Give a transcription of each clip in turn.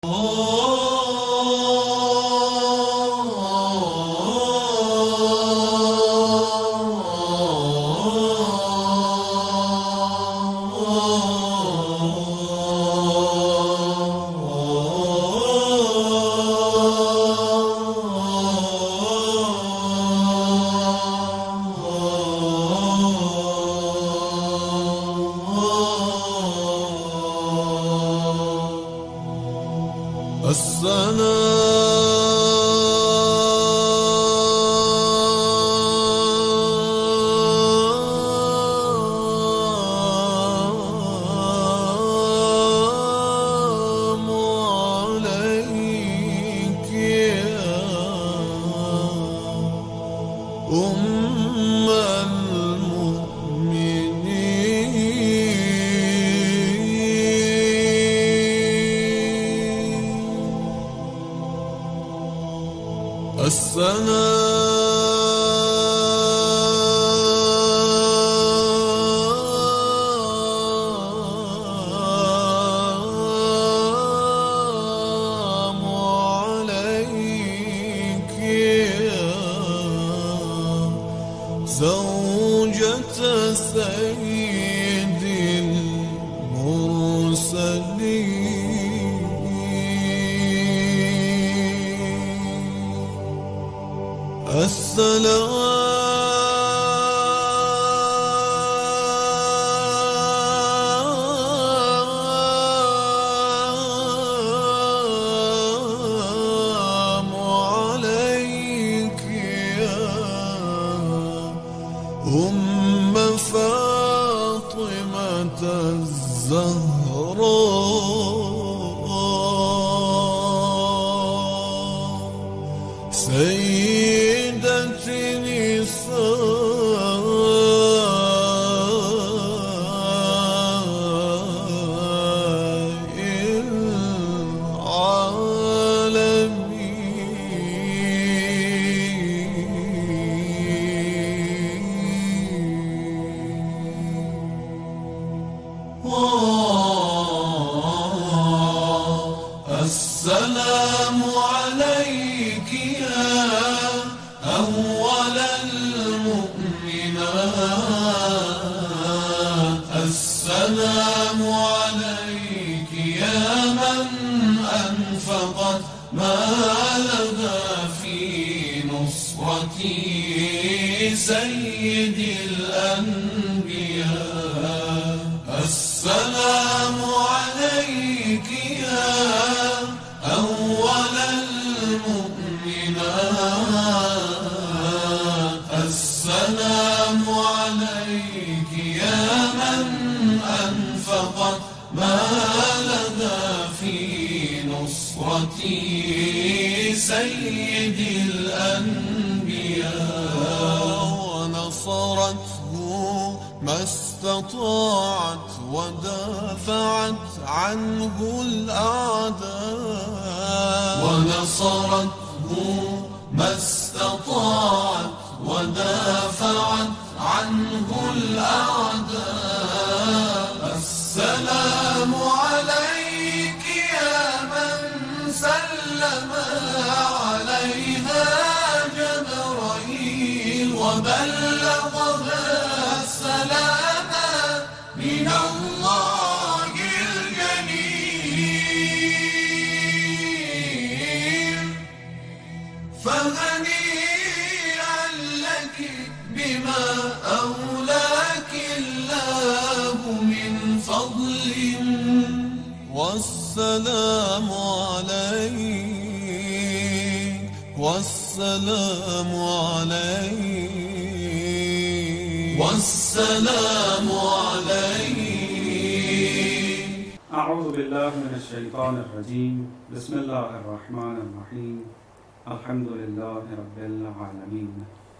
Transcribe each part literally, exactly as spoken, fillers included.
بسم الله الرحمن الرحيم الحمد لله رب العالمين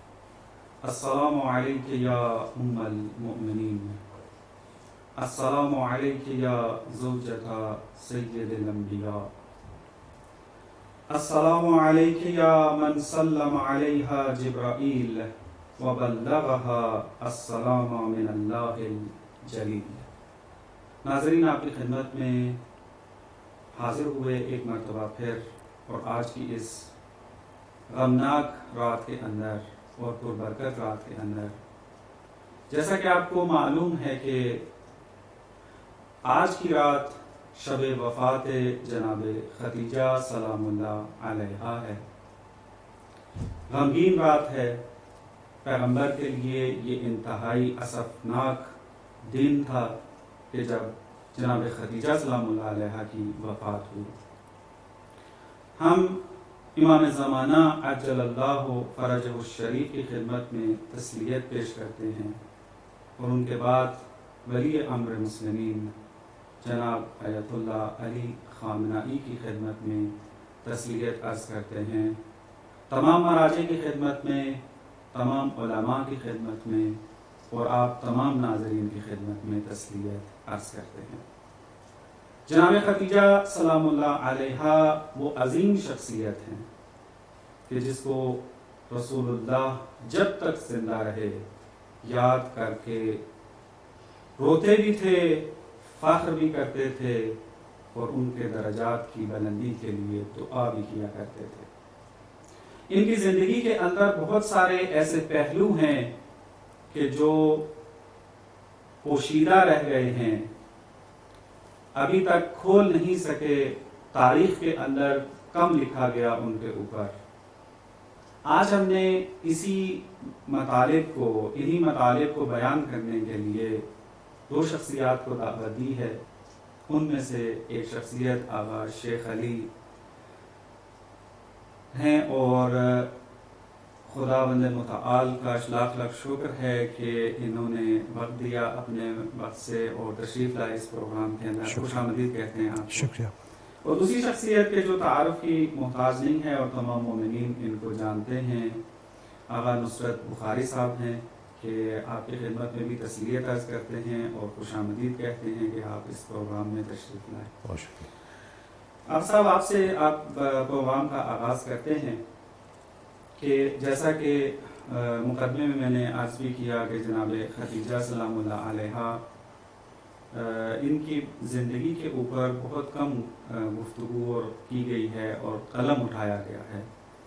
السلام عليك يا أم المؤمنين السلام عليك يا زوجة سيد الأنبياء السلام عليك يا من سلم عليها جبرائيل وبلغها السلام من الله الجلیل. नाज़रीन, आपकी खिदमत में حاضر ہوئے ایک مرتبہ پھر، اور آج کی اس غمناک رات کے اندر اور پربرکت رات کے اندر، جیسا کہ آپ کو معلوم ہے کہ آج کی رات شب وفات جناب خدیجہ سلام اللہ علیہا ہے، غمگین رات ہے۔ پیغمبر کے لیے یہ انتہائی اسفناک دن تھا کہ جب جناب خدیجہ سلام اللہ علیہا کی وفات ہوئی۔ ہم امام زمانہ عجل اللہ فرجہ الشریف کی خدمت میں تسلیت پیش کرتے ہیں، اور ان کے بعد ولی امر مسلمین جناب آیت اللہ علی خامنائی کی خدمت میں تسلیت عرض کرتے ہیں، تمام مراجع کی خدمت میں، تمام علماء کی خدمت میں، اور آپ تمام ناظرین کی خدمت میں تسلیت عرض کرتے ہیں۔ جناب خدیجہ سلام اللہ علیہا وہ عظیم شخصیت ہیں کہ جس کو رسول اللہ جب تک زندہ رہے یاد کر کے روتے بھی تھے، فخر بھی کرتے تھے، اور ان کے درجات کی بلندی کے لیے دعا بھی کیا کرتے تھے۔ ان کی زندگی کے اندر بہت سارے ایسے پہلو ہیں کہ جو پوشیدہ رہ گئے ہیں، ابھی تک کھول نہیں سکے، تاریخ کے اندر کم لکھا گیا ان کے اوپر۔ آج ہم نے اسی مطالب کو انہی مطالب کو بیان کرنے کے لیے دو شخصیات کو دعوت دی ہے۔ ان میں سے ایک شخصیت آغا شیخ علی ہیں، اور خدا بند متعال کا لاکھ لاکھ شکر ہے کہ انہوں نے وقت دیا اپنے وقت سے اور تشریف لائے اس پروگرام کے اندر۔ خوش آمدید کہتے ہیں آپ کو۔ شکریہ۔ اور دوسری شخصیت کے جو تعارف کی محتاج نہیں ہے اور تمام مومنین ان کو جانتے ہیں، آغا نصرت بخاری صاحب ہیں، کہ آپ کی خدمت میں بھی تسلیت عرض کرتے ہیں اور خوش آمدید کہتے ہیں کہ آپ اس پروگرام میں تشریف لائیں۔ بہت شکریہ۔ آپ صاحب، آپ سے آپ پروگرام کا آغاز کرتے ہیں کہ جیسا کہ مقدمے میں میں نے عرض بھی کیا کہ جناب خدیجہ سلام اللہ علیہا ان کی زندگی کے اوپر بہت کم گفتگو اور کی گئی ہے اور قلم اٹھایا گیا ہے۔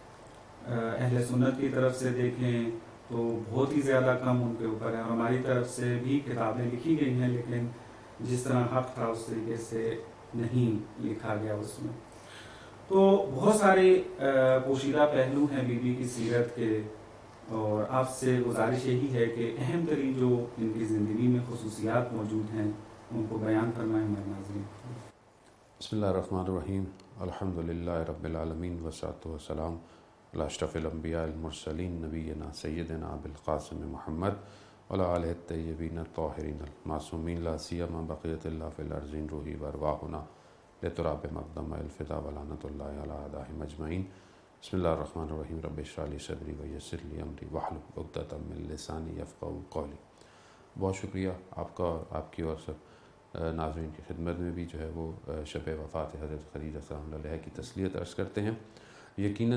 اہل سنت کی طرف سے دیکھیں تو بہت ہی زیادہ کم ان کے اوپر ہے، اور ہماری طرف سے بھی کتابیں لکھی گئی ہیں، لیکن جس طرح حق تھا اس طریقے سے نہیں لکھا گیا اس میں۔ تو بہت سارے پوشیدہ پہلو ہیں بی بی کی سیرت کے، اور آپ سے گزارش یہی ہے کہ اہم ترین جو ان کی زندگی میں خصوصیات موجود ہیں ان کو بیان فرمائیں ہمارے ناظرین۔ بسم اللہ الرحمن الرحیم، الحمدللہ رب العالمین، والصلاۃ والسلام علی اشرف الانبیاء المرسلین، نبینا سیدنا ابوالقاسم محمد وعلی آلہ الطیبین الطاہرین المعصومین، لا سیما بقیۃ اللہ فی الارضین، روحی وارواحنا لتراب مقدم الفدا ولعنۃ اللہ علی اعدائہم اجمعین۔ بسم اللہ الرحمن الرحیم، رب اشرح لی صدری ویسر لی امری واحلل عقدۃ من لسانی یفقہوا قولی۔ بہت شکریہ آپ کا اور آپ کی اور سب ناظرین کی خدمت میں بھی جو ہے وہ شب وفات حضرت خدیجہ سلام اللہ علیہا کی تسلیت عرض کرتے ہیں۔ یقیناً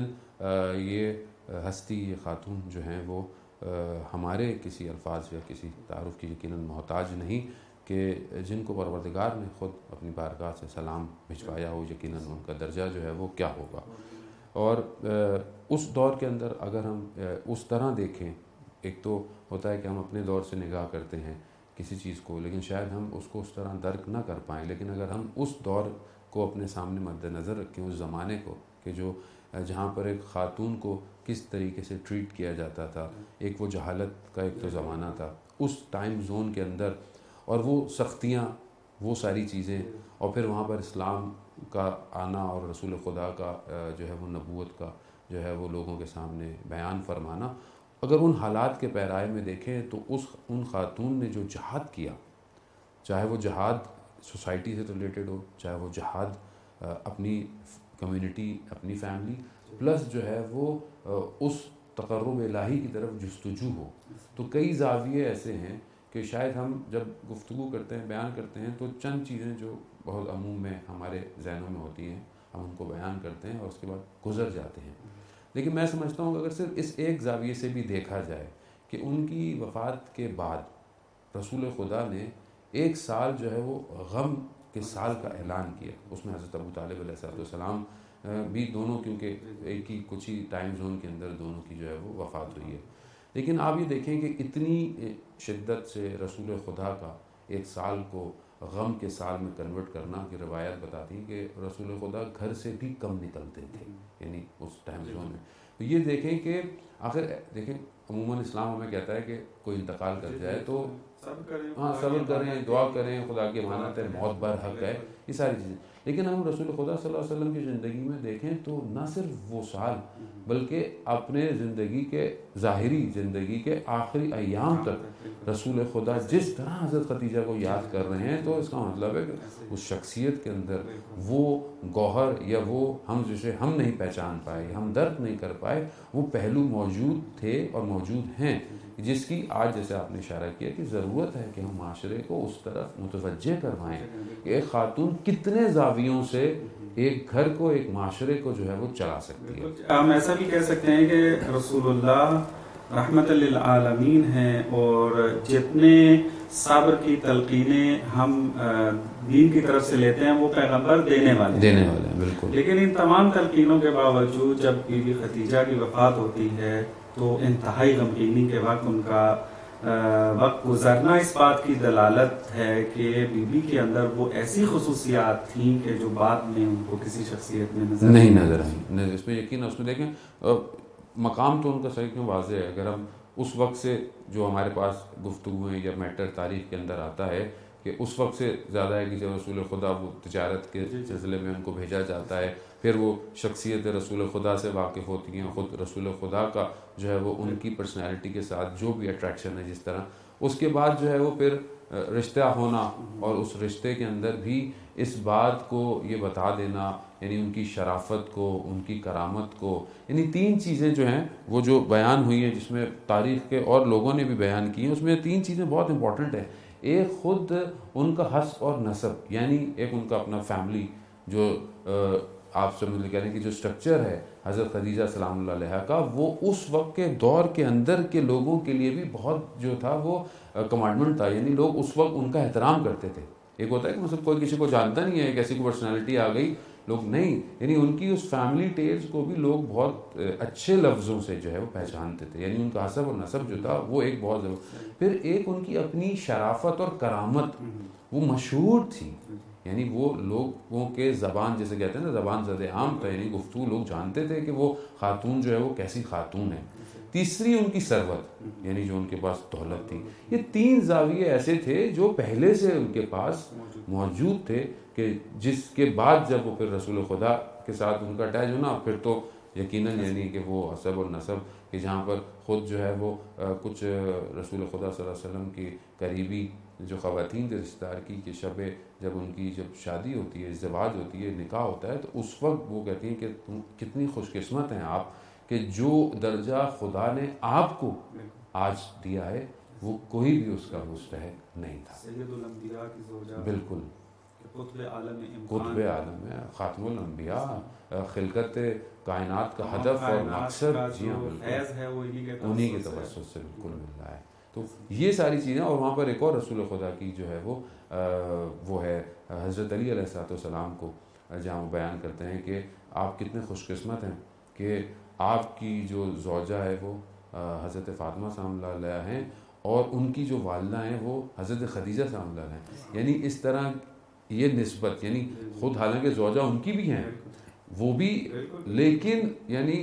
یہ ہستی، یہ خاتون جو ہیں وہ ہمارے کسی الفاظ یا کسی تعارف کی یقیناً محتاج نہیں کہ جن کو پروردگار نے خود اپنی بارگاہ سے سلام بھجوایا ہو، یقیناً ان کا درجہ جو ہے وہ کیا ہوگا۔ اور اس دور کے اندر اگر ہم اس طرح دیکھیں، ایک تو ہوتا ہے کہ ہم اپنے دور سے نگاہ کرتے ہیں کسی چیز کو، لیکن شاید ہم اس کو اس طرح درک نہ کر پائیں، لیکن اگر ہم اس دور کو اپنے سامنے مد نظر رکھیں، اس زمانے کو کہ جو جہاں پر ایک خاتون کو کس طریقے سے ٹریٹ کیا جاتا تھا، ایک وہ جہالت کا ایک تو زمانہ تھا اس ٹائم زون کے اندر، اور وہ سختیاں، وہ ساری چیزیں، اور پھر وہاں پر اسلام کا آنا اور رسول خدا کا جو ہے وہ نبوت کا جو ہے وہ لوگوں کے سامنے بیان فرمانا، اگر ان حالات کے پیرائے میں دیکھیں تو اس ان خاتون نے جو جہاد کیا، چاہے وہ جہاد سوسائٹی سے ریلیٹڈ ہو، چاہے وہ جہاد اپنی کمیونٹی، اپنی فیملی، پلس جو ہے وہ اس تقرب الہی کی طرف جستجو ہو، تو کئی زاویے ایسے ہیں کہ شاید ہم جب گفتگو کرتے ہیں، بیان کرتے ہیں، تو چند چیزیں جو بہت عموم میں ہمارے ذہنوں میں ہوتی ہیں ہم ان کو بیان کرتے ہیں اور اس کے بعد گزر جاتے ہیں۔ لیکن میں سمجھتا ہوں کہ اگر صرف اس ایک زاویے سے بھی دیکھا جائے کہ ان کی وفات کے بعد رسول خدا نے ایک سال جو ہے وہ غم کے سال کا اعلان کیا. اس میں حضرت ابو طالب علیہ السلام بھی دونوں، کیونکہ ایک ہی کچھ ہی ٹائم زون کے اندر دونوں کی جو ہے وہ وفات ہوئی ہے. لیکن آپ یہ دیکھیں کہ اتنی شدت سے رسول خدا کا ایک سال کو غم کے سال میں کنورٹ کرنا، کہ روایت بتاتی ہیں کہ رسول خدا گھر سے بھی کم نکلتے تھے یعنی اس ٹائم زون میں. تو یہ دیکھیں کہ آخر دیکھیں عموماً اسلام ہمیں کہتا ہے کہ کوئی انتقال کر جائے تو ہاں صبر کریں، دعا کریں، خدا کی امانت ہے، موت بر حق ہے، یہ ساری چیزیں. لیکن ہم رسول خدا صلی اللہ علیہ وسلم کی زندگی میں دیکھیں تو نہ صرف وہ سال بلکہ اپنے زندگی کے ظاہری زندگی کے آخری ایام تک رسول خدا جس طرح حضرت خدیجہ کو یاد کر رہے ہیں، تو اس کا مطلب ہے کہ اس شخصیت کے اندر وہ گوہر یا وہ ہم جسے ہم نہیں پہچان پائے، ہم درک نہیں کر پائے، وہ پہلو موجود تھے اور موجود ہیں، جس کی آج جیسے آپ نے اشارہ کیا کہ ضرورت ہے کہ ہم معاشرے کو اس طرف متوجہ کروائیں کہ ایک خاتون کتنے زاویوں سے ایک گھر کو، ایک معاشرے کو جو ہے وہ چلا سکتی ہے. ہم ایسا بھی کہہ سکتے ہیں کہ رسول اللہ رحمت للعالمین ہیں، اور جتنے صبر کی تلقینیں ہم دین کی طرف سے لیتے ہیں وہ پیغمبر دینے والے دینے والے ہیں. بالکل. لیکن ان تمام تلقینوں کے باوجود جب بی بی خدیجہ کی وفات ہوتی ہے تو انتہائی غمگینی کے وقت ان کا وقت گزرنا اس بات کی دلالت ہے کہ بی بی کے اندر وہ ایسی خصوصیات تھیں کہ جو بعد میں ان کو کسی شخصیت میں نظر نہیں نظر آئی. اس میں یقین اس میں دیکھیں مقام تو ان کا صحیح کیوں واضح ہے. اگر ہم اس وقت سے جو ہمارے پاس گفتگویں یا میٹر تاریخ کے اندر آتا ہے کہ اس وقت سے زیادہ ہے کہ جب رسول خدا وہ تجارت کے سلسلے میں ان کو بھیجا جاتا ہے، پھر وہ شخصیت رسول خدا سے واقف ہوتی ہیں، خود رسول خدا کا جو ہے وہ ان کی پرسنالٹی کے ساتھ جو بھی اٹریکشن ہے جس طرح، اس کے بعد جو ہے وہ پھر رشتہ ہونا، اور اس رشتے کے اندر بھی اس بات کو یہ بتا دینا، یعنی ان کی شرافت کو، ان کی کرامت کو، یعنی تین چیزیں جو ہیں وہ جو بیان ہوئی ہیں، جس میں تاریخ کے اور لوگوں نے بھی بیان کی ہیں، اس میں تین چیزیں بہت امپورٹنٹ ہیں. ایک خود ان کا حسب اور نسب، یعنی ایک ان کا اپنا فیملی جو آپ سمجھ کہہ رہے ہیں کہ جو سٹرکچر ہے حضرت خدیجہ سلام اللہ علیہ کا، وہ اس وقت کے دور کے اندر کے لوگوں کے لیے بھی بہت جو تھا وہ کمانڈمنٹ تھا. یعنی لوگ اس وقت ان کا احترام کرتے تھے. ایک ہوتا ہے کہ مطلب کوئی کسی کو جانتا نہیں ہے، ایک ایسی کوئی پرسنالٹی آ گئی، لوگ نہیں، یعنی ان کی اس فیملی ٹیلز کو بھی لوگ بہت اچھے لفظوں سے جو ہے وہ پہچانتے تھے. یعنی ان کا حسب اور نسب جو تھا وہ ایک بہت ضرور. پھر ایک ان کی اپنی شرافت اور کرامت وہ مشہور تھی. یعنی وہ لوگوں کے زبان جیسے کہتے ہیں نا، زبان زد عام تھا، یعنی گفتگو لوگ جانتے تھے کہ وہ خاتون جو ہے وہ کیسی خاتون ہے. تیسری ان کی ثروت، یعنی جو ان کے پاس دولت تھی. یہ تین زاویے ایسے تھے جو پہلے سے ان کے پاس موجود تھے، کہ جس کے بعد جب وہ پھر رسول خدا کے ساتھ ان کا اٹیچ ہونا، پھر تو یقیناً یعنی کہ وہ حسب اور نسب کہ جہاں پر خود جو ہے وہ کچھ رسول خدا صلی اللہ علیہ وسلم کی قریبی جو خواتین تھے رشتہ دار کی، کہ شب جب ان کی جب شادی ہوتی ہے، ازدواج ہوتی ہے، نکاح ہوتا ہے، تو اس وقت وہ کہتی ہیں کہ تم کتنی خوش قسمت ہیں آپ کہ جو درجہ خدا نے آپ کو آج دیا ہے وہ کوئی بھی اس کا مستحق نہیں تھا. سید الانبیاء کی زوجہ، بالکل قطب عالم قطب عالم ہے، خاتم الانبیاء، خلقت کائنات کا ہدف اور مقصد جی ہاں بالکل انہی کے توسط سے بالکل مل رہا ہے. تو یہ ساری چیزیں، اور وہاں پر ایک اور رسول خدا کی جو ہے وہ وہ ہے حضرت علی علیہ الصلوۃ والسلام کو، جہاں وہ بیان کرتے ہیں کہ آپ کتنے خوش قسمت ہیں کہ آپ کی جو زوجہ ہے وہ حضرت فاطمہ سلام اللہ علیہ ہیں، اور ان کی جو والدہ ہیں وہ حضرت خدیجہ سلام اللہ علیہ ہیں. یعنی اس طرح یہ نسبت، یعنی خود حالانکہ زوجہ ان کی بھی ہیں وہ بھی، لیکن یعنی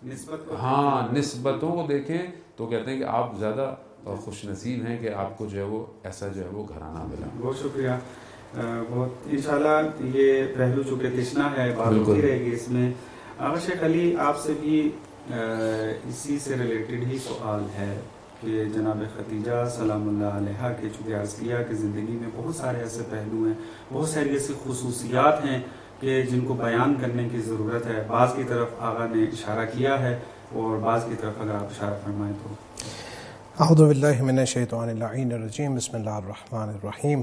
ہاں نسبتوں کو دیکھیں تو کہتے ہیں کہ آپ زیادہ خوش نصیب ہیں کہ آپ کو جو ہے وہ ایسا جو ہے وہ گھرانہ ملا. بہت شکریہ. بہت انشاءاللہ یہ پہلو چونکہ تشنا ہے، بات ہوتی رہے گی اس میں. آغا شیخ علی، آپ سے بھی اسی سے ریلیٹڈ ہی سوال ہے کہ جناب خدیجہ سلام اللہ علیہ کے چونکہ عرض کیا کہ زندگی میں بہت سارے ایسے پہلو ہیں، بہت ساری ایسی خصوصیات ہیں کہ جن کو بیان کرنے کی ضرورت ہے. بعض کی طرف آغا نے اشارہ کیا ہے اور بعض کی طرف اگر آپ اشارہ فرمائیں تو. اعوذ باللہ من الشیطان اللعین الرجیم، بسم اللہ الرحمن الرحیم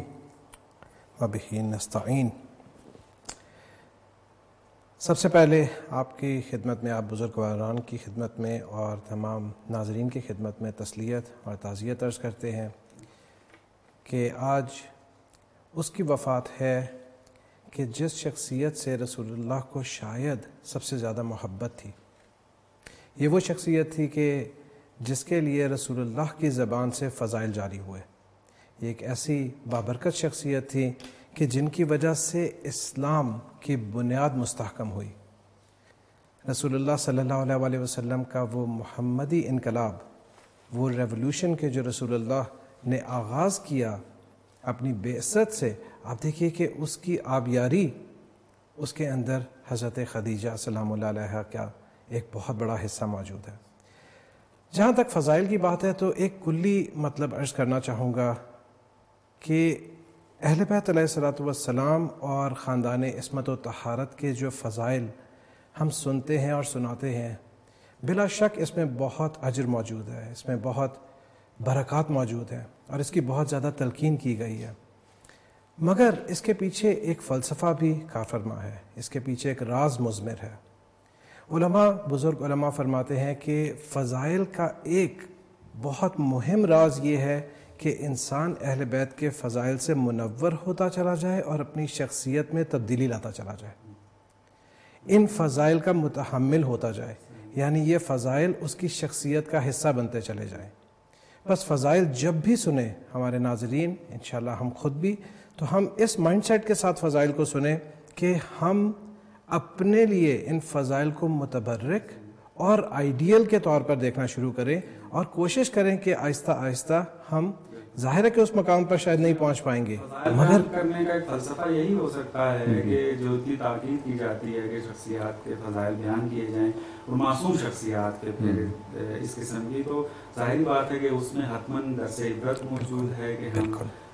وبہ نستعین. سب سے پہلے آپ کی خدمت میں، آپ بزرگواران کی خدمت میں اور تمام ناظرین کی خدمت میں تسلیت اور تعزیت عرض کرتے ہیں کہ آج اس کی وفات ہے کہ جس شخصیت سے رسول اللہ کو شاید سب سے زیادہ محبت تھی، یہ وہ شخصیت تھی کہ جس کے لیے رسول اللہ کی زبان سے فضائل جاری ہوئے. یہ ایک ایسی بابرکت شخصیت تھی کہ جن کی وجہ سے اسلام کی بنیاد مستحکم ہوئی. رسول اللہ صلی اللہ علیہ وآلہ وسلم کا وہ محمدی انقلاب، وہ ریولوشن کے جو رسول اللہ نے آغاز کیا اپنی بعثت سے، آپ دیکھیے کہ اس کی آبیاری، اس کے اندر حضرت خدیجہ سلام اللہ علیہ کا ایک بہت بڑا حصہ موجود ہے. جہاں تک فضائل کی بات ہے تو ایک کلی مطلب عرض کرنا چاہوں گا کہ اہل بیت علیہ الصلوۃ والسلام اور خاندان عصمت و طہارت کے جو فضائل ہم سنتے ہیں اور سناتے ہیں، بلا شک اس میں بہت اجر موجود ہے، اس میں بہت برکات موجود ہیں اور اس کی بہت زیادہ تلقین کی گئی ہے. مگر اس کے پیچھے ایک فلسفہ بھی کار فرما ہے، اس کے پیچھے ایک راز مضمر ہے. علماء، بزرگ علماء فرماتے ہیں کہ فضائل کا ایک بہت مہم راز یہ ہے کہ انسان اہل بیت کے فضائل سے منور ہوتا چلا جائے اور اپنی شخصیت میں تبدیلی لاتا چلا جائے، ان فضائل کا متحمل ہوتا جائے، یعنی یہ فضائل اس کی شخصیت کا حصہ بنتے چلے جائیں. بس فضائل جب بھی سنیں ہمارے ناظرین، انشاءاللہ ہم خود بھی، تو ہم اس مائنڈ سیٹ کے ساتھ فضائل کو سنیں کہ ہم اپنے لیے ان فضائل کو متبرک اور آئیڈیل کے طور پر دیکھنا شروع کریں اور کوشش کریں کہ آہستہ آہستہ ہم، ظاہر ہے کہ اس مقام پر شاید نہیں پہنچ پائیں گے، مگر کرنے کا ایک فلسفہ یہی ہو سکتا ہے کہ جو اتنی تاکید کی جاتی ہے کہ شخصیات کے فضائل بیان کیے جائیں اور معصوم شخصیات کے پھر اس قسم کی، تو ظاہری بات ہے کہ اس میں حتماً درس عبرت موجود ہے کہ ہم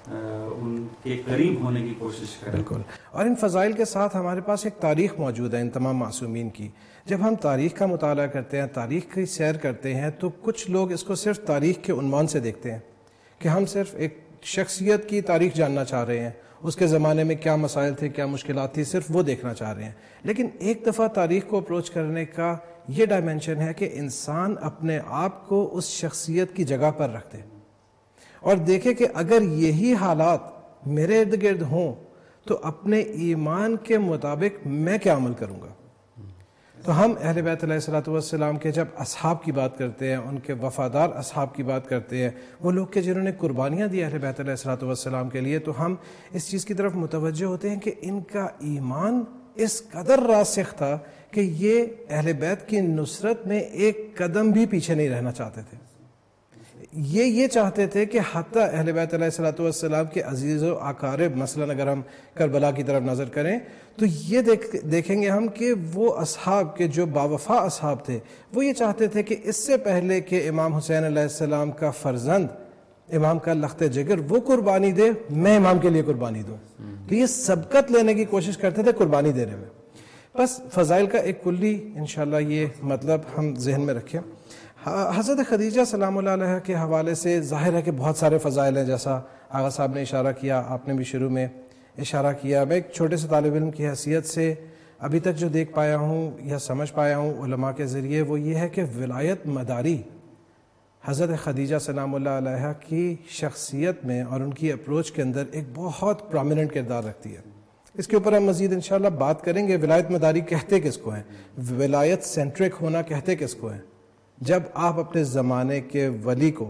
ان کے قریب ہونے کی کوشش کریں. بالکل. اور ان فضائل کے ساتھ ہمارے پاس ایک تاریخ موجود ہے ان تمام معصومین کی. جب ہم تاریخ کا مطالعہ کرتے ہیں، تاریخ کی سیر کرتے ہیں، تو کچھ لوگ اس کو صرف تاریخ کے عنوان سے دیکھتے ہیں کہ ہم صرف ایک شخصیت کی تاریخ جاننا چاہ رہے ہیں، اس کے زمانے میں کیا مسائل تھے، کیا مشکلات تھی، صرف وہ دیکھنا چاہ رہے ہیں. لیکن ایک دفعہ تاریخ کو اپروچ کرنے کا یہ ڈائمنشن ہے کہ انسان اپنے آپ کو اس شخصیت کی جگہ پر رکھ دے اور دیکھے کہ اگر یہی حالات میرے ارد گرد ہوں تو اپنے ایمان کے مطابق میں کیا عمل کروں گا. تو ہم اہل بیت علیہ الصلوۃ والسلام کے جب اصحاب کی بات کرتے ہیں، ان کے وفادار اصحاب کی بات کرتے ہیں، وہ لوگ کہ جنہوں نے قربانیاں دی اہل بیت علیہ الصلوۃ والسلام کے لیے، تو ہم اس چیز کی طرف متوجہ ہوتے ہیں کہ ان کا ایمان اس قدر راسخ تھا کہ یہ اہل بیت کی نصرت میں ایک قدم بھی پیچھے نہیں رہنا چاہتے تھے. یہ یہ چاہتے تھے کہ حتیٰ اہل بیت علیہ الصلوۃ والسلام کے عزیز و اقارب، مثلا اگر ہم کربلا کی طرف نظر کریں تو یہ دیکھ دیکھیں گے ہم کہ وہ اصحاب کے جو باوفا اصحاب تھے، وہ یہ چاہتے تھے کہ اس سے پہلے کہ امام حسین علیہ السلام کا فرزند، امام کا لخت جگر وہ قربانی دے، میں امام کے لیے قربانی دوں. تو یہ سبقت لینے کی کوشش کرتے تھے قربانی دینے میں. بس فضائل کا ایک کلی انشاءاللہ یہ مطلب ہم ذہن میں رکھیں. حضرت خدیجہ سلام اللہ علیہ کے حوالے سے ظاہر ہے کہ بہت سارے فضائل ہیں، جیسا آغا صاحب نے اشارہ کیا، آپ نے بھی شروع میں اشارہ کیا. میں ایک چھوٹے سے طالب علم کی حیثیت سے ابھی تک جو دیکھ پایا ہوں یا سمجھ پایا ہوں علماء کے ذریعے، وہ یہ ہے کہ ولایت مداری حضرت خدیجہ سلام اللہ علیہ کی شخصیت میں اور ان کی اپروچ کے اندر ایک بہت پرومیننٹ کردار رکھتی ہے. اس کے اوپر ہم مزید انشاءاللہ بات کریں گے. ولایت مداری کہتے کس کو ہیں؟ ولایت سینٹرک ہونا کہتے کس کو ہیں؟ جب آپ اپنے زمانے کے ولی کو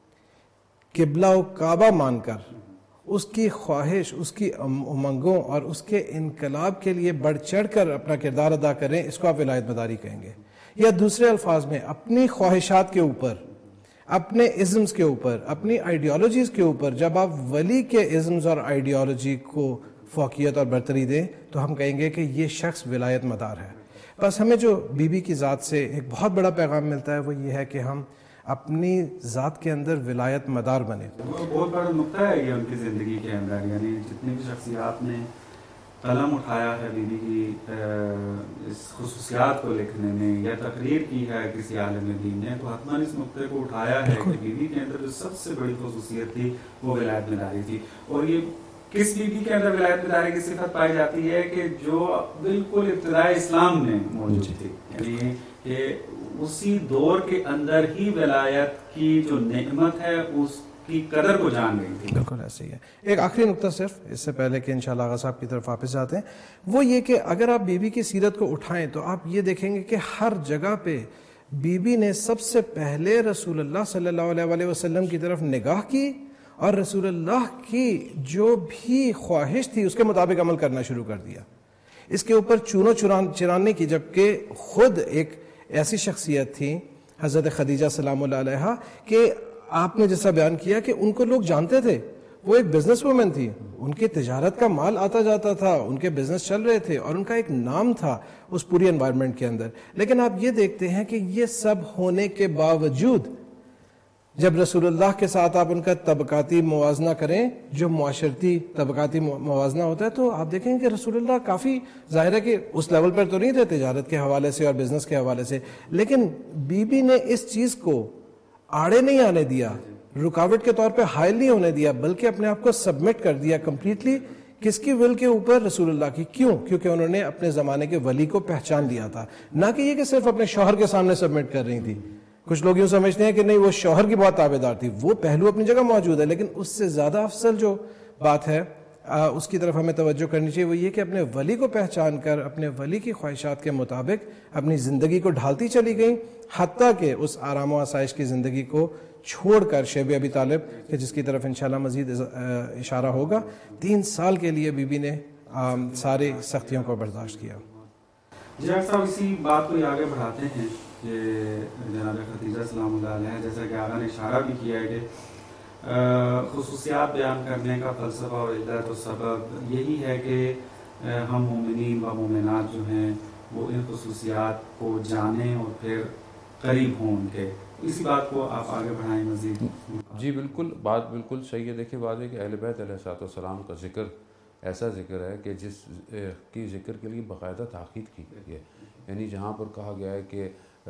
قبلہ و کعبہ مان کر اس کی خواہش، اس کی امنگوں اور اس کے انقلاب کے لیے بڑھ چڑھ کر اپنا کردار ادا کریں، اس کو آپ ولایت مداری کہیں گے. یا دوسرے الفاظ میں اپنی خواہشات کے اوپر، اپنے ازمز کے اوپر، اپنی آئیڈیالوجیز کے اوپر جب آپ ولی کے ازمز اور آئیڈیالوجی کو فوقیت اور برتری دیں تو ہم کہیں گے کہ یہ شخص ولایت مدار ہے. بس ہمیں جو بی بی کی ذات سے ایک بہت بڑا پیغام ملتا ہے وہ یہ ہے کہ ہم اپنی ذات کے اندر ولایت مدار بنے. بہت بڑا نقطہ ہے یہ ان کی زندگی کے اندر، یعنی جتنی بھی شخصیات نے قلم اٹھایا ہے بی بی کی اس خصوصیات کو لکھنے میں یا تقریر کی ہے کسی عالم دین نے، تو حتماً اس نقطے کو اٹھایا ہے کہ بی بی کے اندر جو سب سے بڑی خصوصیت تھی وہ ولایت مداری تھی. اور یہ کس بی بی کے اندر ولایت مداری کی صفت پائی جاتی ہے کہ جو بالکل ابتدائی اسلام میں موجود تھی، یعنی کہ اسی دور کے اندر ہی ولایت کی جو نعمت ہے اس کی قدر کو جان گئی تھی. بالکل ایسے ہی ہے. ایک آخری نقطہ صرف اس سے پہلے کہ انشاءاللہ آغا صاحب کی طرف واپس جاتے ہیں, وہ یہ کہ اگر آپ بی بی کی سیرت کو اٹھائیں تو آپ یہ دیکھیں گے کہ ہر جگہ پہ بی بی نے سب سے پہلے رسول اللہ صلی اللہ علیہ وآلہ وسلم کی طرف نگاہ کی اور رسول اللہ کی جو بھی خواہش تھی اس کے مطابق عمل کرنا شروع کر دیا. اس کے اوپر چونو چرانے کی, جبکہ خود ایک ایسی شخصیت تھی حضرت خدیجہ سلام اللہ علیہا کہ آپ نے جیسا بیان کیا کہ ان کو لوگ جانتے تھے, وہ ایک بزنس وومن تھی, ان کی تجارت کا مال آتا جاتا تھا, ان کے بزنس چل رہے تھے اور ان کا ایک نام تھا اس پوری انوائرمنٹ کے اندر. لیکن آپ یہ دیکھتے ہیں کہ یہ سب ہونے کے باوجود جب رسول اللہ کے ساتھ آپ ان کا طبقاتی موازنہ کریں, جو معاشرتی طبقاتی موازنہ ہوتا ہے, تو آپ دیکھیں کہ رسول اللہ کافی ظاہر ہے کہ اس لیول پر تو نہیں تھے تجارت کے حوالے سے اور بزنس کے حوالے سے, لیکن بی بی نے اس چیز کو آڑے نہیں آنے دیا, رکاوٹ کے طور پہ حائل نہیں ہونے دیا, بلکہ اپنے آپ کو سبمٹ کر دیا کمپلیٹلی. کس کی ول کے اوپر؟ رسول اللہ کی. کیوں؟ کیونکہ انہوں نے اپنے زمانے کے ولی کو پہچان لیا تھا, نہ کہ یہ کہ صرف اپنے شوہر کے سامنے سبمٹ کر رہی تھی. کچھ لوگ یوں سمجھتے ہیں کہ نہیں وہ شوہر کی بہت تابع دار تھی, وہ پہلو اپنی جگہ موجود ہے, لیکن اس سے زیادہ افضل جو بات ہے اس کی طرف ہمیں توجہ کرنی چاہیے, وہ یہ کہ اپنے ولی کو پہچان کر اپنے ولی کی خواہشات کے مطابق اپنی زندگی کو ڈھالتی چلی گئیں, حتیٰ کہ اس آرام و آسائش کی زندگی کو چھوڑ کر شیب ابی طالب کہ جس کی طرف انشاءاللہ مزید اشارہ ہوگا, تین سال کے لیے بی بی نے ساری سختیوں کو برداشت کیا. جی ڈاکٹر صاحب, اسی بات کو آگے بڑھاتے ہیں کہ جناب خدیجہ سلام اللہ علیہ, جیسا کہ آقا نے اشارہ بھی کیا ہے کہ خصوصیات بیان کرنے کا فلسفہ اور علت و سبب یہی ہے کہ ہم مومنین و مومنات جو ہیں وہ ان خصوصیات کو جانیں اور پھر قریب ہوں ان کے. اسی بات کو آپ آگے بڑھائیں مزید. جی بالکل, بات بالکل صحیح ہے. دیکھیں بات ہے کہ اہل بیت علیہ الصلوۃ والسلام کا ذکر ایسا ذکر ہے کہ جس کی ذکر کے لیے باقاعدہ تاکید کی گئی ہے. یعنی جہاں پر کہا گیا ہے کہ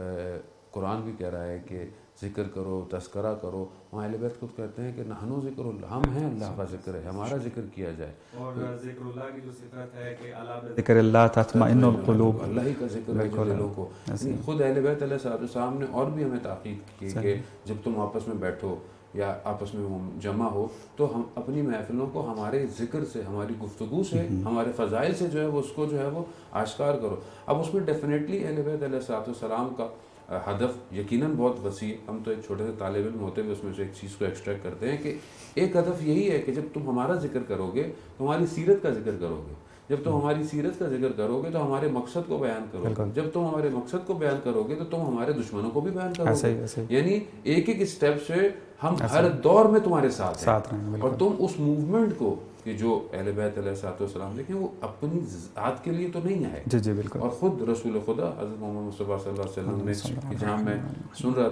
قرآن بھی کہہ رہا ہے کہ ذکر کرو, تذکرہ کرو, وہاں اہل بیت خود کہتے ہیں کہ نحنو ذکر اللہ, ہم ہیں اللہ کا ذکر ہے, ہمارا ذکر کیا جائے. اور ذکر اللہ کی جو صفت ہے کہ ذکر اللہ تطمئن القلوب, اللہ ہی کا ذکر ہے جو دلوں کو. خود اہل بیت علیہ السلام نے اور بھی ہمیں تاکید کی کہ جب تم آپس میں بیٹھو یا آپس میں جمع ہو تو ہم اپنی محفلوں کو ہمارے ذکر سے, ہماری گفتگو سے, ہمارے فضائل سے جو ہے وہ اس کو جو ہے وہ آشکار کرو. اب اس میں ڈیفینیٹلی اہل بیت علیہ السلام کا ہدف یقیناً بہت وسیع. ہم تو ایک چھوٹے سے طالب علم ہوتے ہوئے اس میں سے ایک چیز کو ایکسٹریکٹ کرتے ہیں کہ ایک ہدف یہی ہے کہ جب تم ہمارا ذکر کرو گے تو ہماری سیرت کا ذکر کرو گے, جب تم ہماری سیرت کا ذکر کرو گے تو ہمارے مقصد کو بیان کرو گے, جب تم ہمارے مقصد کو بیان کرو گے تو تم ہمارے دشمنوں کو بھی بیان کرو گے. یعنی ایک ایک اسٹیپ سے ہم ہر دور میں تمہارے ساتھ ہیں, اور تم اس موومنٹ کو کہ جو اہل بیت علیہ السلام دیکھیں وہ اپنی ذات کے لیے تو نہیں آئے. جی جی بالکل. اور خود رسول خدا حضرت محمد مصطفیٰ صلی اللہ علیہ وسلم نے, جہاں میں سن رہا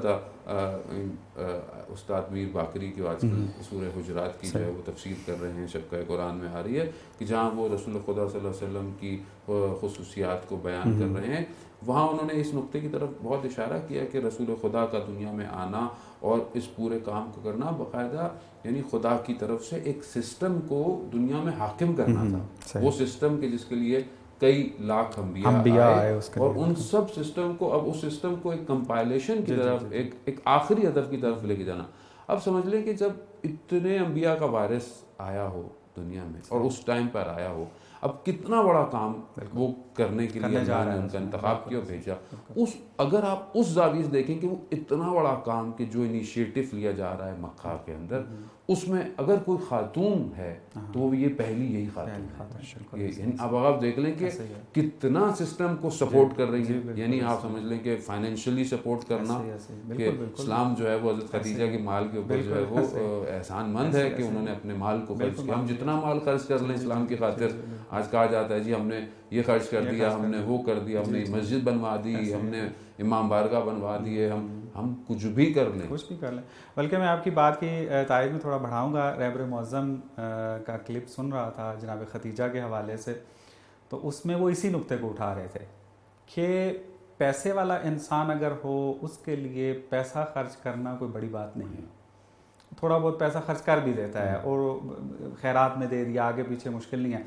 تھا استاد میر باقری کی آج کل سورہ حجرات کی جو ہے وہ تفسیر کر رہے ہیں, شبکہ قرآن میں آ رہی ہے کہ جہاں وہ رسول خدا صلی اللہ علیہ وسلم کی خصوصیات کو بیان کر رہے ہیں, وہاں انہوں نے اس نقطے کی طرف بہت اشارہ کیا کہ رسول خدا کا دنیا میں آنا اور اس پورے کام کو کرنا باقاعدہ یعنی خدا کی طرف سے ایک سسٹم کو دنیا میں حاکم کرنا تھا. وہ سسٹم کے جس کے لیے کئی لاکھ انبیاء آئے اور ان سب سسٹم کو, اب اس سسٹم کو ایک کمپائلیشن کی طرف, ایک ایک آخری ہدف کی طرف لے کے جانا. اب سمجھ لیں کہ جب اتنے انبیاء کا وارث آیا ہو دنیا میں اور اس ٹائم پر آیا ہو, اب کتنا بڑا کام وہ کرنے کے لیے اللہ نے ان کا انتخاب کیا, بھیجا. اس اگر آپ اس زاویے سے دیکھیں کہ وہ اتنا بڑا کام کہ جو انیشیٹو لیا جا رہا ہے مکہ کے اندر, اس میں اگر کوئی خاتون ہے تو وہ یہ پہلی یہی خاتون ہے. یعنی اب آپ دیکھ لیں کہ کتنا سسٹم کو سپورٹ کر رہی ہے. یعنی آپ سمجھ لیں کہ فائنینشلی سپورٹ کرنا, کہ اسلام جو ہے وہ حضرت خدیجہ کے مال کے اوپر جو ہے وہ احسان مند ہے کہ انہوں نے اپنے مال کو خرچ کیا. ہم جتنا مال خرچ کر لیں اسلام کی خاطر, آج کہا جاتا ہے جی ہم نے یہ خرچ کر دیا, ہم نے وہ کر دیا, ہم نے مسجد بنوا دی, ہم نے امام بارگاہ بنوا دیے, ہم ہم کچھ بھی کر لیں کچھ بھی کر لیں. بلکہ میں آپ کی بات کی تائید میں تھوڑا بڑھاؤں گا. رہبر معظم کا کلپ سن رہا تھا جناب خدیجہ کے حوالے سے, تو اس میں وہ اسی نقطے کو اٹھا رہے تھے کہ پیسے والا انسان اگر ہو اس کے لیے پیسہ خرچ کرنا کوئی بڑی بات نہیں ہے. تھوڑا بہت پیسہ خرچ کر بھی دیتا ہے اور خیرات میں دے دیا, آگے پیچھے مشکل نہیں ہے.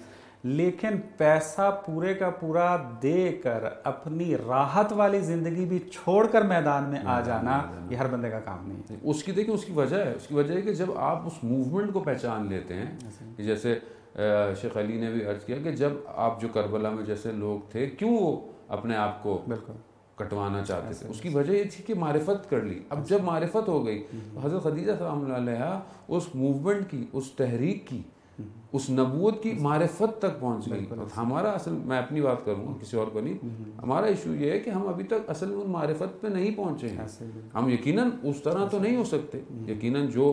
لیکن پیسہ پورے کا پورا دے کر اپنی راحت والی زندگی بھی چھوڑ کر میدان میں آ جانا یہ ہر بندے کا کام نہیں ہے. اس کی دیکھیں اس کی وجہ ہے اس کی وجہ ہے کہ جب آپ اس موومنٹ کو پہچان لیتے ہیں کہ جیسے شیخ علی نے بھی عرض کیا کہ جب آپ جو کربلا میں جیسے لوگ تھے کیوں وہ اپنے آپ کو بالکل کٹوانا چاہتے تھے, اس کی وجہ یہ تھی کہ معرفت کر لی. اب جب معرفت ہو گئی تو حضرت خدیجہ سلام اللہ علیہا اس موومنٹ کی, اس تحریک کی, اس نبوت کی معرفت تک پہنچ گئی. ہمارا اصل, میں اپنی بات کروں گا کسی اور کو نہیں, ہمارا ایشو یہ ہے کہ ہم ابھی تک اصل میں معرفت پہ نہیں پہنچے ہیں. ہم یقیناً اس طرح تو نہیں ہو سکتے, یقیناً جو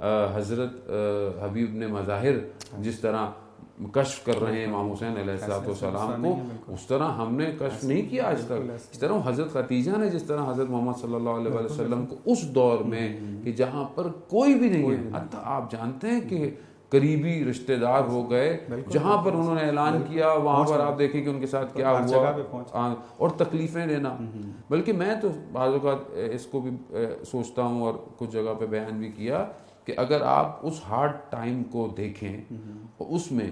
حضرت حبیب نے مظاہر جس طرح کشف کر رہے ہیں امام حسین علیہ الصلوۃ والسلام کو, اس طرح ہم نے کشف نہیں کیا آج تک. اس طرح حضرت خدیجہ نے جس طرح حضرت محمد صلی اللہ علیہ وسلم کو اس دور میں کہ جہاں پر کوئی بھی نہیں ہے, حتیٰ آپ جانتے ہیں کہ قریبی رشتہ دار ہو گئے, جہاں پر انہوں نے اعلان کیا وہاں پر آپ دیکھیں کہ ان کے ساتھ کیا ہوا اور تکلیفیں لینا. بلکہ میں تو بعض اوقات اس کو بھی سوچتا ہوں اور کچھ جگہ پہ بیان بھی کیا کہ اگر آپ اس ہارڈ ٹائم کو دیکھیں, اس میں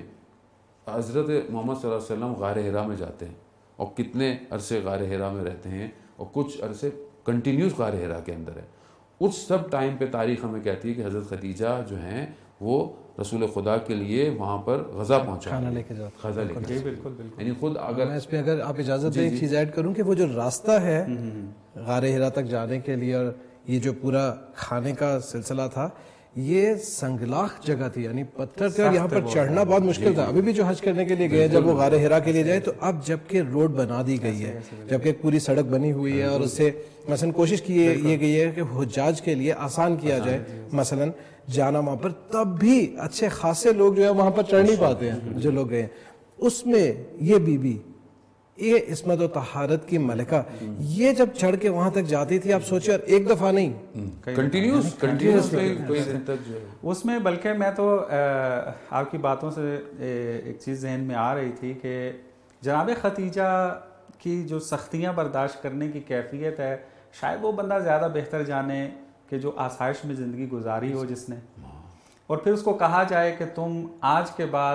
حضرت محمد صلی اللہ علیہ وسلم غار حرا میں جاتے ہیں اور کتنے عرصے غار حرا میں رہتے ہیں اور کچھ عرصے کنٹینیوس غار حرا کے اندر ہے. اس سب ٹائم پہ تاریخ ہمیں کہتی ہے کہ حضرت خدیجہ جو ہیں وہ رسول خدا کے لیے وہاں پر غذا پہنچا کھانا لے کے جاتے غذا لے کے بالکل یعنی خود اگر میں اس پہ اگر آپ اجازت دیں ایک چیز ایڈ کروں کہ وہ جو راستہ ہے غار حرا تک جانے کے لیے اور یہ جو پورا کھانے کا سلسلہ تھا, یہ سنگلاخ جگہ تھی, یعنی پتھر تھے اور یہاں پر چڑھنا بہت مشکل تھا. ابھی بھی جو حج کرنے کے لیے گئے جب وہ غار حرا کے لیے جائے تو اب جبکہ روڈ بنا دی گئی ہے, جبکہ ایک پوری سڑک بنی ہوئی ہے اور اس سے مثلا کوشش کی یہ گئی ہے کہ حجاج کے لیے آسان کیا جائے مثلا جانا وہاں پر, تب بھی اچھے خاصے لوگ جو ہے وہاں پر چڑھ نہیں پاتے ہیں جو لوگ گئے. اس میں یہ بی بی یہ عصمت و طہارت کی ملکہ یہ جب چڑھ کے وہاں تک جاتی تھی, آپ سوچیں اور ایک دفعہ نہیں, کنٹینیوس کنٹینیوس اس میں. بلکہ میں تو آپ کی باتوں سے ایک چیز ذہن میں آ رہی تھی کہ جناب خدیجہ کی جو سختیاں برداشت کرنے کی کیفیت ہے, شاید وہ بندہ زیادہ بہتر جانے کہ جو آسائش میں زندگی گزاری ہو جس نے, اور پھر اس کو کہا جائے کہ تم آج کے بعد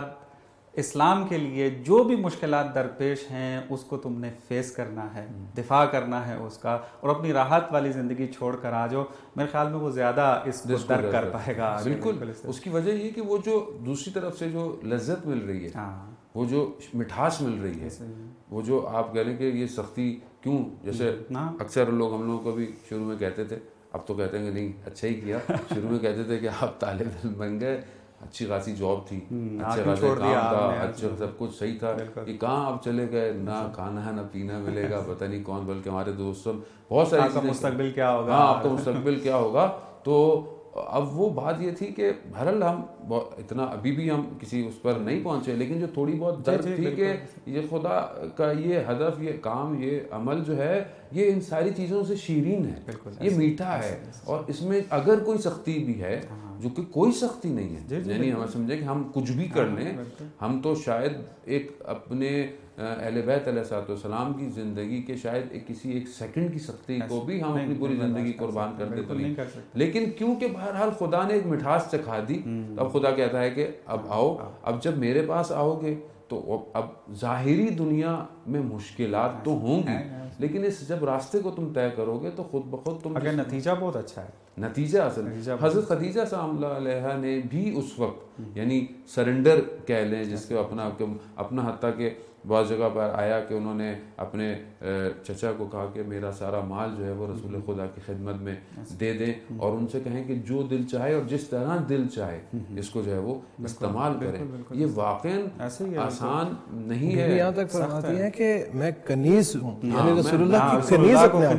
اسلام کے لیے جو بھی مشکلات درپیش ہیں اس کو تم نے فیس کرنا ہے, دفاع کرنا ہے اس کا, اور اپنی راحت والی زندگی چھوڑ کر آ جاؤ. میرے خیال میں وہ زیادہ اس کو درک کر پائے گا. بالکل. اس کی وجہ یہ کہ وہ جو دوسری طرف سے جو لذت مل رہی ہے, وہ جو مٹھاس مل رہی ہے, وہ جو آپ کہہ لیں کہ یہ سختی کیوں, جیسے اکثر لوگ ہم لوگوں کو بھی شروع میں کہتے تھے, اب تو کہتے ہیں کہ نہیں اچھا ہی کیا, شروع میں کہتے تھے کہ آپ طالب علم بن گئے, اچھی خاصی جاب تھی, اچھے خاصے کام تھا, اچھا سب کچھ صحیح تھا, یہ کہاں آپ چلے گئے, نہ کھانا ہے نہ پینا ملے گا, پتہ نہیں کون, بلکہ ہمارے دوست بہت ساری چیزیں, مستقبل کیا ہوگا, ہاں آپ کا مستقبل کیا ہوگا. تو اب وہ بات یہ تھی کہ بہرحال ہم اتنا ابھی بھی ہم کسی اس پر نہیں پہنچے, لیکن جو تھوڑی بہت درد تھی کہ یہ خدا کا یہ ہدف, یہ کام, یہ عمل جو ہے یہ ان ساری چیزوں سے شیرین ہے, یہ میٹھا ہے, اور اس میں اگر کوئی سختی بھی ہے جو کہ کوئی سختی نہیں ہے, یعنی ہمیں سمجھے کہ ہم کچھ بھی کر لیں, ہم تو شاید ایک اپنے اہل بیت علیہ الصلوۃ والسلام کی زندگی کے شاید ایک کسی ایک سیکنڈ کی سختی کو بھی ہم اپنی پوری زندگی قربان کر دیتے نہیں, لیکن کیونکہ بہرحال خدا نے ایک مٹھاس چکھا دی, اب خدا کہتا ہے کہ اب آؤ, اب جب میرے پاس آؤ گے تو اب ظاہری دنیا میں مشکلات تو ہوں گی, لیکن اس جب راستے کو تم طے کرو گے تو خود بخود تم, اگر نتیجہ بہت اچھا ہے, نتیجہ اصل حضرت خدیجہ سلام اللہ علیہا نے بھی اس وقت یعنی سرنڈر کہہ لیں جس کو اپنا اپنا حتیٰ کہ بعض جگہ پر آیا کہ انہوں نے اپنے چچا کو کہا کہ میرا سارا مال جو ہے وہ رسول خدا کی خدمت میں دے دیں, اور ان سے کہیں کہ جو دل چاہے اور جس طرح دل چاہے اس کو جو ہے وہ استعمال کریں. یہ واقعاً آسان نہیں ہے. یہاں تک فرماتی ہیں کہ میں کنیز ہوں, یعنی رسول اللہ کی کنیز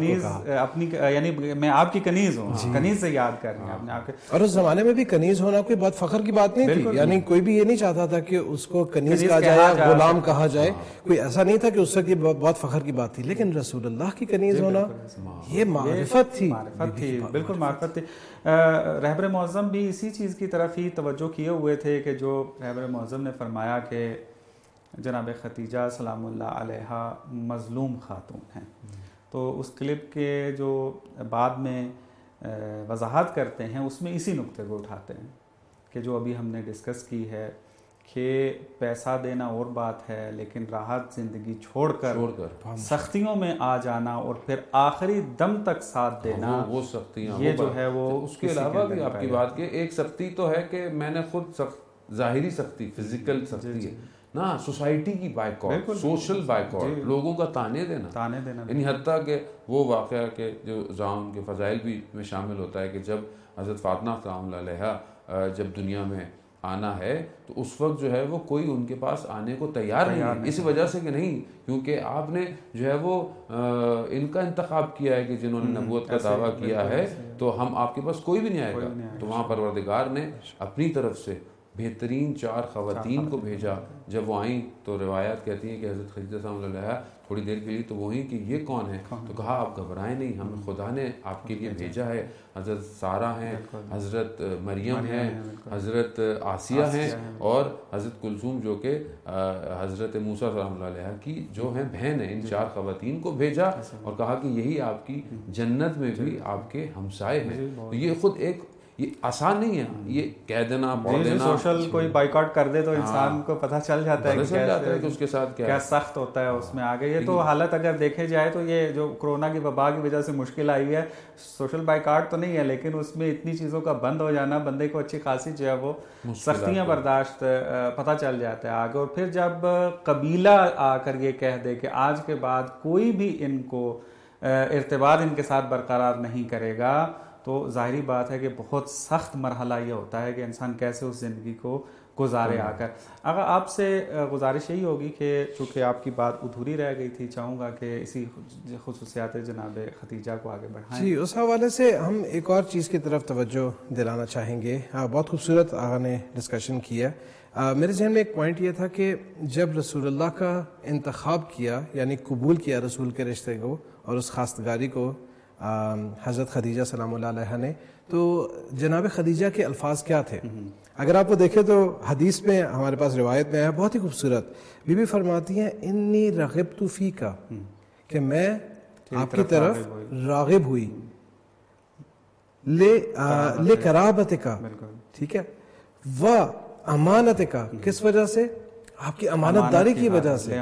اپنی, یعنی میں آپ کی کنیز ہوں, کنیز سے یاد کر رہے ہیں اپنے آپ کے. اور اس زمانے میں بھی کنیز ہونا کوئی بہت فخر کی بات نہیں تھی, یعنی کوئی بھی یہ نہیں چاہتا تھا کہ اس کو کنیز کہا جائے, غلام کہا جائے, کوئی ایسا نہیں تھا کہ اس سے بہت فخر کی بات تھی, لیکن رسول اللہ کی کنیز ہونا یہ معرفت تھی, معرفت تھی, بالکل معرفت تھی. رہبر معظم بھی اسی چیز کی طرف ہی توجہ کیے ہوئے تھے کہ جو رہبر معظم نے فرمایا کہ جناب خدیجہ سلام اللہ علیہا مظلوم خاتون ہیں. تو اس کلپ کے جو بعد میں وضاحت کرتے ہیں اس میں اسی نقطے کو اٹھاتے ہیں کہ جو ابھی ہم نے ڈسکس کی ہے کہ پیسہ دینا اور بات ہے لیکن راحت زندگی چھوڑ کر چھوڑ کر سختیوں میں آ جانا اور پھر آخری دم تک ساتھ دینا، وہ سختیاں یہ جو ہے وہ اس کے علاوہ بھی آپ کی بات کہ ایک سختی تو ہے کہ میں نے خود سخت ظاہری سختی فزیکل سختی ہے نا، سوسائٹی کی بائیکاٹ، سوشل بائیکاٹ، لوگوں کا تانے دینا تانے دینا یعنی حتیٰ کہ وہ واقعہ کہ جو زام کے فضائل بھی میں شامل ہوتا ہے کہ جب حضرت فاطمہ سلام اللہ علیہا جب دنیا میں آنا ہے تو اس وقت جو ہے وہ کوئی ان کے پاس آنے کو تیار نہیں ہے، اس وجہ سے کہ نہیں کیونکہ آپ نے جو ہے وہ ان کا انتخاب کیا ہے کہ جنہوں نے نبوت کا دعویٰ کیا ہے تو ہم آپ کے پاس کوئی بھی نہیں آئے گا، تو وہاں پروردگار نے اپنی طرف سے بہترین چار خواتین کو بھیجا. جب وہ آئیں تو روایات کہتی ہیں کہ حضرت خدیجہ سلام اللہ علیہا تھوڑی دیر کے لیے تو وہی کہ یہ کون ہے، تو کہا آپ گھبرائیں نہیں، ہمیں خدا نے آپ کے لیے بھیجا ہے. حضرت سارہ ہیں، حضرت مریم ہیں، حضرت آسیہ ہیں اور حضرت کلثوم جو کہ حضرت موسیٰ سلام اللہ علیہ کی جو ہیں بہن ہیں. ان چار خواتین کو بھیجا اور کہا کہ یہی آپ کی جنت میں بھی آپ کے ہمسائے ہیں. تو یہ خود ایک یہ آسان نہیں ہے یہ کہہ دینا پڑھ دینا. سوشل کوئی بائیکاٹ کر دے تو انسان کو پتہ چل جاتا ہے کہ اس کے ساتھ کیا سخت ہوتا ہے اس میں آگے. یہ تو حالت اگر دیکھے جائے تو یہ جو کرونا کی وبا کی وجہ سے مشکل آئی ہے، سوشل بائیکاٹ تو نہیں ہے لیکن اس میں اتنی چیزوں کا بند ہو جانا بندے کو اچھی خاصی جو ہے وہ سختیاں برداشت پتہ چل جاتا ہے آگے. اور پھر جب قبیلہ آ کر یہ کہہ دے کہ آج کے بعد کوئی بھی ان کو ارتباط ان کے ساتھ برقرار نہیں کرے گا تو ظاہری بات ہے کہ بہت سخت مرحلہ یہ ہوتا ہے کہ انسان کیسے اس زندگی کو گزارے آ کر. اگر آپ سے گزارش یہی ہوگی کہ چونکہ آپ کی بات ادھوری رہ گئی تھی، چاہوں گا کہ اسی خصوصیات جناب خدیجہ کو آگے بڑھائیں. جی، اس حوالے سے ہم ایک اور چیز کی طرف توجہ دلانا چاہیں گے. بہت خوبصورت آغا نے ڈسکشن کیا. میرے ذہن میں ایک پوائنٹ یہ تھا کہ جب رسول اللہ کا انتخاب کیا یعنی قبول کیا رسول کے رشتے کو اور اس خواستگاری کو حضرت خدیجہ سلام اللہ علیہ نے، تو جناب خدیجہ کے الفاظ کیا تھے؟ اگر آپ کو دیکھیں تو حدیث میں ہمارے پاس روایت میں ہے بہت ہی خوبصورت. بی بی فرماتی ہیں انی رغبت فیک، کہ میں آپ کی طرف راغب ہوئی، لے لے قرابتک، ٹھیک ہے، و امانتک، کس وجہ سے؟ آپ کی امانت داری کی وجہ سے،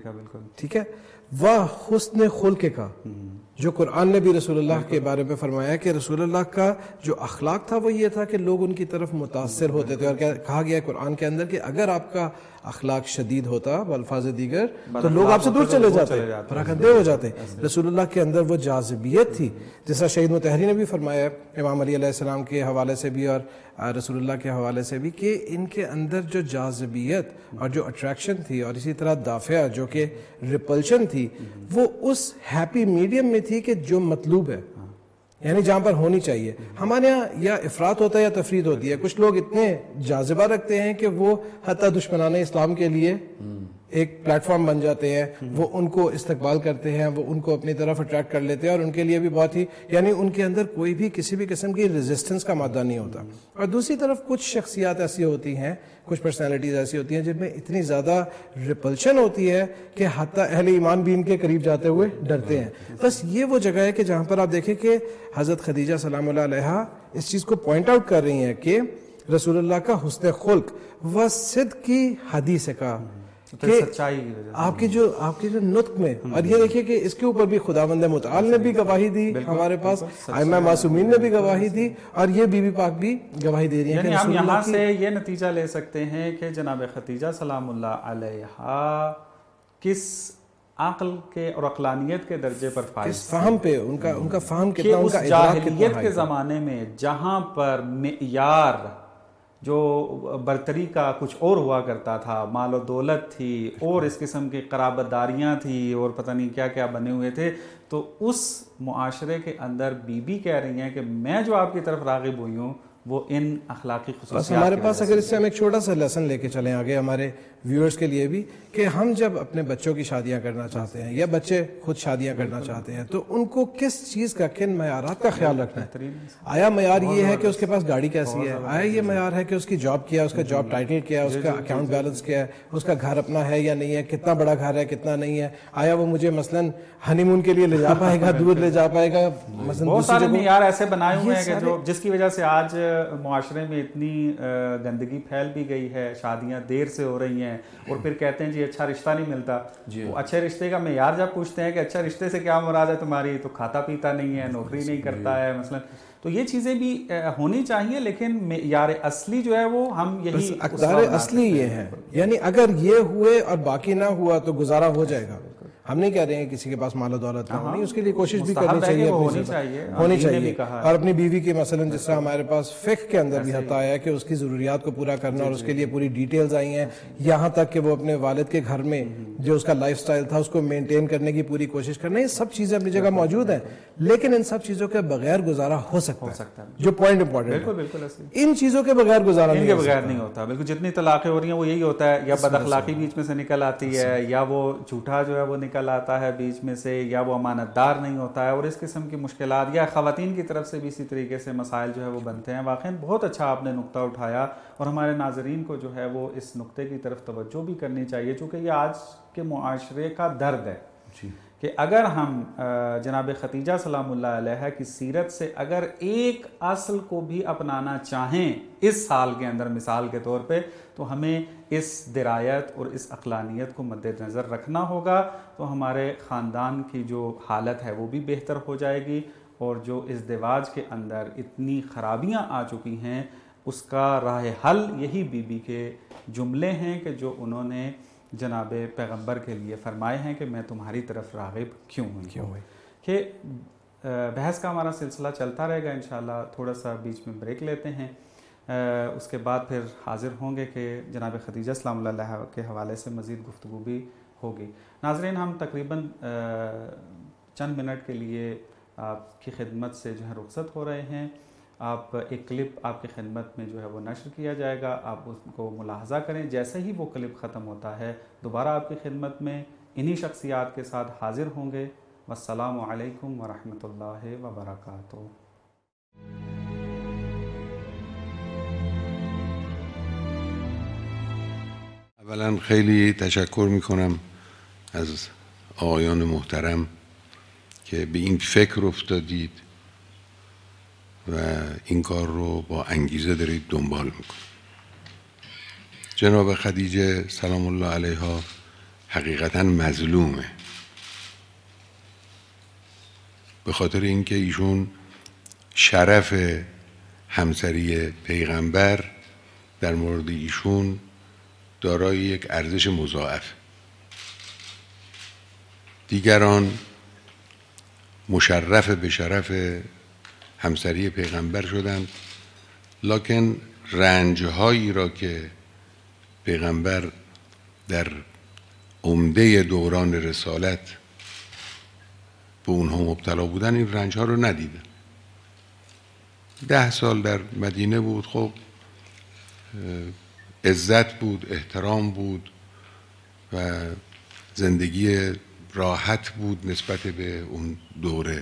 ٹھیک ہے، و حسن خلق کا، جو قرآن نے بھی رسول اللہ کے بارے میں فرمایا کہ رسول اللہ کا جو اخلاق تھا وہ یہ تھا کہ لوگ ان کی طرف متاثر ہوتے تھے. اور کہا گیا ہے قرآن کے اندر کہ اگر آپ کا اخلاق شدید ہوتا بالفاظ دیگر تو لوگ آپ سے دور چلے جاتے، پراکندے ہو جاتے. رسول اللہ کے اندر وہ جاذبیت تھی، جیسا شہید مطہری نے بھی فرمایا امام علی علیہ السلام کے حوالے سے بھی اور رسول اللہ کے حوالے سے بھی کہ ان کے اندر جو جاذبیت اور جو اٹریکشن تھی اور اسی طرح دافع جو کہ ریپلشن تھی وہ اس ہیپی میڈیم میں تھی کہ جو مطلوب ہے، یعنی جہاں پر ہونی چاہیے. ہمارے یہاں یا افراط ہوتا ہے یا تفرید ہوتی ہے. کچھ لوگ اتنے جاذبہ رکھتے ہیں کہ وہ حتیٰ دشمنان اسلام کے لیے ایک پلیٹ فارم بن جاتے ہیں، وہ ان کو استقبال کرتے ہیں، وہ ان کو اپنی طرف اٹریکٹ کر لیتے ہیں اور ان کے لیے بھی بہت ہی یعنی ان کے اندر کوئی بھی کسی بھی قسم کی ریزسٹنس کا مادہ نہیں ہوتا. اور دوسری طرف کچھ شخصیات ایسی ہوتی ہیں، کچھ پرسنالٹیز ایسی ہوتی ہیں جن میں اتنی زیادہ ریپلشن ہوتی ہے کہ حتیٰ اہل ایمان بھی ان کے قریب جاتے ہوئے ڈرتے ہیں. بس یہ وہ جگہ ہے کہ جہاں پر آپ دیکھیں کہ حضرت خدیجہ سلام اللہ علیہا اس چیز کو پوائنٹ آؤٹ کر رہی ہیں کہ رسول اللہ کا حسن خلق و صدق کی حدیث کا کہ آپ کی جو آپ کے جو نطق میں، اور یہ دیکھیے کہ اس کے اوپر بھی خداوند متعال نے بھی گواہی دی، ہمارے پاس ائمہ معصومین نے بھی گواہی دی اور یہ بی بی پاک بھی گواہی دے رہی ہیں. یعنی ہم یہاں سے یہ نتیجہ لے سکتے ہیں کہ جناب خدیجہ سلام اللہ علیہا کس عقل کے اور عقلانیت کے درجے پر فائز، کس فہم پہ ان کا ان کا فہم کتنا، ان کا ادراک کتنا. جاہلیت کے زمانے میں جہاں پر معیار جو برتری کا کچھ اور ہوا کرتا تھا، مال و دولت تھی اور اس قسم کی قرابت داریاں تھی اور پتہ نہیں کیا کیا بنے ہوئے تھے، تو اس معاشرے کے اندر بی بی کہہ رہی ہیں کہ میں جو آپ کی طرف راغب ہوئی ہوں وہ ان اخلاقی خصوصیات. ہمارے پاس اگر اس سے ہم ایک چھوٹا سا لیسن لے کے چلیں آگے ہمارے ویورز کے لیے بھی کہ ہم جب اپنے بچوں کی شادیاں کرنا چاہتے ہیں یا بچے خود شادیاں کرنا چاہتے ہیں تو ان کو کس چیز کا، کن معیارات کا خیال رکھنا ہے؟ آیا معیار یہ ہے کہ اس کے پاس گاڑی کیسی ہے؟ آیا یہ معیار ہے کہ اس کی جاب کیا ہے، اس کا جاب ٹائٹل کیا ہے، اس کا اکاؤنٹ بیلنس کیا ہے، اس کا گھر اپنا ہے یا نہیں ہے، کتنا بڑا گھر ہے کتنا نہیں ہے، آیا وہ مجھے مثلاً ہنی مون کے لیے لے جا پائے گا، دور لے جا پائے گا؟ بہت سارے معیار ایسے بنائے ہوئے ہیں کہ جو جس کی وجہ سے آج मुआशरे में इतनी गंदगी फैल भी गई है, शादियां देर से हो रही हैं और फिर कहते हैं जी अच्छा रिश्ता नहीं मिलता। तो अच्छे रिश्ते का मेयार जब पूछते हैं कि अच्छा रिश्ते से क्या मुराद है तुम्हारी, तो खाता पीता नहीं है, नौकरी नहीं करता है मसलन, तो ये चीज़ें भी होनी चाहिए। लेकिन यार असली जो है वो हम यही अक़दार असली ये है, यानी अगर ये हुए और बाकी ना हुआ तो गुजारा हो जाएगा। हम नहीं कह रहे हैं किसी के पास माल दौलत ना होनी, उसके लिए कोशिश भी करनी चाहिए, होनी चाहिए होनी चाहिए और अपनी बीवी की मसलन जिस तरह हमारे पास फ़िक़्ह के अंदर भी हता है कि उसकी ज़रूरियात को पूरा करना और उसके लिए पूरी डिटेल्स आई हैं, यहाँ तक कि वो अपने वालिद के घर में जो उसका लाइफस्टाइल था उसको मेंटेन करने की पूरी कोशिश करना, ये सब चीज़ें अपनी जगह मौजूद हैं। लेकिन इन सब चीज़ों के बगैर गुजारा हो सकता है, जो पॉइंट इंपॉर्टेंट है। इन चीज़ों के बगैर गुजारा इनके बगैर नहीं होता। बिल्कुल, जितनी तलाक़ें हो रही हैं वो यही होता है, या बदअखलाक़ी बीच में से निकल आती है, या वो झूठा जो है वो निकल आता है बीच में से, या वो अमानतदार नहीं होता है, और इस किस्म की मुश्किलात या ख़वातीन की तरफ से भी इसी तरीके से मसाइल जो है वो बनते हैं। वाक़ई बहुत अच्छा आपने नुक्ता उठाया और हमारे नाज़रीन को जो है वो इस नुक्ते की तरफ तवज्जो भी करनी चाहिए, चूँकि ये आज के मुआशरे का दर्द है जी। कि अगर हम जनाब खतीजा सलामुल्लाह अलैहा की सीरत से अगर एक असल को भी अपनाना चाहें इस साल के अंदर मिसाल के तौर पे, तो हमें इस दिरायत और इस अक़लानियत को मद्देनज़र रखना होगा, तो हमारे ख़ानदान की जो हालत है वो भी बेहतर हो जाएगी, और जो इज़्दिवाज के अंदर इतनी ख़राबियाँ आ चुकी हैं उसका राह हल यही बीबी के जुमले हैं कि जो उन्होंने जनाब पैगंबर के लिए फ़रमाए हैं कि मैं तुम्हारी तरफ राग़िब क्यों हूँ क्यों हुई कि बहस का हमारा सिलसिला चलता रहेगा इंशाअल्लाह। थोड़ा सा बीच में ब्रेक लेते हैं, आ, उसके बाद फिर हाज़िर होंगे कि जनाब खदीजा सलामुल्लाह अलैहा के हवाले से मज़ीद गुफ्तगू भी होगी। नाज़रीन, हम तकरीबन चंद मिनट के लिए आपकी खिदमत से जो है रुखसत हो रहे हैं। आप एक क्लिप आपकी खिदमत में जो है वो नशर किया जाएगा, आप उसको मुलाहजा करें। जैसे ही वो क्लिप ख़त्म होता है दोबारा आपकी खिदमत में इन्हीं शख्सियात के साथ हाज़िर होंगे। वस्सलामु अलैकुम वरहमतुल्लाहि वबरकातुहू। اولا خیلی تشکر میکنم از آقایان محترم که به این فکر افتادید و این کار رو با انگیزه دارید دنبال میکنید. جناب خدیجه سلام الله علیها حقیقتا مظلومه، به خاطر اینکه ایشون شرف همسری پیغمبر در مورد ایشون دارای یک ارزش مضاعف. دیگران مشرف به شرف همسری پیغمبر شدند، لکن رنجهایی را که پیغمبر در عمده دوران رسالت به اونها مبتلا بودن، این رنجها رو ندیدن. ده سال در مدینه بود، خب عزت بود، احترام بود و زندگی راحت بود نسبت به اون دوره.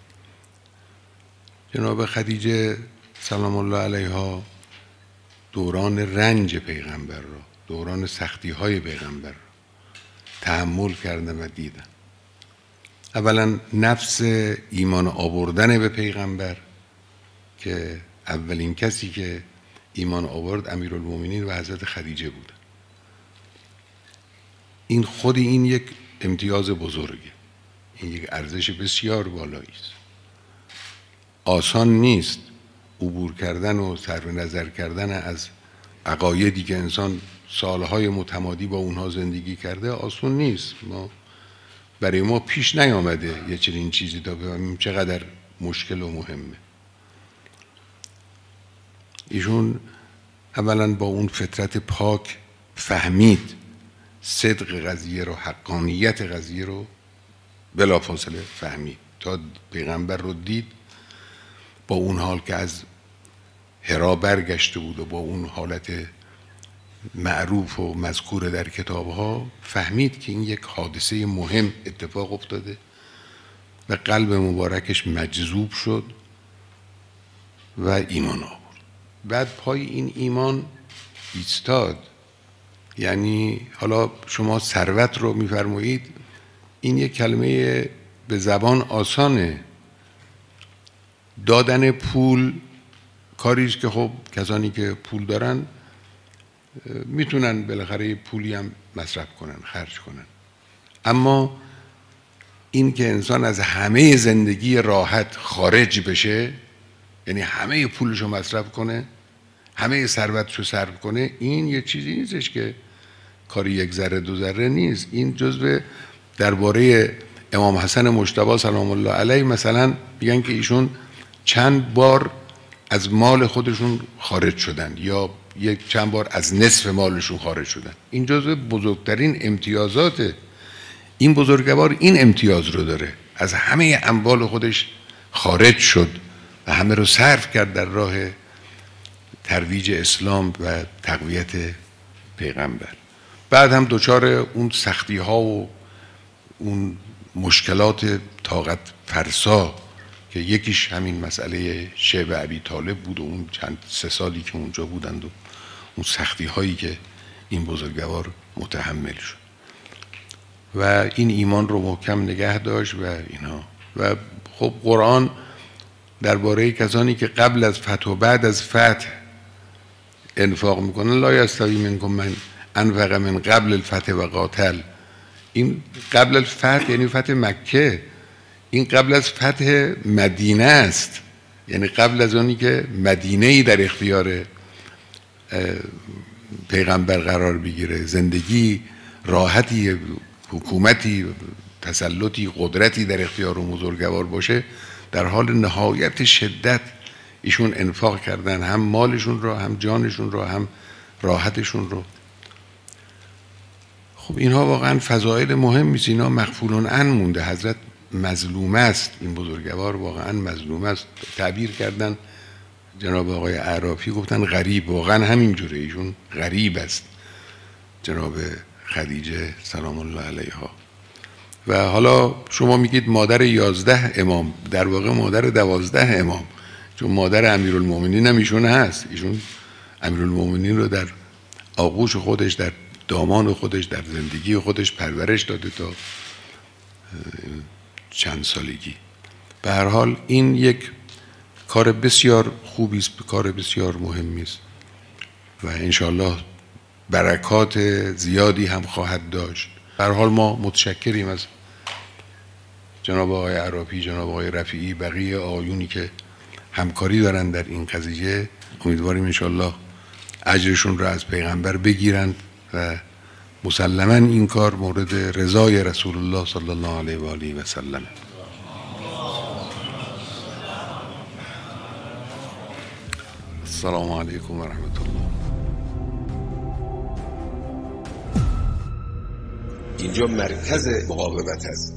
جناب خدیجه سلام الله علیها دوران رنج پیغمبر را، دوران سختی های پیغمبر را تحمل کردن و دیدن. اولا نفس ایمان آوردن به پیغمبر که اولین کسی که ایمان آورد امیرالمومنین و حضرت خدیجه بود. این خود این یک امتیاز بزرگه، این یک ارزش بسیار بالایی است. آسان نیست عبور کردن و صرف نظر کردن از عقایدی که انسان سالهای متمادی با اونها زندگی کرده، آسان نیست. ما برای ما پیش نیامده یه چنین چیزی تا بفهمیم چقدر مشکل و مهمه. ایشون اولا با اون فطرت پاک فهمید صدق قضیه رو، حقانیت قضیه رو بلافاصله فهمید. تا پیغمبر رو دید با اون حال که از حرا برگشته بود و با اون حالت معروف و مذکور در کتابها، فهمید که این یک حادثه مهم اتفاق افتاده و قلب مبارکش مجذوب شد و ایمان آورد. بعد پای این ایمان ایستاد. یعنی حالا شما ثروت رو میفرمایید، این یک کلمه به زبان آسانه. دادن پول کاری است که خب کسانی که پول دارن میتونن بالاخره پولی هم مصرف کنن، خرج کنن. اما این که انسان از همه زندگی راحت خارج بشه، یعنی همه پولشو مصرف کنه، همه ثروتشو صرف کنه، این یه چیزی نیستش که کاری یک ذره دو ذره نیست. این جزء درباره امام حسن مجتبی سلام الله علیه مثلا میگن که ایشون چند بار از مال خودشون خارج شدن یا یک چند بار از نصف مالشون خارج شدن. این جزء بزرگترین امتیازات این بزرگوار، این امتیاز رو داره، از همه اموال خودش خارج شد و همه رو صرف کرد در راه ترویج اسلام و تقویت پیغمبر. بعد هم دچار اون سختی ها و اون مشکلات طاقت فرسا که یکیش همین مسئله شعب ابی طالب بود و اون چند سه سالی که اونجا بودند و اون سختی هایی که این بزرگوار متحمل شد و این ایمان رو محکم نگه داشت و اینا. و خب قرآن درباره کسانی که قبل از فتح و بعد از فتح انفاق میکنن، لا یستوی منکم من انفق من قبل الفتح و قاتل. این قبل الفتح یعنی فتح مکه، این قبل از فتح مدینه است، یعنی قبل از اونی که مدینه‌ای در اختیار پیغمبر قرار بگیره، زندگی راحتی، حکومتی، تسلطی، قدرتی در اختیار و بزرگوار باشه، در حال نهایت شدت ایشون انفاق کردن، هم مالشون رو، هم جانشون رو، هم راحتشون رو. خب اینها واقعا فضائل مهمی است، اینا مغفورون عن مونده. حضرت مظلوم است، این بزرگوار واقعا مظلوم است. تعبیر کردن جناب آقای اعرافی، گفتن غریب، واقعا همینجوره، ایشون غریب است جناب خدیجه سلام الله علیها. و حالا شما میگید مادر یازده امام، در واقع مادر دوازده امام، چون مادر امیرالمومنین هم ایشون هست. ایشون امیرالمومنین رو در آغوش خودش، در دامان خودش، در زندگی خودش پرورش داده تا چند سالگی. به هر حال این یک کار بسیار خوبی است، کار بسیار مهمی است و انشالله برکات زیادی هم خواهد داشت. به هر حال ما متشکریم از جناب آقای عرافی، جناب آقای رفیعی، بقیه آقایونی که همکاری دارن در این قضیه. امیدواریم انشالله اجرشون را از پیغمبر بگیرند و مسلما این کار مورد رضای رسول الله صلی الله علیه و آله و سلم. السلام علیکم و رحمت الله. اینجا مرکز مقاومت است.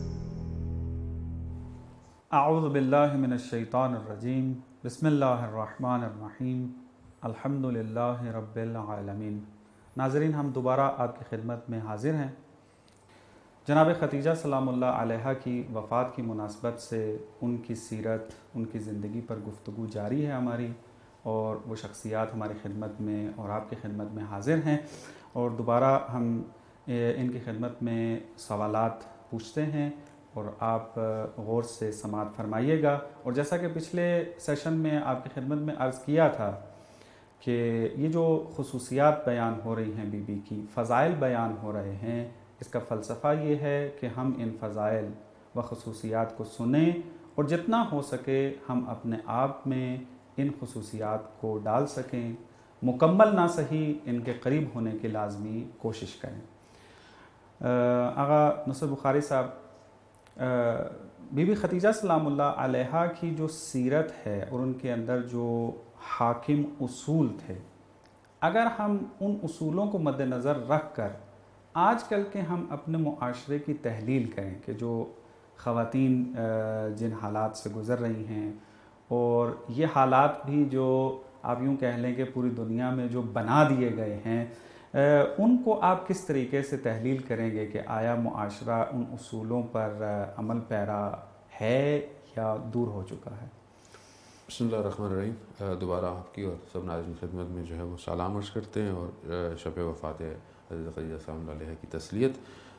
اعوذ بالله من الشیطان الرجیم. بسم الله الرحمن الرحیم. الحمد لله رب العالمین. ناظرین، हम दोबारा आपकी खिदमत में हाजिर हैं। जनाब खतीजा सलाम अल्लाह अलैहा की वफ़ात की मुनासबत से उनकी सीरत, उनकी ज़िंदगी पर गुफ्तगू जारी है हमारी, और वो शख्सियात हमारी खिदमत में और आपकी खिदमत में हाजिर हैं, और दोबारा हम इनकी खिदमत में सवालात पूछते हैं और आप गौर से समाअत फरमाइएगा। और जैसा कि पिछले सेशन में आपकी खिदमत में अर्ज़ किया था कि ये जो खुसूसियात बयान हो रही हैं बीबी की, फ़ज़ाइल बयान हो रहे हैं, इसका फ़लसफ़ा ये है कि हम इन फ़ज़ाइल व खुसूसियात को सुने और जितना हो सके हम अपने आप में इन खुसूसियात को डाल सकें, मुकम्मल ना सही इनके करीब होने की लाजमी कोशिश करें। आगा नुसरत बुखारी साहब, बीबी खतीजा सलामुल्लाह अलैहा की जो सीरत है और उनके अंदर जो हाकिम उसूल थे, अगर हम उन उसूलों को मद्देनज़र रख कर आजकल के हम अपने मुआशरे की तहलील करें कि जो ख़वातीन जिन हालात से गुज़र रही हैं, और ये हालात भी जो आप यूँ कह लें कि पूरी दुनिया में जो बना दिए गए हैं, उनको आप किस तरीके से तहलील करेंगे कि आया मुआशरा उन उसूलों पर अमल पैरा है या दूर हो चुका है? बिस्मिल्लाहिर्रहमानिर्रहीम। दोबारा आपकी और सब नाज़रीन खिदमत में जो है वो सलाम अर्ज़ करते हैं और शब वफ़ात हज़रत खदीजा सलाम अलैहा की तस्लियत।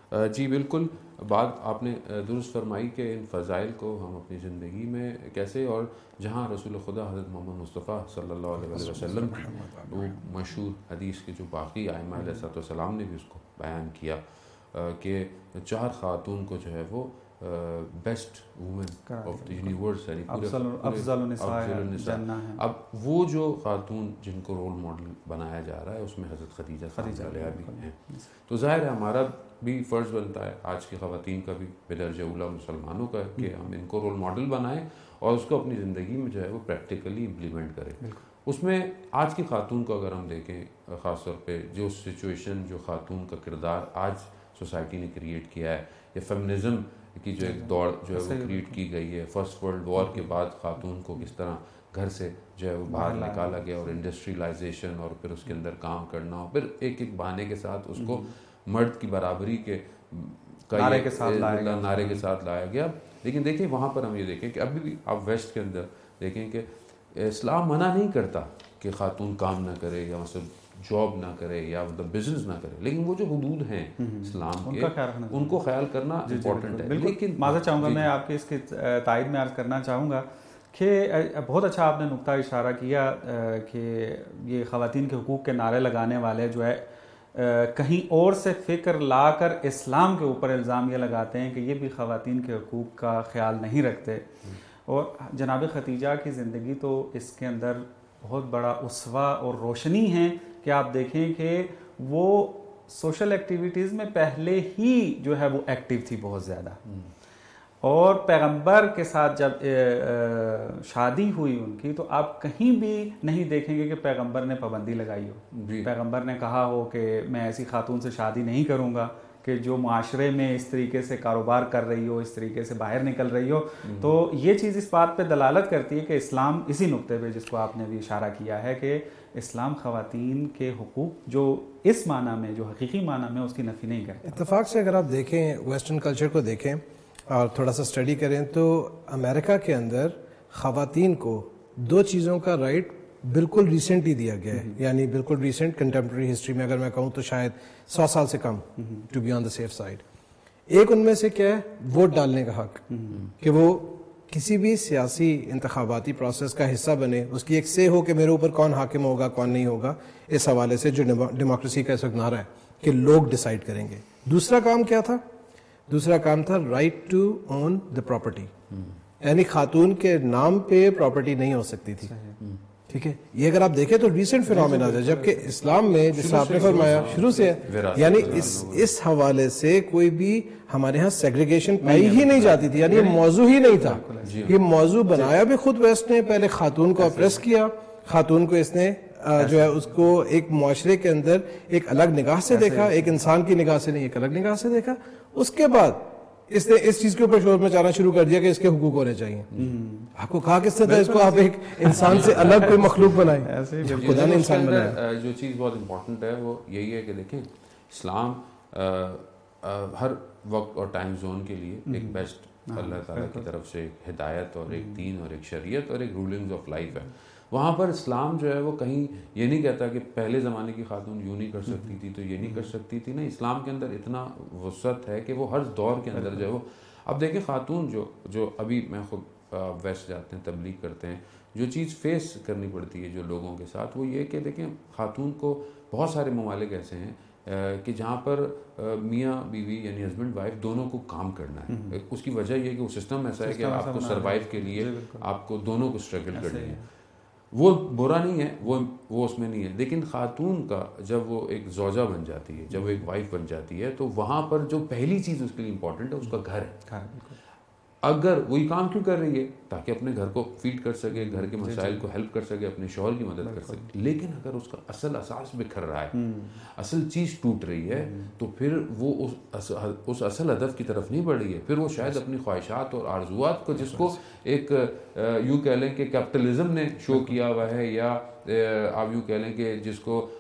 جی بالکل، بات آپ نے درست فرمائی کہ ان فضائل کو ہم اپنی زندگی میں کیسے، اور جہاں رسول خدا حضرت محمد مصطفیٰ صلی اللہ علیہ وسلم کی وہ مشہور حدیث کے جو باقی ائمہ علیہ الصلوۃ والسلام نے بھی اس کو بیان کیا کہ چار خاتون کو جو ہے وہ best woman of the universe, یعنی افضل النساء، اب وہ جو خاتون جن کو رول ماڈل بنایا جا رہا ہے اس میں حضرت خدیجہ علیہا بھی ہیں. تو ظاہر ہے ہمارا بھی فرض بنتا ہے، آج کی خواتین کا بھی بدرجہ اولیٰ مسلمانوں کا، کہ ہم ان کو رول ماڈل بنائیں اور اس کو اپنی زندگی میں جو ہے وہ پریکٹیکلی امپلیمنٹ کریں. اس میں آج کی خاتون کو اگر ہم دیکھیں، خاص طور پہ جو سچویشن، جو خاتون کا کردار آج سوسائٹی نے کریٹ کیا ہے، یا فیمنزم کی جو ایک دوڑ جو ہے وہ کریٹ کی گئی ہے، فرسٹ ورلڈ وار کے بعد خاتون کو کس طرح گھر سے جو ہے وہ باہر نکالا گیا، اور انڈسٹریلائزیشن، اور پھر اس کے اندر کام کرنا، اور پھر ایک ایک بہانے کے ساتھ اس کو مرد کی برابری کے نعرے کے ساتھ نعرے کے ساتھ لایا گیا. لیکن دیکھیں وہاں پر ہم یہ دیکھیں کہ ابھی بھی آپ ویسٹ کے اندر دیکھیں کہ اسلام منع نہیں کرتا کہ خاتون کام نہ کرے، یا مطلب جاب نہ کرے، یا مطلب بزنس نہ کرے، لیکن وہ جو حدود ہیں اسلام کے ان کو خیال کرنا امپورٹنٹ ہے. لیکن معذرت چاہوں گا، میں آپ کے اس کی تائید میں عرض کرنا چاہوں گا کہ بہت اچھا آپ نے نقطہ اشارہ کیا کہ یہ خواتین کے حقوق کے نعرے لگانے والے جو ہے کہیں اور سے فکر لا کر اسلام کے اوپر الزام یہ لگاتے ہیں کہ یہ بھی خواتین کے حقوق کا خیال نہیں رکھتے. اور جناب خدیجہ کی زندگی تو اس کے اندر بہت بڑا اسوہ اور روشنی ہے کہ آپ دیکھیں کہ وہ سوشل ایکٹیویٹیز میں پہلے ہی جو ہے وہ ایکٹیو تھی بہت زیادہ، اور پیغمبر کے ساتھ جب شادی ہوئی ان کی تو آپ کہیں بھی نہیں دیکھیں گے کہ پیغمبر نے پابندی لگائی ہو، پیغمبر نے کہا ہو کہ میں ایسی خاتون سے شادی نہیں کروں گا کہ جو معاشرے میں اس طریقے سے کاروبار کر رہی ہو، اس طریقے سے باہر نکل رہی ہو. تو یہ چیز اس بات پہ دلالت کرتی ہے کہ اسلام اسی نقطے پہ جس کو آپ نے بھی اشارہ کیا ہے کہ اسلام خواتین کے حقوق جو اس معنی میں، جو حقیقی معنی میں، اس کی نفی نہیں کرتا. اتفاق سے اگر آپ دیکھیں ویسٹرن کلچر کو دیکھیں اور تھوڑا سا اسٹڈی کریں تو امریکہ کے اندر خواتین کو دو چیزوں کا رائٹ بالکل ریسنٹلی دیا گیا ہے، یعنی بالکل ریسنٹ کنٹمپرری ہسٹری میں اگر میں کہوں تو شاید سو سال سے کم، to be on the safe side. ایک ان میں سے کیا ہے، ووٹ ڈالنے کا حق، کہ وہ کسی بھی سیاسی انتخاباتی پروسیس کا حصہ بنے، اس کی ایک سے ہو کہ میرے اوپر کون حاکم ہوگا کون نہیں ہوگا، اس حوالے سے جو ڈیموکریسی کا اس وقت نعرہ ہے کہ لوگ ڈیسائیڈ کریں گے. دوسرا کام کیا تھا؟ دوسرا کام تھا right to own the property, یعنی خاتون کے نام پہ پراپرٹی نہیں ہو سکتی تھی. ٹھیک ہے، یہ اگر آپ دیکھیں تو ریسنٹ فینومینا ہے، جبکہ اسلام میں جس آپ نے فرمایا شروع سے ہے، یعنی اس اس حوالے سے کوئی بھی ہمارے ہاں سیگریگیشن پائی ہی نہیں جاتی تھی، یعنی یہ موضوع ہی نہیں تھا. یہ موضوع بنایا بھی خود ویسٹ نے، پہلے خاتون کو اپریس کیا، خاتون کو اس نے جو ہے اس کو ایک معاشرے کے اندر ایک الگ نگاہ سے دیکھا، ایک انسان کی نگاہ سے نہیں، ایک الگ نگاہ سے دیکھا. اس کے بعد اس نے اس چیز کے اوپر شور مچانا شروع کر دیا کہ اس کے حقوق ہونے چاہیے. آپ کو کہا کس نے تھا اس کو آپ ایک انسان سے الگ کوئی مخلوق بنائیں، خدا نے انسان بنایا. جو چیز بہت امپورٹنٹ ہے وہ یہی ہے کہ دیکھیں اسلام ہر وقت اور ٹائم زون کے لیے ایک بیسٹ اللہ تعالیٰ کی طرف سے ایک ہدایت اور ایک دین اور ایک شریعت اور ایک رولنگز آف لائف ہے. وہاں پر اسلام جو ہے وہ کہیں یہ نہیں کہتا کہ پہلے زمانے کی خاتون یوں نہیں کر سکتی تھی تو یہ نہیں کر سکتی تھی. نہیں، اسلام کے اندر اتنا وسعت ہے کہ وہ ہر دور کے اندر جو ہے وہ، اب دیکھیں خاتون جو جو ابھی میں خود ویسٹ جاتے ہیں تبلیغ کرتے ہیں، جو چیز فیس کرنی پڑتی ہے جو لوگوں کے ساتھ، وہ یہ کہ دیکھیں خاتون کو بہت سارے ممالک ایسے ہیں کہ جہاں پر میاں بیوی یعنی ہسبینڈ وائف دونوں کو کام کرنا ہے. اس کی وجہ یہ کہ وہ سسٹم ایسا ہے کہ آپ کو سروائیو کے لیے آپ کو دونوں کو اسٹرگل کرنی ہے. وہ برا نہیں ہے، وہ وہ اس میں نہیں ہے، لیکن خاتون کا جب وہ ایک زوجہ بن جاتی ہے، جب وہ ایک وائف بن جاتی ہے، تو وہاں پر جو پہلی چیز اس کے لیے امپورٹنٹ ہے اس کا گھر ہے. اگر وہی کام کیوں کر رہی ہے؟ تاکہ اپنے گھر کو فیڈ کر سکے، گھر کے مسائل کو ہیلپ کر سکے، اپنے شوہر کی مدد کر سکے. لیکن اگر اس کا اصل اساس بکھر رہا ہے، اصل چیز ٹوٹ رہی ہے، تو پھر وہ اس اصل ہدف کی طرف نہیں بڑھ رہی ہے. پھر وہ شاید اپنی خواہشات اور آرزوات کو، جس کو ایک یوں کہہ لیں کہ کیپٹلزم نے شو کیا ہوا ہے، یا آپ یوں کہہ لیں کہ جس کو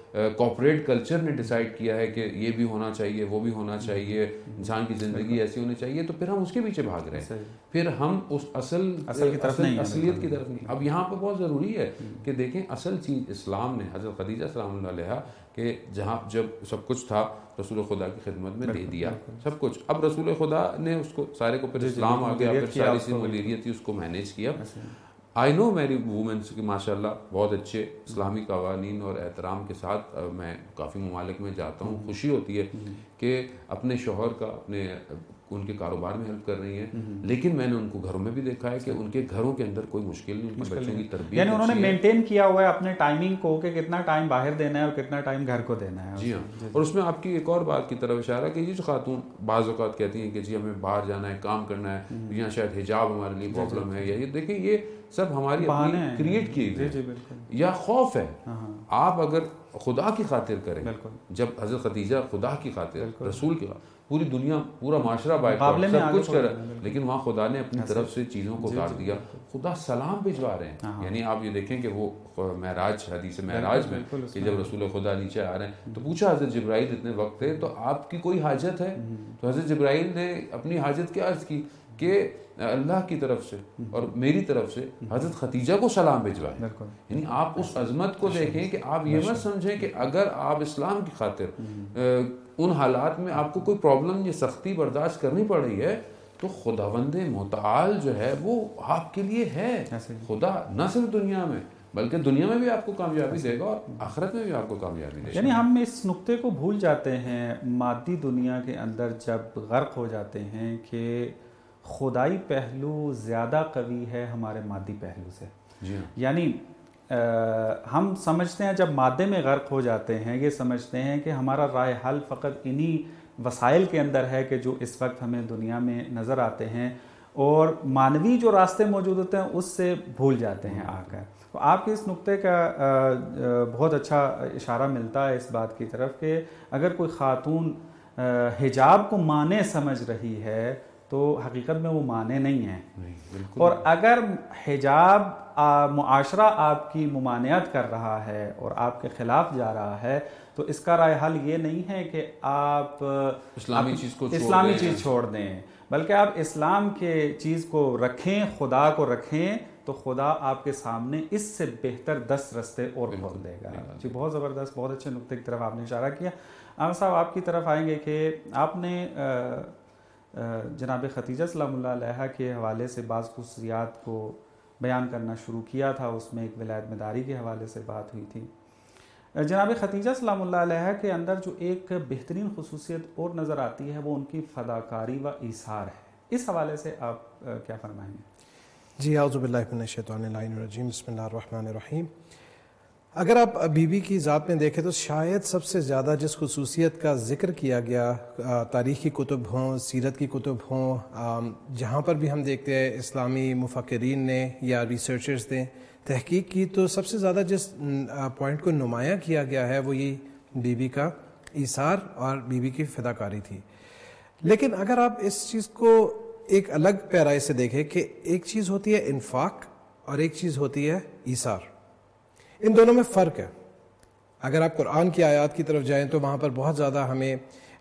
کارپوریٹ کلچر نے ڈیسائیڈ کیا ہے کہ یہ بھی ہونا چاہیے وہ بھی ہونا چاہیے, انسان کی زندگی ایسی ہونی چاہیے, تو پھر ہم اس کے پیچھے بھاگ رہے ہیں, پھر ہم اس اصل اصلیت کی طرف نہیں. اب یہاں پہ بہت ضروری ہے کہ دیکھیں اصل چیز اسلام نے حضرت خدیجہ سلام اللہ علیہا کہ جہاں جب سب کچھ تھا رسول خدا کی خدمت میں دے دیا سب کچھ. اب رسول خدا نے اس کو سارے کو, پھر اسلام آ گیا, پھر ساری سی مدیریت تھی اس کو مینیج کیا. آئی نو میری وومنس کی ماشاء اللہ بہت اچھے اسلامی قوانین اور احترام کے ساتھ میں کافی ممالک میں جاتا ہوں, خوشی ہوتی ہے کہ اپنے شوہر کا اپنے ان کے کاروبار میں ہیلپ کر رہی ہیں, لیکن میں نے ان کو گھروں میں بھی دیکھا ہے کہ ان کے گھروں کے اندر کوئی مشکل نہیں, ان کے بچوں کی تربیت, یعنی انہوں نے مینٹین کیا ہوا ہے اپنے ٹائمنگ کو کہ کتنا ٹائم باہر دینا ہے اور کتنا ٹائم گھر کو دینا ہے. جی ہاں, اور اس میں آپ کی ایک اور بات کی طرف اشارہ کہ یہ جو خاتون بعض اوقات کہتی ہیں کہ جی ہمیں باہر جانا ہے, کام کرنا ہے, یا شاید حجاب ہمارے لیے پرابلم ہے, یا یہ دیکھیں یہ سب ہماری اپنی کریٹ کی گئی یا خوف ہے. آپ اگر خدا کی خاطر کریں, جب حضرت خدیجہ خدا کی خاطر رسول کی پوری دنیا پورا معاشرہ بائیکاٹ سب کچھ کرا, لیکن وہاں خدا نے اپنی طرف سے چیزوں کو اتار دیا, خدا سلام بھجوا رہے ہیں. یعنی آپ یہ دیکھیں کہ وہ معراج حدیث معراج میں کہ جب رسول خدا نیچے آ رہے ہیں تو پوچھا حضرت جبرائیل اتنے وقت تھے تو آپ کی کوئی حاجت ہے, تو حضرت جبرائیل نے اپنی حاجت کیا عرض کی کہ اللہ کی طرف سے اور میری طرف سے حضرت خدیجہ کو سلام بھجوائے. یعنی آپ اس عظمت کو دیکھیں کہ آپ یہ مت سمجھیں کہ اگر آپ اسلام کی خاطر ان حالات میں آپ کو کوئی پرابلم یا سختی برداشت کرنی پڑ رہی ہے تو خداوند متعال جو ہے وہ آپ کے لیے ہے. خدا نہ صرف دنیا میں بلکہ دنیا میں بھی آپ کو کامیابی دے گا اور آخرت میں بھی آپ کو کامیابی دے گا. یعنی ہم اس نقطے کو بھول جاتے ہیں مادی دنیا کے اندر جب غرق ہو جاتے ہیں کہ خدائی پہلو زیادہ قوی ہے ہمارے مادی پہلو سے. یعنی ہم سمجھتے ہیں جب مادے میں غرق ہو جاتے ہیں یہ سمجھتے ہیں کہ ہمارا رائے حل فقط انہی وسائل کے اندر ہے کہ جو اس وقت ہمیں دنیا میں نظر آتے ہیں, اور مانوی جو راستے موجود ہوتے ہیں اس سے بھول جاتے ہیں آ کر. تو آپ کے اس نقطے کا بہت اچھا اشارہ ملتا ہے اس بات کی طرف کہ اگر کوئی خاتون حجاب کو مانے سمجھ رہی ہے تو حقیقت میں وہ مانے نہیں ہیں, اور اگر حجاب معاشرہ آپ کی ممانعت کر رہا ہے اور آپ کے خلاف جا رہا ہے تو اس کا رائے حل یہ نہیں ہے کہ آپ اسلامی چیز کو اسلامی چیز چھوڑ دیں, بلکہ آپ اسلام کے چیز کو رکھیں, خدا کو رکھیں, تو خدا آپ کے سامنے اس سے بہتر دس رستے اور کھول دے گا. جی بہت زبردست, بہت اچھے نقطے کی طرف آپ نے اشارہ کیا. عامر صاحب آپ کی طرف آئیں گے کہ آپ نے جناب خدیجہ سلام اللہ علیہا کے حوالے سے بعض خصوصیات کو بیان کرنا شروع کیا تھا, اس میں ایک ولایت مداری کے حوالے سے بات ہوئی تھی. جناب خدیجہ سلام اللہ علیہا کے اندر جو ایک بہترین خصوصیت اور نظر آتی ہے وہ ان کی فداکاری و ایثار ہے, اس حوالے سے آپ کیا فرمائیں گے؟ جی اعوذ باللہ من الشیطان الرجیم, بسم اللہ الرحمن الرحیم. اگر آپ بی بی کی ذات میں دیکھیں تو شاید سب سے زیادہ جس خصوصیت کا ذکر کیا گیا تاریخی کتب ہوں, سیرت کی کتب ہوں, جہاں پر بھی ہم دیکھتے ہیں اسلامی مفکرین نے یا ریسرچرز نے تحقیق کی, تو سب سے زیادہ جس پوائنٹ کو نمایاں کیا گیا ہے وہ یہ بی بی کا ایثار اور بی بی کی فداکاری تھی. لیکن اگر آپ اس چیز کو ایک الگ پیرائے سے دیکھیں کہ ایک چیز ہوتی ہے انفاق اور ایک چیز ہوتی ہے ایثار, ان دونوں میں فرق ہے. اگر آپ قرآن کی آیات کی طرف جائیں تو وہاں پر بہت زیادہ ہمیں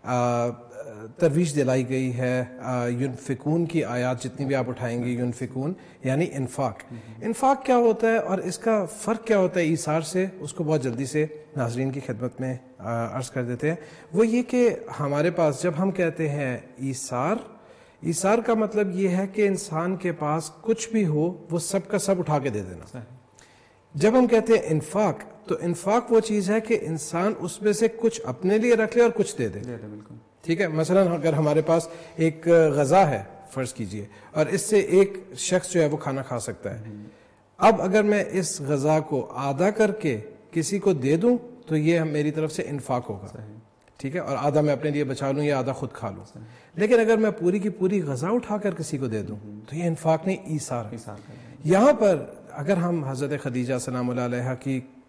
ترویج دلائی گئی ہے. ینفقون کی آیات جتنی بھی آپ اٹھائیں گے, ینفقون یعنی انفاق. انفاق کیا ہوتا ہے اور اس کا فرق کیا ہوتا ہے ایثار سے, اس کو بہت جلدی سے ناظرین کی خدمت میں عرض کر دیتے ہیں. وہ یہ کہ ہمارے پاس جب ہم کہتے ہیں ایثار, ایثار کا مطلب یہ ہے کہ انسان کے پاس کچھ بھی ہو وہ سب کا سب اٹھا کے دے دینا. جب ہم کہتے ہیں انفاق تو انفاق وہ چیز ہے کہ انسان اس میں سے کچھ اپنے لیے رکھ لے اور کچھ دے دے. ٹھیک ہے, مثلا اگر ہمارے پاس ایک غذا ہے فرض کیجئے, اور اس سے ایک شخص جو ہے وہ کھانا کھا سکتا ہے, اب اگر میں اس غذا کو آدھا کر کے کسی کو دے دوں تو یہ میری طرف سے انفاق ہوگا. ٹھیک ہے, اور آدھا میں اپنے لیے بچا لوں یا آدھا خود کھا لوں. لیکن اگر میں پوری کی پوری غذا اٹھا کر کسی کو دے دوں تو یہ انفاق نہیں, ایثار ہے. یہاں پر اگر ہم حضرت خدیجہ سلام اللہ علیہا کی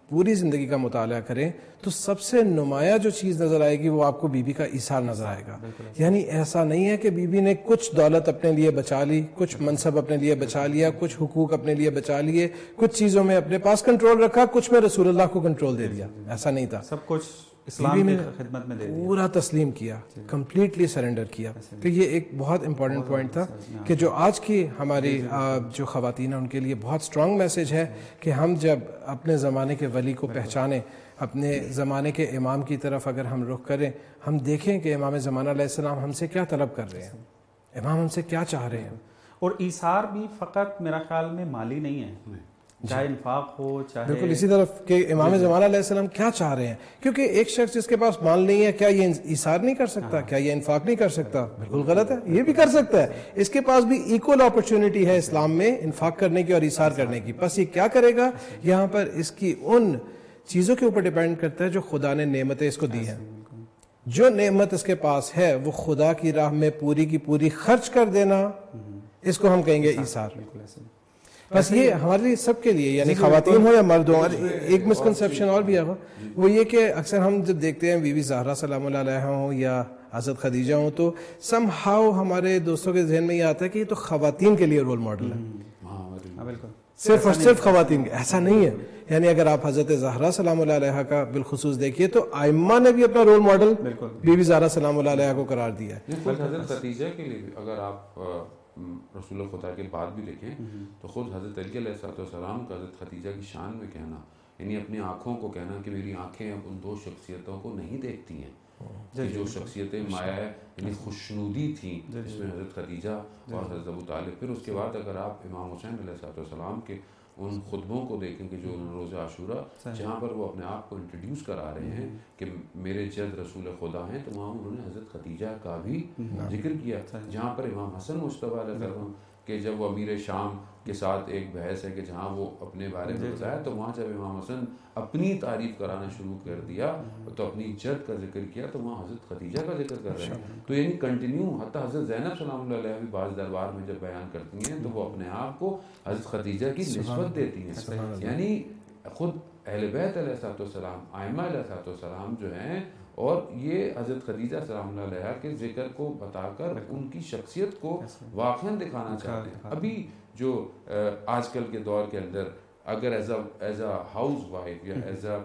پوری زندگی کا مطالعہ کریں تو سب سے نمایاں جو چیز نظر آئے گی وہ آپ کو بی بی کا ایثار نظر آئے گا. یعنی ایسا نہیں ہے کہ بی بی نے کچھ دولت اپنے لیے بچا لی, کچھ منصب اپنے لیے بچا لیا, کچھ حقوق اپنے لیے بچا لیے, کچھ چیزوں میں اپنے پاس کنٹرول رکھا, کچھ میں رسول اللہ کو کنٹرول دے دیا. ایسا نہیں تھا, سب کچھ اسلام کی خدمت میں دے دیا, پورا تسلیم کیا, کمپلیٹلی سرنڈر کیا. تو یہ ایک بہت امپورٹنٹ پوائنٹ تھا کہ جو آج کی ہماری جو خواتین ہیں ان کے لیے بہت اسٹرانگ میسج ہے کہ ہم جب اپنے زمانے کے ولی کو پہچانیں, اپنے زمانے کے امام کی طرف اگر ہم رخ کریں, ہم دیکھیں کہ امام زمانہ علیہ السلام ہم سے کیا طلب کر رہے ہیں, امام ہم سے کیا چاہ رہے ہیں. اور ایثار بھی فقط میرا خیال میں مالی نہیں ہے, چاہے انفاق ہو, چاہے بالکل اسی طرف کہ امام زمانہ علیہ السلام کیا چاہ رہے ہیں. کیونکہ ایک شخص جس کے پاس مال نہیں ہے کیا یہ ایثار نہیں کر سکتا, کیا یہ انفاق نہیں کر سکتا؟ بالکل غلط ہے, یہ بھی کر سکتا ہے. اس کے پاس بھی ایکول اپرچونٹی ہے اسلام میں انفاق کرنے کی اور ایثار کرنے کی. بس یہ کیا کرے گا, یہاں پر اس کی ان چیزوں کے اوپر ڈیپینڈ کرتا ہے جو خدا نے نعمتیں اس کو دی ہیں. جو نعمت اس کے پاس ہے وہ خدا کی راہ میں پوری کی پوری خرچ کر دینا, اس کو ہم کہیں گے ایثار. بس یہ ہمارے سب کے لیے, یعنی خواتین ہو یا مرد ہو. ایک مسکنسیپشن اور بھی ہے وہ یہ کہ اکثر ہم جب دیکھتے ہیں بی بی زہرا سلام اللہ علیہا ہوں یا حضرت خدیجہ ہوں تو سم ہاؤ ہمارے دوستوں کے ذہن میں یہ آتا ہے کہ یہ تو خواتین کے لیے رول ماڈل ہے, بالکل صرف اور صرف خواتین کے. ایسا نہیں ہے. یعنی اگر آپ حضرت زہرا سلام اللہ علیہا کا بالخصوص دیکھیے تو ائمہ نے بھی اپنا role model Bibi Zahra سلام اللہ علیہا کو قرار دیا ہے. حضرت خدیجہ کے لیے اگر آپ رسول خدا کے بعد بھی دیکھیں تو خود حضرت علی علیہ السلام کا حضرت خدیجہ کی شان میں کہنا, یعنی اپنی آنکھوں کو کہنا کہ میری آنکھیں اب ان دو شخصیتوں کو نہیں دیکھتی ہیں, کہ جو شخصیتیں مایا یعنی خوشنودی تھیں جس میں حضرت خدیجہ اور حضرت ابو طالب. پھر اس کے بعد اگر آپ امام حسین علیہ السلام کے ان خطبوں کو دیکھیں کہ جو روزہ عاشورہ جہاں پر وہ اپنے آپ کو انٹروڈیوس کرا رہے ہیں کہ میرے جد رسول خدا ہیں, تو وہاں انہوں نے حضرت خدیجہ کا بھی ذکر کیا. جہاں پر امام حسن مصطفیٰ علیہ السلام کہ جب وہ امیر شام کے ساتھ ایک بحث ہے کہ جہاں وہ اپنے بارے میں بتایا, تو وہاں جب امام حسن اپنی تعریف کرانا شروع کر دیا تو اپنی جد کا ذکر کیا, تو وہاں حضرت خدیجہ کا ذکر کر رہے ہیں. تو یعنی کنٹینیو حتیٰ حضرت زینب سلام اللہ علیہ بھی بعض دربار میں جب بیان کرتی ہیں تو وہ اپنے آپ کو حضرت خدیجہ کی نسبت دیتی ہیں. یعنی خود اہل بیت علیہ السلام, ائمہ علیہ السلام جو ہیں, اور یہ حضرت خدیجہ سلام اللہ علیہ کے ذکر کو بتا کر ان کی شخصیت کو واقعاً دکھانا چاہتے ہیں. ابھی جو آج کل کے دور کے اندر اگر as a as a housewife یا ایز اے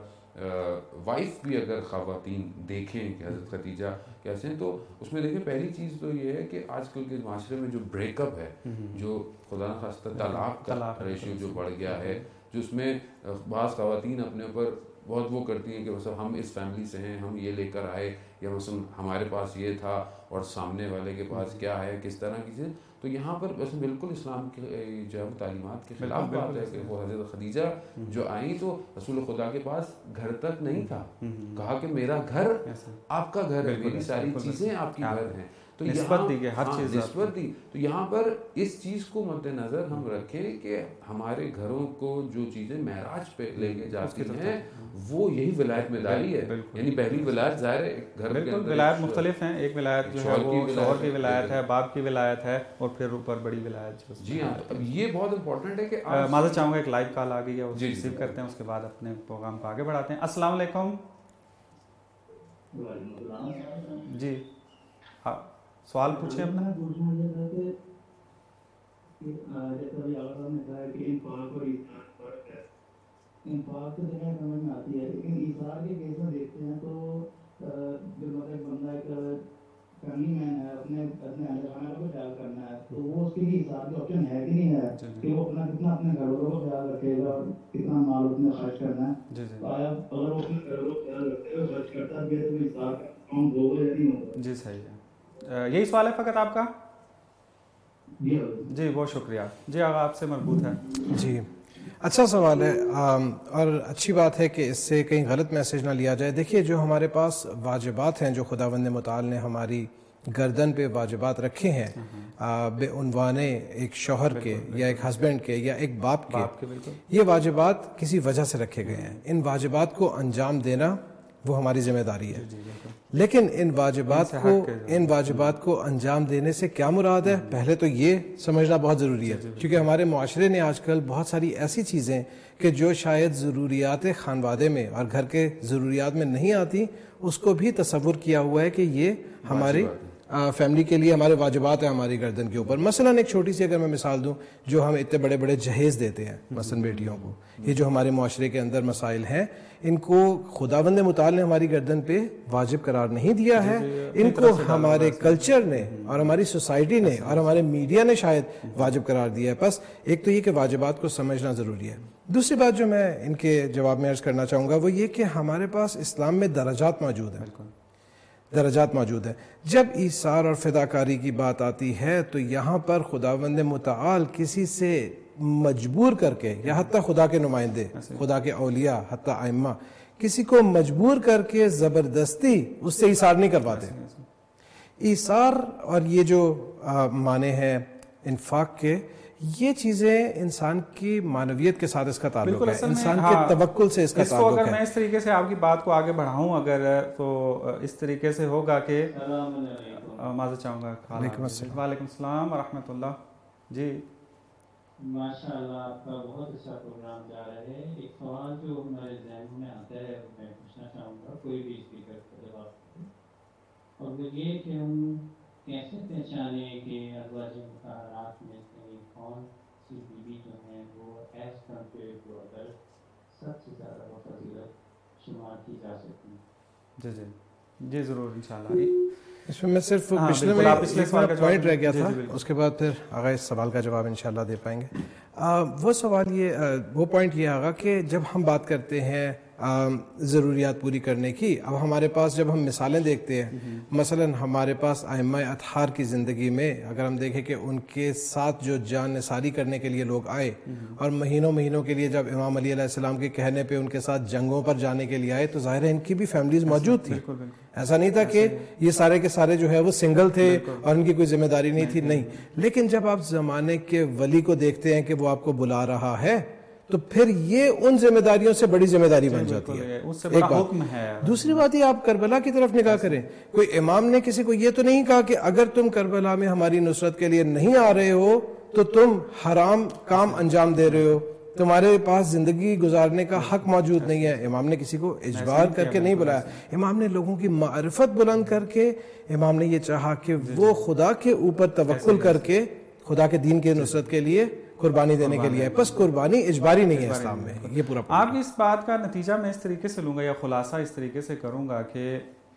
وائف بھی اگر خواتین دیکھیں کہ حضرت خدیجہ کیسے ہیں, تو اس میں دیکھیں پہلی چیز تو یہ ہے کہ آج کل کے معاشرے میں جو بریک اپ ہے, جو خدا نخواستہ طلاق کا ریشیو جو بڑھ گیا ہے, جو اس میں بعض خواتین اپنے اوپر بہت وہ کرتی ہیں کہ مثلا ہم اس فیملی سے ہیں, ہم یہ لے کر آئے, یا مثلا ہمارے پاس یہ تھا اور سامنے والے کے پاس کیا ہے, کس طرح کی چیز. تو یہاں پر ویسے بالکل اسلام کے جو ہے تعلیمات کے خلاف بات ہے کہ وہ حضرت خدیجہ جو آئیں تو رسول خدا کے پاس گھر تک نہیں تھا, کہا کہ میرا گھر آپ کا گھر ہے, میری ساری چیزیں آپ کی گھر ہیں. تو نسبت دی ہر چیز نسبت دی. تو یہاں پر اس چیز کو مد نظر ہم رکھیں کہ ہمارے گھروں کو جو چیزیں معراج پہ لے کے جاتی ہیں وہ یہی ولایت میں داری ہے. یعنی پہلی ولایت ظاہر ہے گھر کے اندر ولایت مختلف ہیں, ایک ولایت جو ہے وہ شوہر کی ولایت ہے, باپ کی ولایت ہے, اور پھر اوپر بڑی ولایت. جی ہاں, اب یہ بہت امپورٹنٹ ہے کہ معذرت چاہوں گا ایک لائیو کال آ گئی ہے, وہ ریسیو کرتے ہیں, اس کے بعد اپنے پروگرام کو آگے بڑھاتے ہیں. السلام علیکم. جی ہاں, سوال پوچھیں اپنا. انفاق تو دیکھیں سمجھ میں آتی ہے, لیکن ایثار کے کیس میں دیکھتے ہیں تو مطلب بندہ ایک فیملی مین ہے, اپنے اپنے اہل خانہ کو خیال کرنا ہے, تو وہ اس کے لیے ایثار کی آپشن ہے کہ نہیں ہے کہ وہ اپنا کتنا اپنے گھر والوں کو خیال رکھے گا, کتنا مال اس نے خرچ کرنا ہے. آیا اگر وہ اپنے گھر والوں کو خیال رکھتے ہوئے خرچ کرتا ہے تو ایثار کا کام ہوگا یا نہیں ہوگا؟ جی صحیح ہے, یہی سوال ہے فقط آپ کا؟ جی بہت شکریہ. جی آغا آپ سے مربوط ہے. جی اچھا سوال ہے, اور اچھی بات ہے کہ اس سے کہیں غلط میسج نہ لیا جائے. دیکھیے جو ہمارے پاس واجبات ہیں, جو خداوند متعال نے ہماری گردن پہ واجبات رکھے ہیں بے عنوان ایک شوہر کے یا ایک ہسبینڈ کے یا ایک باپ کے, یہ واجبات کسی وجہ سے رکھے گئے ہیں. ان واجبات کو انجام دینا وہ ہماری ذمہ داری ہے. لیکن ان واجبات کو ان واجبات کو انجام دینے سے کیا مراد ہے؟ پہلے تو یہ سمجھنا بہت ضروری ہے، کیونکہ ہمارے معاشرے نے آج کل بہت ساری ایسی چیزیں کہ جو شاید ضروریات خانوادے میں اور گھر کے ضروریات میں نہیں آتی، اس کو بھی تصور کیا ہوا ہے کہ یہ ہماری فیملی کے لیے ہمارے واجبات ہیں ہماری گردن کے اوپر. مثلا ایک چھوٹی سی اگر میں مثال دوں، جو ہم اتنے بڑے بڑے جہیز دیتے ہیں مثلا بیٹیوں کو، یہ جو ہمارے معاشرے کے اندر مسائل ہیں، ان کو خداوند متعال نے ہماری گردن پہ واجب قرار نہیں دیا ہے، ان کو ہمارے کلچر نے اور ہماری سوسائٹی نے اور ہمارے میڈیا نے شاید واجب قرار دیا ہے. بس ایک تو یہ کہ واجبات کو سمجھنا ضروری ہے. دوسری بات جو میں ان کے جواب میں عرض کرنا چاہوں گا وہ یہ کہ ہمارے پاس اسلام میں درجات موجود ہیں، درجات موجود ہیں. جب ایثار اور فداکاری کی بات آتی ہے تو یہاں پر خداوند متعال کسی سے مجبور کر کے، یا حتیٰ خدا کے نمائندے، خدا کے اولیاء، حتیٰ ائمہ، کسی کو مجبور کر کے زبردستی اس سے ایثار نہیں کرواتے. ایثار اور یہ جو معنی ہے انفاق کے، یہ چیزیں انسان کی معنویت کے ساتھ اس کا تعلق ہے، انسان کے توکل سے اس کا تعلق ہے. اگر میں اس طریقے سے آپ کی بات کو آگے بڑھاؤں اگر تو اس طریقے سے ہوگا کہ معذرت چاہوں گا. وعلیکم السلام ورحمۃ اللہ. جی ماشاء اللہ، آپ کا بہت اچھا پروگرام جا رہا ہے. ایک سوال جو ہمارے ذہن میں آتا ہے میں پوچھنا چاہوں گا، کوئی بھی اسپیکر کا جواب دے، اور وہ یہ کہ ہم کیسے پہچانیں کہ ازواج مطہرات میں سے کون سی بیوی جو ہیں وہ ایز کمپیئر ٹو ادر سب سے زیادہ بفضیلت شمار کی جا سکتی. جی جی جی ضرور انشاءاللہ. اس میں میں صرف پچھلے میں ایک پوائنٹ رہ گیا تھا، اس کے بعد پھر آگا اس سوال کا جواب انشاءاللہ دے پائیں گے. وہ سوال یہ وہ پوائنٹ یہ آگا کہ جب ہم بات کرتے ہیں ضروریات پوری کرنے کی، اب ہمارے پاس جب ہم مثالیں دیکھتے ہیں، مثلا ہمارے پاس ائمہ اطہار کی زندگی میں اگر ہم دیکھیں کہ ان کے ساتھ جو جان نثاری کرنے کے لیے لوگ آئے اور مہینوں مہینوں کے لیے جب امام علی علیہ السلام کے کہنے پہ ان کے ساتھ جنگوں پر جانے کے لیے آئے تو ظاہر ہے ان کی بھی فیملیز موجود تھی. ایسا نہیں تھا کہ یہ سارے کے سارے جو ہے وہ سنگل تھے اور ان کی کوئی ذمہ داری نہیں تھی، نہیں. لیکن جب آپ زمانے کے ولی کو دیکھتے ہیں کہ وہ آپ کو بلا رہا ہے تو پھر یہ ان ذمہ داریوں سے بڑی ذمہ داری بن جاتی ہے. ایک بات. دوسری بات یہ آپ کربلا کی طرف نگاہ کریں، کوئی امام نے کسی کو یہ تو نہیں کہا کہ اگر تم کربلا میں ہماری نصرت کے لیے نہیں آ رہے ہو تو تم حرام کام انجام دے رہے ہو، تمہارے پاس زندگی گزارنے کا حق موجود نہیں ہے. امام نے کسی کو اجبار کر کے نہیں بلایا، امام نے لوگوں کی معرفت بلند کر کے امام نے یہ چاہا کہ وہ خدا کے اوپر توکل کر کے خدا کے دین کے نصرت کے لیے قربانی دینے کے لیے. بس قربانی اجباری نہیں ہے اسلام میں. یہ پورا آپ کی اس بات کا نتیجہ میں اس طریقے سے لوں گا یا خلاصہ اس طریقے سے کروں گا کہ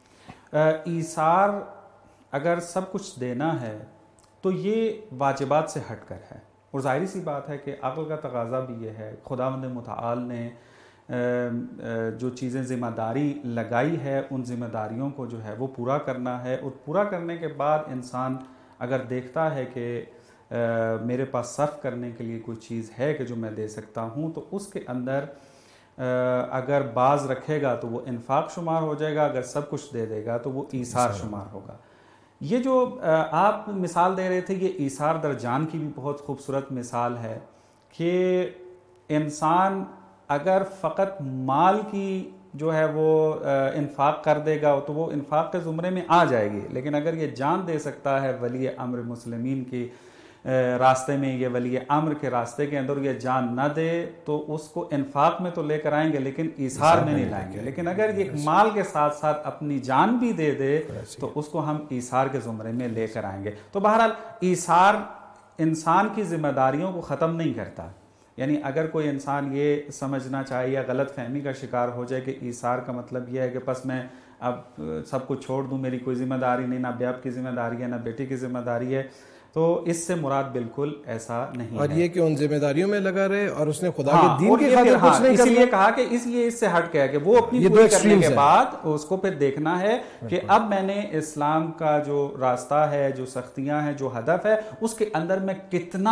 ایثار اگر سب کچھ دینا ہے تو یہ واجبات سے ہٹ کر ہے، اور ظاہری سی بات ہے کہ عقل کا تقاضا بھی یہ ہے. خداوند متعال نے جو چیزیں ذمہ داری لگائی ہے ان ذمہ داریوں کو جو ہے وہ پورا کرنا ہے، اور پورا کرنے کے بعد انسان اگر دیکھتا ہے کہ میرے پاس صرف کرنے کے لیے کوئی چیز ہے کہ جو میں دے سکتا ہوں تو اس کے اندر اگر باز رکھے گا تو وہ انفاق شمار ہو جائے گا، اگر سب کچھ دے دے گا تو وہ ایثار شمار ہوگا. یہ جو آپ مثال دے رہے تھے یہ ایثار در جان کی بھی بہت خوبصورت مثال ہے کہ انسان اگر فقط مال کی جو ہے وہ انفاق کر دے گا تو وہ انفاق کے زمرے میں آ جائے گی، لیکن اگر یہ جان دے سکتا ہے ولی امر مسلمین کی راستے میں، یہ ولی امر کے راستے کے اندر یہ جان نہ دے تو اس کو انفاق میں تو لے کر آئیں گے لیکن ایثار میں نہیں لائیں گے. لیکن اگر یہ مال کے ساتھ ساتھ اپنی جان بھی دے دے تو اس کو ہم ایثار کے زمرے میں لے کر آئیں گے. تو بہرحال ایثار انسان کی ذمہ داریوں کو ختم نہیں کرتا. یعنی اگر کوئی انسان یہ سمجھنا چاہے یا غلط فہمی کا شکار ہو جائے کہ ایثار کا مطلب یہ ہے کہ بس میں اب سب کچھ چھوڑ دوں، میری کوئی ذمہ داری نہیں، نہ باپ کی ذمہ داری ہے نہ بیٹی کی ذمہ داری ہے، تو اس سے مراد بالکل ایسا نہیں اور ہے. یہ کہ ان ذمہ داریوں میں لگا رہے اور اس نے خدا ہاں کے دین کی خاطر کچھ نہیں کرنا، اس لیے کہا کہ اس لیے اس سے ہٹ گیا کہ وہ اپنی پوری کرنے کے بعد اس کو پھر دیکھنا ہے کہ اب میں نے اسلام کا جو راستہ ہے، جو سختیاں ہیں، جو ہدف ہے، اس کے اندر میں کتنا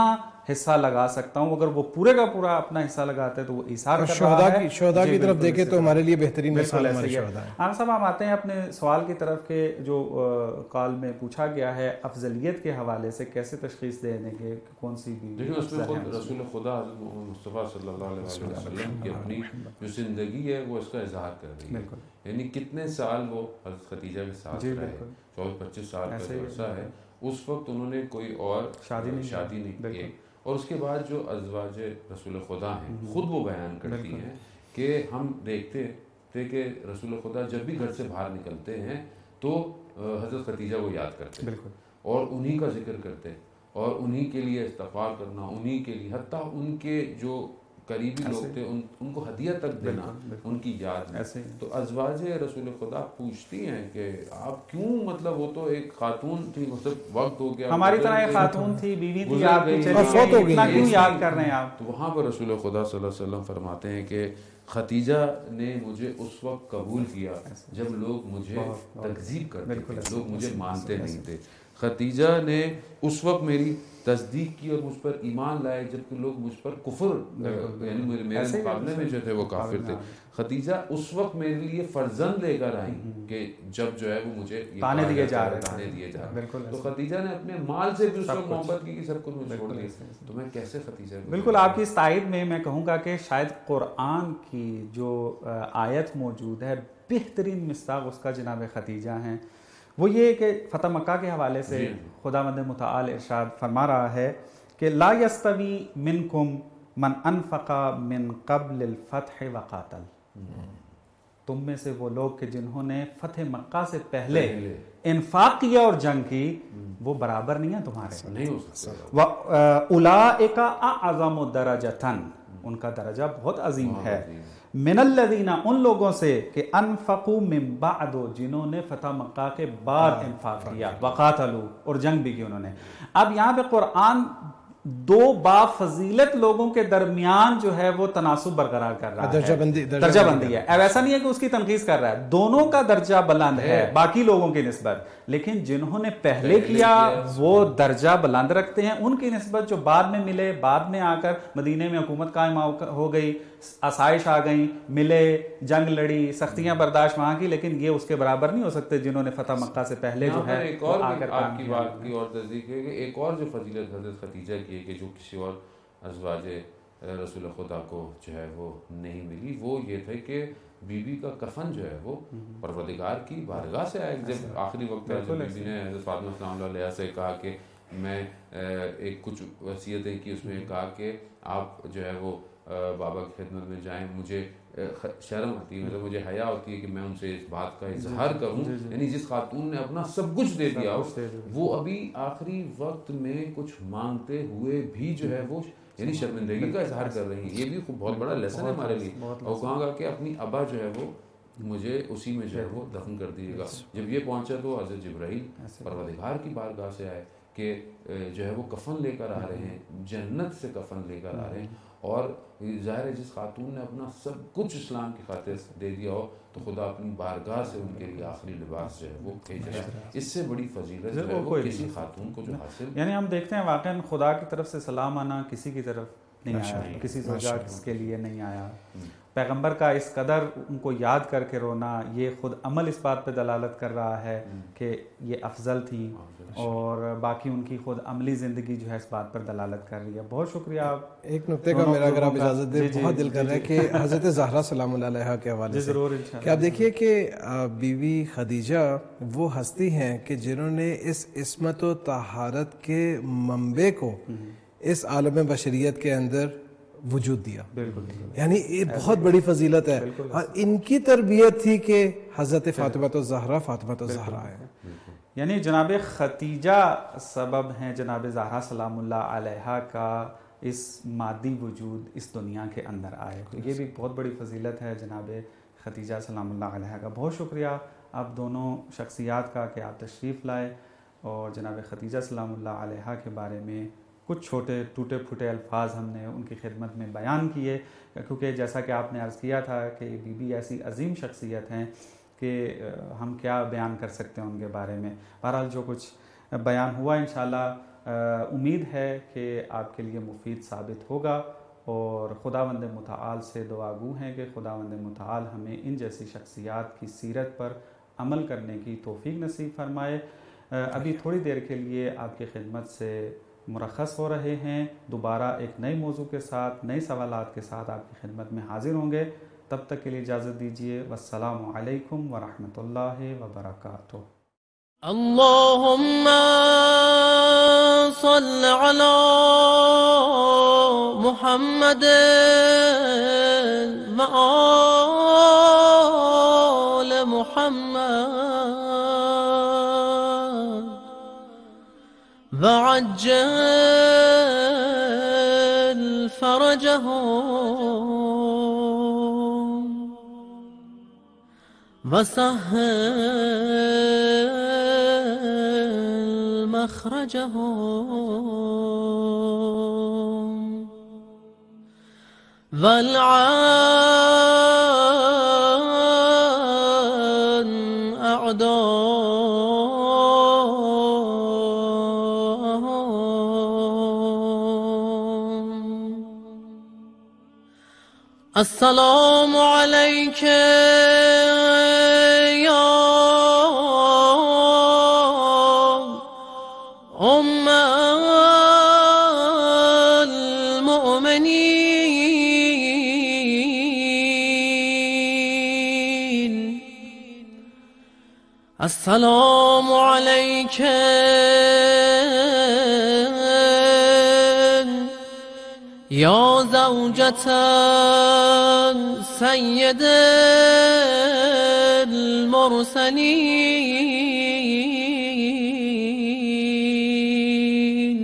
حصہ لگا سکتا ہوں. اگر وہ پورے کا پورا اپنا حصہ لگاتے ہیں تو وہ ایثار کر رہا شہداء ہے. کی شہداء کی طرف دیکھیں تو ہمارے لیے بہترین مثال ہمارے ایسے ہی شہداء ہے. ہیں. عام صاحب ہم آتے ہیں اپنے سوال کی طرف کہ جو کال میں پوچھا گیا ہے افضلیت کے حوالے سے کیسے تشخیص دے دیں گے کون سی بھی. دیکھیں اس میں خود رسول خدا حضرت مصطفیٰ صلی اللہ علیہ وسلم کی اپنی جو زندگی ہے وہ اس کا اظہار کر رہی ہے. یعنی کتنے سال وہ حضرت خدیجہ کے ساتھ رہے, چوبیس پچیس سال کا جو عرصہ ہے, اس وقت انہوں نے کوئی اور شادی نہیں کی. اور اس کے بعد جو ازواج رسول خدا ہیں خود وہ بیان کرتی ہیں کہ ہم دیکھتے تھے کہ رسول خدا جب بھی گھر سے باہر نکلتے ہیں تو حضرت خدیجہ کو یاد کرتے اور انہی کا ذکر کرتے اور انہی کے لیے استغفار کرنا, انہی کے لیے حتیٰ ان کے جو قریبی لوگ تھے ان ان کو ہدیہ تک دینا ان کی یاد میں. تو ازواج رسول خدا پوچھتی ہیں کہ آپ کیوں, مطلب وہ تو ایک خاتون تھی, مطلب وقت ہو گیا ہماری طرح ایک خاتون تھی, بیوی تھی, آپ اتنا کیوں یاد کر رہے ہیں آپ. تو وہاں پر رسول خدا صلی اللہ علیہ وسلم فرماتے ہیں کہ خدیجہ نے مجھے اس وقت قبول کیا جب لوگ مجھے تکذیب کرتے تھے, لوگ مجھے مانتے نہیں تھے. خدیجہ نے اس وقت میری تصدیق کی اور مجھ پر ایمان لائے جبکہ لوگ مجھ پر کفر یعنی میرے مقابلے میں جو تھے وہ کافر تھے. خدیجہ اس وقت میرے لیے فرزند لے کر آئی کہ جب جو ہے وہ مجھے تانے دیے جا رہے تانے دیے جا رہے. تو خدیجہ نے اپنے مال سے بھی اس وقت محبت کی کہ سب کچھ مجھے چھوڑ دیا. تو میں کیسے خدیجہ بالکل آپ کی اس تائید میں میں کہوں گا کہ شاید قرآن کی جو آیت موجود ہے بہترین مصداق اس کا جناب خدیجہ ہیں. وہ یہ کہ فتح مکہ کے حوالے سے خداوند متعال ارشاد فرما رہا ہے کہ لا یستوی منکم من انفق من قبل الفتح وقاتل. تم میں سے وہ لوگ کہ جنہوں نے فتح مکہ سے پہلے انفاق کیا اور جنگ کی وہ برابر نہیں ہیں تمہارے. نہیں ہو سکتا. اولئک اعظم درجۃ, ان کا درجہ بہت عظیم ہے. من الذین, ان لوگوں سے کہ انفقوا من بعد, جنہوں نے فتح مکہ کے بعد انفاق کیا, وقاتلوا, اور جنگ بھی کی انہوں نے. اب یہاں پہ قرآن دو با فضیلت لوگوں کے درمیان جو ہے وہ تناسب برقرار کر رہا ہے, درجہ بندی درجہ بندی ہے. اب ایسا نہیں ہے کہ اس کی تنقید کر رہا ہے, دونوں کا درجہ بلند ہے باقی لوگوں کی نسبت, لیکن جنہوں نے پہلے کیا وہ درجہ بلند رکھتے ہیں ان کی نسبت جو بعد میں ملے, بعد میں آ کر مدینے میں حکومت قائم ہو گئی, آسائش آ گئیں, ملے, جنگ لڑی, سختیاں برداشت وہاں کی, لیکن یہ اس کے برابر نہیں ہو سکتے جنہوں نے فتح مکہ سے پہلے جو ہے ایک اور آپ کی بات کی اور تصدیق ہے کہ ایک اور جو فضیلت حضرت خدیجہ کی ہے کہ جو کسی اور ازواج رسول خدا کو جو ہے وہ نہیں ملی, وہ یہ تھے کہ بی بی کا کفن جو ہے وہ پروردگار کی بارگاہ سے آئے. جب آخری وقت بی بی نے حضرت فاطمہ السلام علیہ سے کہا کہ میں ایک کچھ وصیتیں کی, اس میں کہا کہ آپ جو ہے وہ بابا کی خدمت میں جائیں, مجھے شرم آتی ہے, مطلب مجھے حیا ہوتی ہے کہ میں ان سے اس بات کا اظہار کروں. یعنی جس خاتون نے اپنا سب کچھ دے دیا وہ ابھی آخری وقت میں کچھ مانگتے ہوئے بھی جو ہے وہ یعنی شرمندگی کا اظہار کر رہی ہیں. یہ بھی بہت بڑا لیسن ہے ہمارے لیے. اور کہاں گا کہ اپنی ابا جو ہے وہ مجھے اسی میں جو ہے وہ دفن کر دیجیے گا. جب یہ پہنچا تو حضرت جبرائیل پروردگار کی بارگاہ سے آئے کہ جو ہے وہ کفن لے کر آ رہے ہیں, جنت سے کفن لے کر آ رہے ہیں. اور ظاہر ہے جس خاتون نے اپنا سب کچھ اسلام کی خاطر دے دیا ہو تو خدا اپنی بارگاہ سے ان کے لیے آخری لباس جو ہے وہ بھیجے. اس سے بڑی فضیلت جو ہے وہ کسی خاتون کو جو حاصل, یعنی ہم دیکھتے ہیں واقعاً خدا کی طرف سے سلام آنا کسی کی طرف نہیں آیا, کسی زوجہ کے لیے نہیں آیا. پیغمبر کا اس قدر ان کو یاد کر کے رونا, یہ خود عمل اس بات پہ دلالت کر رہا ہے کہ یہ افضل تھی, اور باقی ان کی خود عملی زندگی جو ہے اس بات پر دلالت کر رہی ہے. بہت شکریہ. ایک نقطے کا میرا اگر آپ اجازت دیں, بہت دل کر رہا ہے کہ حضرت زہرا سلام اللہ علیہا کے حوالے سے کہ آپ دیکھیے کہ بی بی خدیجہ وہ ہستی ہیں کہ جنہوں نے اس عصمت و طہارت کے منبع کو اس عالم بشریت کے اندر وجود دیا. یعنی یہ بہت بڑی فضیلت ہے, اور ان کی تربیت تھی کہ حضرت فاطمہ الزہرا فاطمہ الزہرا ہے. یعنی جناب خدیجہ سبب ہیں جناب زہرا سلام اللہ علیہا کا اس مادی وجود اس دنیا کے اندر آئے. تو یہ بھی بہت بڑی فضیلت ہے جناب خدیجہ سلام اللہ علیہا کا. بہت شکریہ آپ دونوں شخصیات کا کہ آپ تشریف لائے اور جناب خدیجہ سلام اللہ علیہا کے بارے میں کچھ چھوٹے ٹوٹے پھوٹے الفاظ ہم نے ان کی خدمت میں بیان کیے, کیونکہ جیسا کہ آپ نے عرض کیا تھا کہ بی بی ایسی عظیم شخصیت ہیں کہ ہم کیا بیان کر سکتے ہیں ان کے بارے میں. بہرحال جو کچھ بیان ہوا انشاءاللہ उम्मीद है कि आपके लिए मुफीद साबित होगा और खुदावंद मुतआल से दुआगू हैं कि खुदावंद मुतआल हमें इन जैसी शख्सियात की सीरत पर अमल करने की तौफीक नसीब फरमाए। अभी थोड़ी देर के लिए आपकी खिदमत से मुरखस हो रहे हैं, दोबारा एक नए मौजू के साथ नए सवालात के साथ आपकी खिदमत में हाजिर होंगे। तब तक के लिए इजाज़त दीजिए। वस्सलामु अलैकुम वरहमतुल्लाहि वबरकातुहू। अल्लाहुम्मा सल्लि अला मुहम्मद व आल मुहम्मद वअज्जल फरजहुम वसहल मखरजहुम वलअन अअदाहुम। अस्सलामु अलैका या उम्मल मुमिनीन। अस्सलामु अलैका या ज़ौजतन सय्यदल मुरसलीन।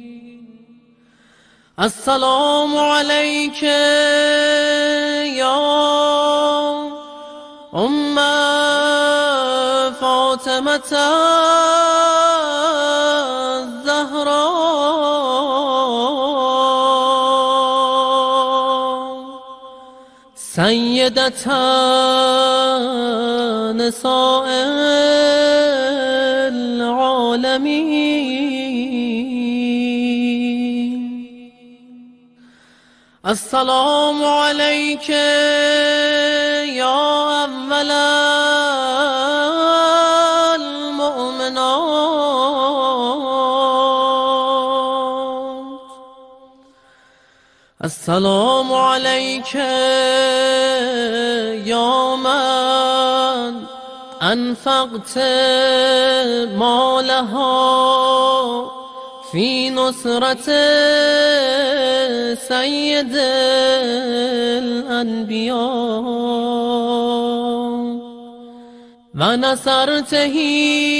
अस्सलामु अलैका या उम्मा फ़ातिमत ज़हरा। सय्यदता निसाइल आलमीन। अस्सलामु अलैका या अव्वलल मुमिनात। अस्सलामु अलैका या मन अनफक़त मालहा फी नुसरत सय्यदिल अनबिया व नसरतही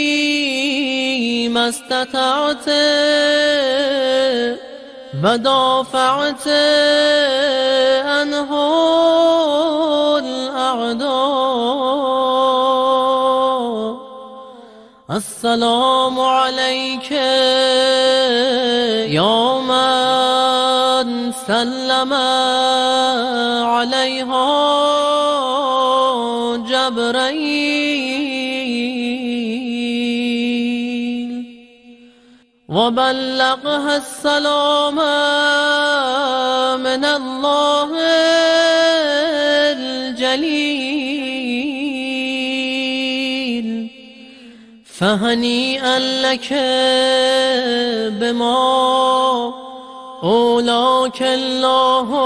मस्ततअत व दाफ़अत अन्हु अल-अअदा। अस्सलामु अलैका या मन सल्लमा अलैहा जब्राईल व बल्लग़हा अस्सलाम मिनल्लाहिल जलील। फहनीअन लक बिमा औलाका अल्लाहु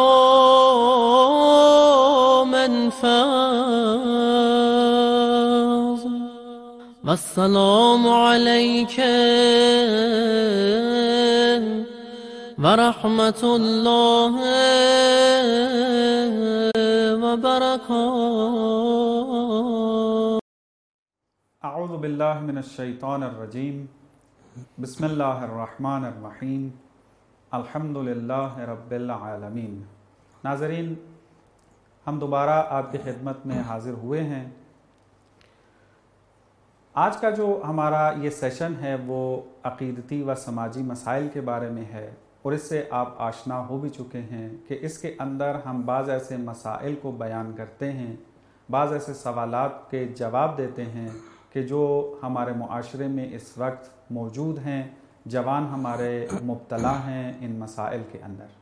मिन फ़ज़ल। वस्सलामु अलैका व रहमतुल्लाहि व बरकातुहू। अऊज़ु बिल्लाहि मिनश्शैतानिर्रजीम। बिस्मिल्लाहिर्रहमानिर्रहीम। अल्हम्दुलिल्लाहि रब्बिल आलमीन। नाज़रीन, हम दोबारा आपकी खिदमत में हाज़िर हुए हैं। आज का जो हमारा ये सेशन है वो अक़ीदती व समाजी मसाइल के बारे में है और इससे आप आशना हो भी चुके हैं कि इसके अंदर हम बाज़ ऐसे मसाइल को बयान करते हैं, बाज़ ऐसे सवालात के जवाब देते हैं कि जो हमारे मुआशरे में इस वक्त मौजूद हैं جوان ہمارے مبتلا ہیں ان مسائل کے اندر۔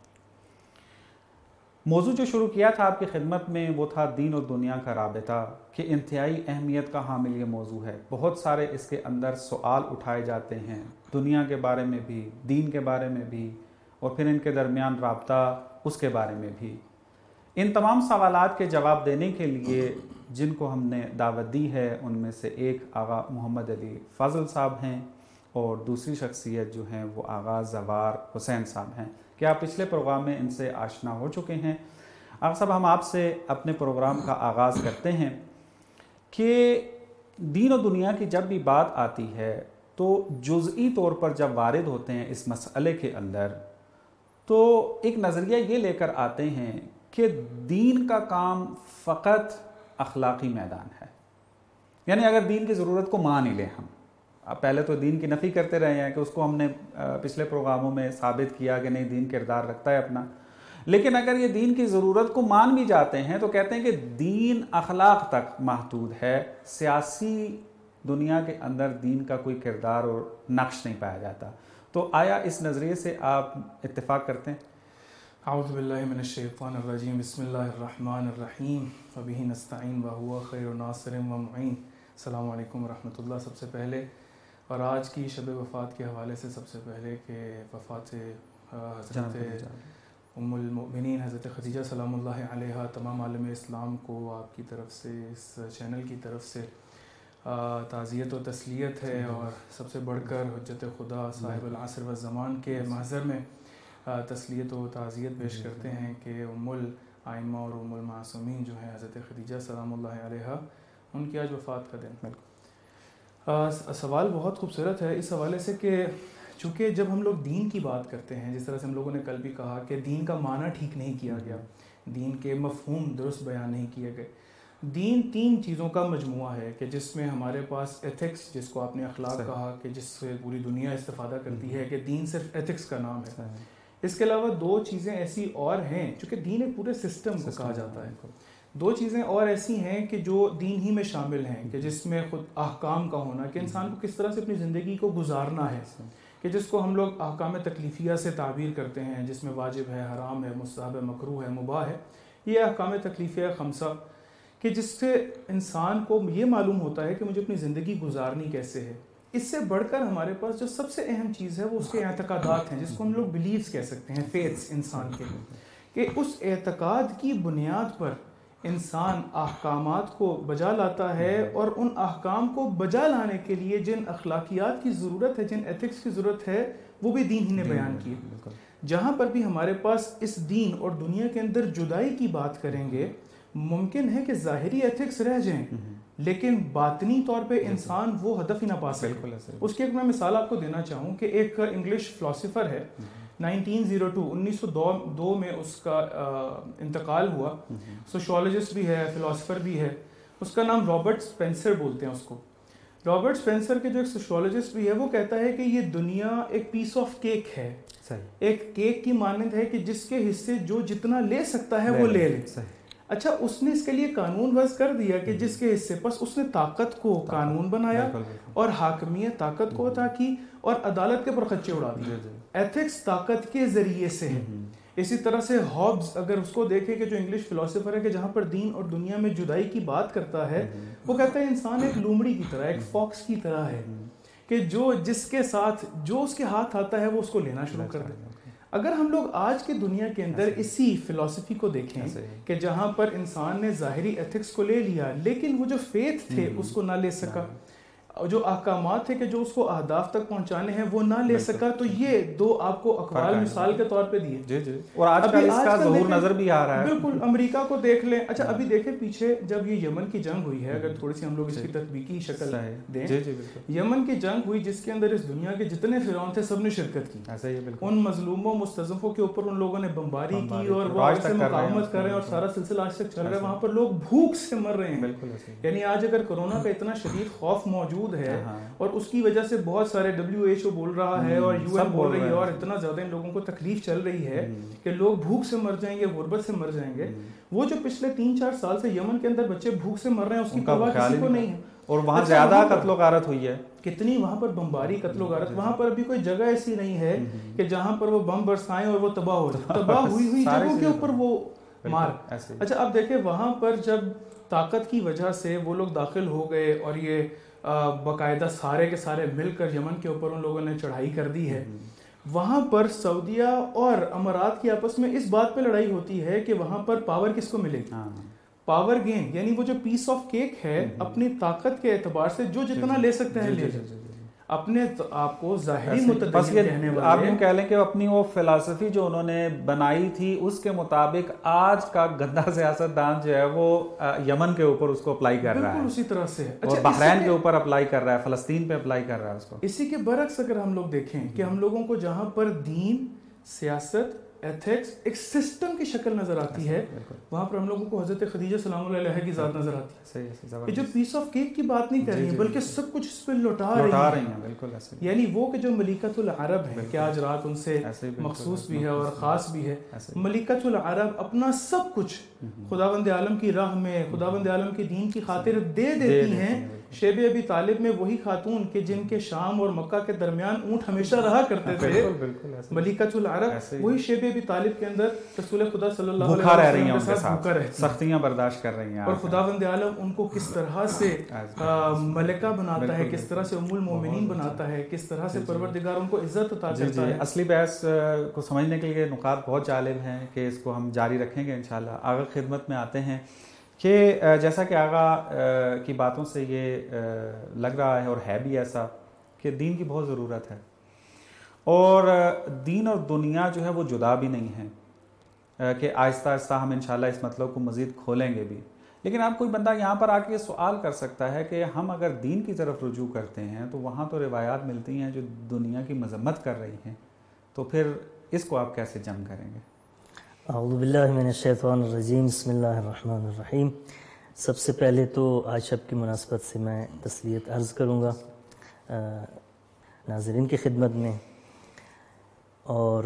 موضوع جو شروع کیا تھا آپ کی خدمت میں وہ تھا دین اور دنیا کا رابطہ، کہ انتہائی اہمیت کا حامل یہ موضوع ہے۔ بہت سارے اس کے اندر سوال اٹھائے جاتے ہیں، دنیا کے بارے میں بھی، دین کے بارے میں بھی، اور پھر ان کے درمیان رابطہ اس کے بارے میں بھی۔ ان تمام سوالات کے جواب دینے کے لیے جن کو ہم نے دعوت دی ہے ان میں سے ایک آغا محمد علی فاضل صاحب ہیں، اور دوسری شخصیت جو ہیں وہ آغا زوار حسین صاحب ہیں، کہ آپ پچھلے پروگرام میں ان سے آشنا ہو چکے ہیں۔ آغا صاحب، ہم آپ سے اپنے پروگرام کا آغاز کرتے ہیں کہ دین و دنیا کی جب بھی بات آتی ہے تو جزئی طور پر جب وارد ہوتے ہیں اس مسئلے کے اندر تو ایک نظریہ یہ لے کر آتے ہیں کہ دین کا کام فقط اخلاقی میدان ہے، یعنی اگر دین کی ضرورت کو مان ہی لیں ہم، اب پہلے تو دین کی نفی کرتے رہے ہیں کہ اس کو ہم نے پچھلے پروگراموں میں ثابت کیا کہ نہیں، دین کردار رکھتا ہے اپنا، لیکن اگر یہ دین کی ضرورت کو مان بھی جاتے ہیں تو کہتے ہیں کہ دین اخلاق تک محدود ہے، سیاسی دنیا کے اندر دین کا کوئی کردار اور نقش نہیں پایا جاتا۔ تو آیا اس نظریے سے آپ اتفاق کرتے ہیں؟ اعوذ باللہ من الشیطان الرجیم، بسم اللہ الرحمن الرحیم، وبہ نستعین وہو خیر ناصر و معین۔ السلام علیکم ورحمۃ اللہ۔ سب سے پہلے اور آج کی شب وفات کے حوالے سے سب سے پہلے کہ وفات حضرت ام المؤمنین حضرت خدیجہ سلام اللہ علیہا تمام عالم اسلام کو آپ کی طرف سے، اس چینل کی طرف سے تعزیت و تسلیت ہے، اور سب سے بڑھ کر حجت خدا صاحب العصر والزمان کے محضر میں تسلیت و تعزیت پیش کرتے ہیں کہ ام الائمہ اور ام المعصومین جو ہیں حضرت خدیجہ سلام اللہ علیہا، ان کی آج وفات کا دن۔ سوال بہت خوبصورت ہے اس حوالے سے کہ چونکہ جب ہم لوگ دین کی بات کرتے ہیں، جس طرح سے ہم لوگوں نے کل بھی کہا کہ دین کا معنی ٹھیک نہیں کیا گیا، دین کے مفہوم درست بیان نہیں کیے گئے۔ دین تین چیزوں کا مجموعہ ہے کہ جس میں ہمارے پاس ایتھکس، جس کو آپ نے اخلاق کہا کہ جس سے پوری دنیا استفادہ کرتی ہے، کہ دین صرف ایتھکس کا نام ہے۔ اس کے علاوہ دو چیزیں ایسی اور ہیں، چونکہ دین ایک پورے سسٹم کو کہا جاتا ہے، دو چیزیں اور ایسی ہیں کہ جو دین ہی میں شامل ہیں، کہ جس میں خود احکام کا ہونا، کہ انسان کو کس طرح سے اپنی زندگی کو گزارنا ہے، کہ جس کو ہم لوگ احکام تکلیفیہ سے تعبیر کرتے ہیں، جس میں واجب ہے، حرام ہے، مستحب ہے، مکروہ ہے، مباح ہے۔ یہ احکام تکلیفیہ خمسہ کہ جس سے انسان کو یہ معلوم ہوتا ہے کہ مجھے اپنی زندگی گزارنی کیسے ہے۔ اس سے بڑھ کر ہمارے پاس جو سب سے اہم چیز ہے وہ اس کے اعتقادات ہیں، جس کو ہم لوگ بلیفز کہہ سکتے ہیں، فیتھس انسان کے، کہ اس اعتقاد کی بنیاد پر انسان احکامات کو بجا لاتا ہے، اور ان احکام کو بجا لانے کے لیے جن اخلاقیات کی ضرورت ہے، جن ایتھکس کی ضرورت ہے، وہ بھی دین ہی نے بیان کی۔ جہاں پر بھی ہمارے پاس اس دین اور دنیا کے اندر جدائی کی بات کریں گے، ممکن ہے کہ ظاہری ایتھکس رہ جائیں لیکن باطنی طور پہ انسان وہ ہدف ہی نہ پا سکے۔ اس کی ایک میں مثال آپ کو دینا چاہوں کہ ایک انگلش فلاسفر ہے، نائنٹین زیرو ٹو انیس سو دو میں اس کا انتقال ہوا، سوشولوجسٹ بھی ہے، فلاسفر بھی ہے، اس کا نام رابرٹ سپینسر بولتے ہیں اس کو۔ رابرٹ سپینسر کے جو ایک سوشولوجسٹ بھی ہے، وہ کہتا ہے کہ یہ دنیا ایک پیس آف کیک ہے، ایک کیک کی مانند ہے کہ جس کے حصے جو جتنا لے سکتا ہے وہ لے لے۔ اچھا، اس نے اس کے لیے قانون وضع کر دیا کہ جس کے حصے پس اس نے طاقت کو قانون بنایا اور حاکمیت طاقت کو عطا کی اور عدالت کے پرخچے اڑا دیے۔ ایتھکس طاقت کے ذریعے سے ہے۔ اسی طرح سے ہابز اگر اس کو دیکھیں کہ جو انگلش فلاسفر ہے، کہ جہاں پر دین اور دنیا میں جدائی کی بات کرتا ہے، وہ کہتا ہے انسان ایک لومڑی کی طرح، ایک فاکس کی طرح ہے، کہ جو جس کے ساتھ جو اس کے ہاتھ آتا ہے وہ اس کو لینا شروع کر دے۔ اگر ہم لوگ آج کی دنیا کے اندر اسی فلسفی کو دیکھیں کہ جہاں پر انسان نے ظاہری ایتھکس کو لے لیا لیکن وہ جو فیتھ تھے اس کو نہ لے سکا، جو احکامات تھے کہ جو اس کو اہداف تک پہنچانے ہیں وہ نہ لے سکا، تو یہ دو آپ کو اقوال مثال کے طور پہ دیے۔ جی جی اور آج کل اس کا ظہور نظر بھی آ رہا ہے۔ بالکل، امریکہ کو دیکھ لیں۔ اچھا، ابھی دیکھیں پیچھے جب یہ یمن کی جنگ ہوئی ہے، اگر تھوڑی سی ہم لوگ اس کی تطبیقی شکل دیں، یمن کی جنگ ہوئی جس کے اندر اس دنیا کے جتنے فرعون تھے سب نے شرکت کی۔ ان مظلوموں مستضعفوں کے اوپر ان لوگوں نے بمباری کی اور وہ آج سے مقاومت کر رہے ہیں اور سارا سلسلہ آج تک چل رہا ہے۔ وہاں پر لوگ بھوک سے مر رہے ہیں۔ یعنی آج اگر کورونا کا اتنا شدید خوف موجود ہے اور اس کی وجہ سے بہت سارے ڈبلیو ایچ او بول رہا ہے اور یو این بول رہی ہے اور اتنا زیادہ ان لوگوں کو تکلیف چل رہی ہے کہ لوگ بھوک سے مر جائیں گے، غربت سے مر جائیں گے، وہ جو پچھلے تین چار سال سے یمن کے اندر بچے بھوک سے مر رہے ہیں اس کی پرواہ کسی کو نہیں ہے۔ اور وہاں زیادہ قتل و غارت ہوئی ہے. کتنی وہاں پر بمباری قتل و غارت. وہاں پر ابھی کوئی جگہ ایسی نہیں ہے کہ جہاں پر وہ بم برسائیں اور وہ تباہ ہو جائے. تباہ ہوئی ہوئی جگہوں کے اوپر وہ مار. اچھا اب دیکھیں وہاں پر جب طاقت کی وجہ سے وہ لوگ داخل ہو گئے اور یہ باقاعدہ سارے کے سارے مل کر یمن کے اوپر ان لوگوں نے چڑھائی کر دی ہے, وہاں پر سعودیہ اور امارات کی آپس میں اس بات پہ لڑائی ہوتی ہے کہ وہاں پر پاور کس کو ملے گی. پاور گین یعنی وہ جو پیس آف کیک ہے اپنی طاقت کے اعتبار سے جو جتنا لے سکتے ہیں لے لیں. اپنے آپ کو ظاہری متدین کہنے والے, آپ یوں کہہ لیں کہ اپنی وہ فلسفی جو انہوں نے بنائی تھی اس کے مطابق آج کا گندا سیاست دان جو ہے وہ یمن کے اوپر اس کو اپلائی کر رہا ہے. بالکل اسی طرح سے. اور بحرین کے اوپر اپلائی کر رہا ہے, فلسطین پہ اپلائی کر رہا ہے اس کو. اسی کے برعکس اگر ہم لوگ دیکھیں کہ ہم لوگوں کو جہاں پر دین, سیاست, ایتھکس ایک سسٹم کی شکل نظر آتی ہے, وہاں پر ہم لوگوں کو حضرت خدیجہ سلام اللہ علیہ کی ذات نظر آتی ہے. یہ جو پیس آف کیک کی بات نہیں کر رہی ہیں بلکہ سب کچھ اس پہ لوٹا رہی ہیں. بالکل ایسے, یعنی وہ کہ جو ملکۃ العرب ہے کہ آج رات ان سے مخصوص بھی ہے اور خاص بھی ہے. ملکۃ العرب اپنا سب کچھ خداوند عالم کی راہ میں, خداوند عالم کی دین کی خاطر دے دیتی ہیں. شیب ابی طالب میں وہی خاتون کہ جن کے شام اور مکہ کے درمیان اونٹ ہمیشہ رہا کرتے تھے, ملکۃ العرب وہی شیب ابی طالب کے اندر رسول خدا صلی اللہ علیہ وسلم کے ساتھ بھوکا رہتی ہیں, سختیاں برداشت کر رہی ہیں. اور خداوند عالم ان کو کس طرح سے ملکہ بناتا ہے, کس طرح سے ام المومنین بناتا ہے, کس طرح سے پروردگار ان کو عزت عطا کرتا ہے. اصلی بحث کو سمجھنے کے لیے نکات بہت جالب ہیں کہ اس کو ہم جاری رکھیں گے انشاءاللہ. آغا خدمت میں آتے ہیں کہ جیسا کہ آغا کی باتوں سے یہ لگ رہا ہے اور ہے بھی ایسا کہ دین کی بہت ضرورت ہے, اور دین اور دنیا جو ہے وہ جدا بھی نہیں ہے, کہ آہستہ آہستہ ہم انشاءاللہ اس مطلب کو مزید کھولیں گے بھی. لیکن اب کوئی بندہ یہاں پر آ کے سوال کر سکتا ہے کہ ہم اگر دین کی طرف رجوع کرتے ہیں تو وہاں تو روایات ملتی ہیں جو دنیا کی مذمت کر رہی ہیں, تو پھر اس کو آپ کیسے جمع کریں گے؟ اعوذ باللہ من الشیطان الرجیم, بسم اللہ الرحمن الرحیم. سب سے پہلے تو آج شب کی مناسبت سے میں تسلیت عرض کروں گا ناظرین کی خدمت میں, اور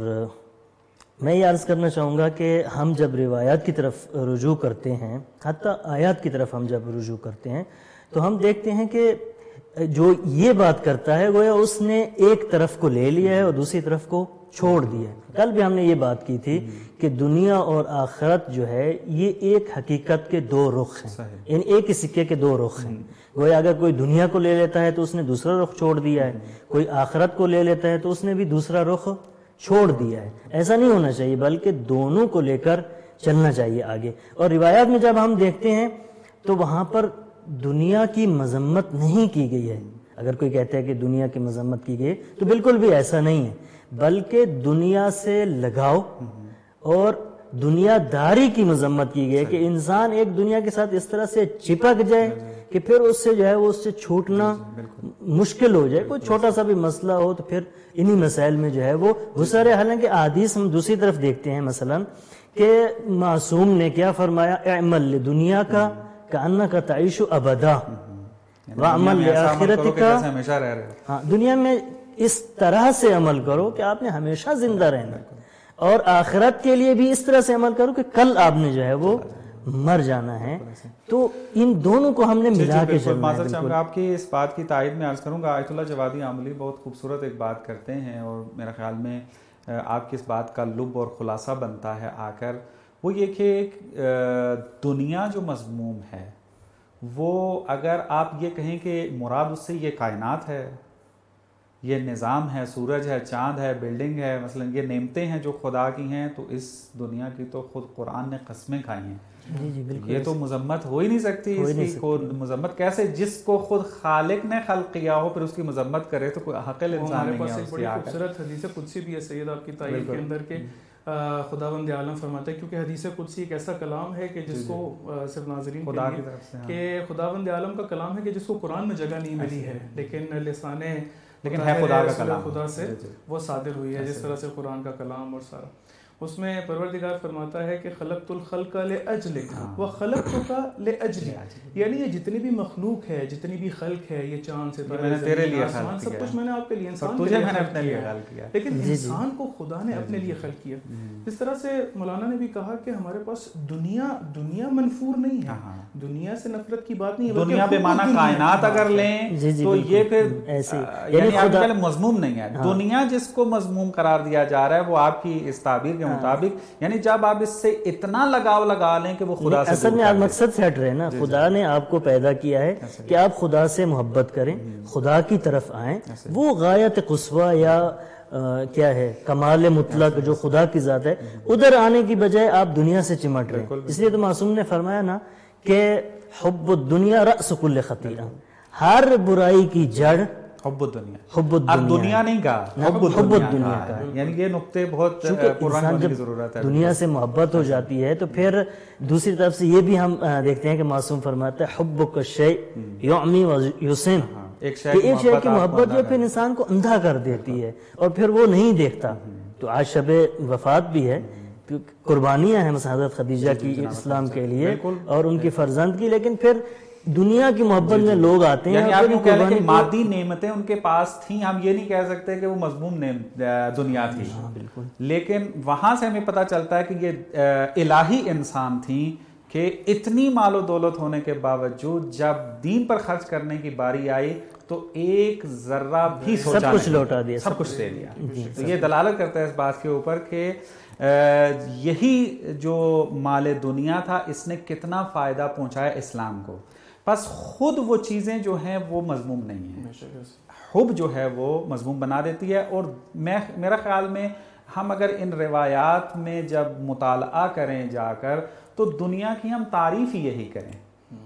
میں یہ عرض کرنا چاہوں گا کہ ہم جب روایات کی طرف رجوع کرتے ہیں, حتیٰ آیات کی طرف ہم جب رجوع کرتے ہیں, تو ہم دیکھتے ہیں کہ جو یہ بات کرتا ہے گویا اس نے ایک طرف کو لے لیا ہے اور دوسری طرف کو چھوڑ دیا ہے. کل بھی ہم نے یہ بات کی تھی کہ دنیا اور آخرت جو ہے یہ ایک حقیقت کے دو رخ ہیں, ان ایک ہی سکے کے دو رخ ہیں. گویا اگر کوئی دنیا کو لے لیتا ہے تو اس نے دوسرا رخ چھوڑ دیا ہے, کوئی آخرت کو لے لیتا ہے تو اس نے بھی دوسرا رخ چھوڑ دیا ہے. ایسا نہیں ہونا چاہیے, بلکہ دونوں کو لے کر چلنا چاہیے آگے. اور روایات میں جب ہم دیکھتے ہیں تو وہاں پر دنیا کی مذمت نہیں کی گئی ہے. اگر کوئی کہتا ہے کہ دنیا کی مذمت کی گئی تو بالکل بھی ایسا نہیں ہے, بلکہ دنیا سے لگاؤ اور دنیا داری کی مذمت کی گئی ہے کہ انسان ایک دنیا کے ساتھ اس طرح سے چپک جائے کہ پھر اس سے جو ہے وہ اس سے چھوٹنا مشکل ہو جائے. کوئی چھوٹا سا بھی مسئلہ ہو تو پھر انہی مسائل میں جو ہے وہ گھسا رہے. حالانکہ احادیث ہم دوسری طرف دیکھتے ہیں, مثلا کہ معصوم نے کیا فرمایا, اعمل لدنیا کا کأنک تعیش ابدا وعمل لآخرتک, ہاں دنیا میں اس طرح سے عمل کرو کہ آپ نے ہمیشہ زندہ رہنا, اور آخرت کے لیے بھی اس طرح سے عمل کرو کہ کل آپ نے جو ہے وہ مر جانا ہے. تو ان دونوں کو ہم نے ملا کے چلنا ہے. آپ کی اس بات کی تائید میں عرض کروں گا, آیت اللہ جوادی عاملی بہت خوبصورت ایک بات کرتے ہیں, اور میرا خیال میں آپ کی اس بات کا لب اور خلاصہ بنتا ہے آ کر, وہ یہ کہ ایک دنیا جو مذموم ہے وہ اگر آپ یہ کہیں کہ مراد اس سے یہ کائنات ہے, یہ نظام ہے, سورج ہے, چاند ہے, بلڈنگ ہے, مثلا یہ نعمتیں ہیں جو خدا کی ہیں, تو اس دنیا کی تو خود قرآن نے قسمیں کھائی ہیں. جی جی بالکل, یہ تو مذمت ہو ہی نہیں سکتی. اس کی کو مذمت کیسے, جس کو خود خالق نے خلق کیا ہو پھر اس کی مذمت کرے تو کوئی عقل انسان نہیں ہے. ہمارے پاس ایک بڑی خوبصورت حدیث قدسی بھی ہے سید آپ کی تائید کے اندر کہ خداوند عالم فرماتا ہے, کیونکہ حدیث قدسی ایک ایسا کلام ہے کہ جس کو صرف ناظرین خدا کی طرف سے, کہ خداوند عالم کا کلام ہے کہ جس کو قرآن میں جگہ نہیں ملی ہے, لیکن لسانے لیکن ہے خدا کا کلام, خدا سے وہ صادر ہوئی ہے, جس طرح سے قرآن کا کلام اور سارا. اس میں پروردگار فرماتا ہے کہ خلقت الخلق لاجلک وخلقتک لاجلی، یعنی یہ جتنی بھی مخلوق ہے، جتنی بھی خلق ہے، یہ چاند ستارے تیرے لیے آسمان، سب کچھ میں نے آپ کے لیے، انسان تجھے میں نے اپنے لیے خلق کیا، لیکن انسان کو خدا نے اپنے لیے خلق کیا۔ اس طرح سے مولانا نے بھی کہا کہ ہمارے پاس دنیا دنیا منفور نہیں ہے، دنیا سے نفرت کی بات نہیں ہے، دنیا بے معنی کائنات اگر لیں تو یہ پھر ایسے یعنی آپ کے مضموم نہیں ہے۔ دنیا جس کو مضموم قرار دیا جا رہا ہے وہ آپ کی اس تعبیر کے مطابق یعنی جب آپ اس سے اتنا لگاؤ لگا لیں کہ وہ خدا سے اصل میں آپ مقصد سے ہٹ رہے ہیں نا، خدا نے آپ کو پیدا کیا ہے کہ آپ خدا سے محبت کریں، خدا کی طرف آئیں، وہ غایت قصوی یا کیا ہے کمال مطلق جو خدا کی ذات ہے، ادھر آنے کی بجائے آپ دنیا سے چمٹ رہے ہیں۔ اس لیے تو معصوم نے فرمایا نا کہ حب الدنیا رأس کل خطیئہ، ہر برائی کی جڑ حب الدنیا، حب الدنیا، اب دنیا نہیں کہا، حب الدنیا کا، یعنی یہ نقطے بہت پررنگ ہونے کی ضرورت ہے۔ دنیا سے محبت ہو جاتی ہے تو پھر دوسری طرف سے یہ بھی ہم دیکھتے ہیں کہ معصوم فرماتا ہے حبک الشیء یعمی ویسم، ایک شے کی محبت جو پھر انسان کو اندھا کر دیتی ہے اور پھر وہ نہیں دیکھتا۔ تو آج شب وفات بھی ہے، قربانیاں ہیں حضرت خدیجہ کی اسلام کے لیے اور ان کی فرزند کی، لیکن پھر دنیا کی محبت میں لوگ آتے ہیں، یعنی آپ یوں کہہ لیں کہ مادی نعمتیں ان کے پاس تھیں، ہم یہ نہیں کہہ سکتے کہ وہ مضموم دنیا تھی، لیکن وہاں سے ہمیں پتہ چلتا ہے کہ یہ الہی انسان تھیں کہ اتنی مال و دولت ہونے کے باوجود جب دین پر خرچ کرنے کی باری آئی تو ایک ذرہ بھی سوچا سب کچھ لوٹا دیا، سب کچھ دے دیا۔ تو یہ دلالت کرتا ہے اس بات کے اوپر کہ یہی جو مال دنیا تھا اس نے کتنا فائدہ پہنچایا اسلام کو، بس خود وہ چیزیں جو ہیں وہ مضموم نہیں ہیں، حب جو ہے وہ مضموم بنا دیتی ہے۔ اور میں میرا خیال میں ہم اگر ان روایات میں جب مطالعہ کریں جا کر تو دنیا کی ہم تعریف ہی یہی کریں،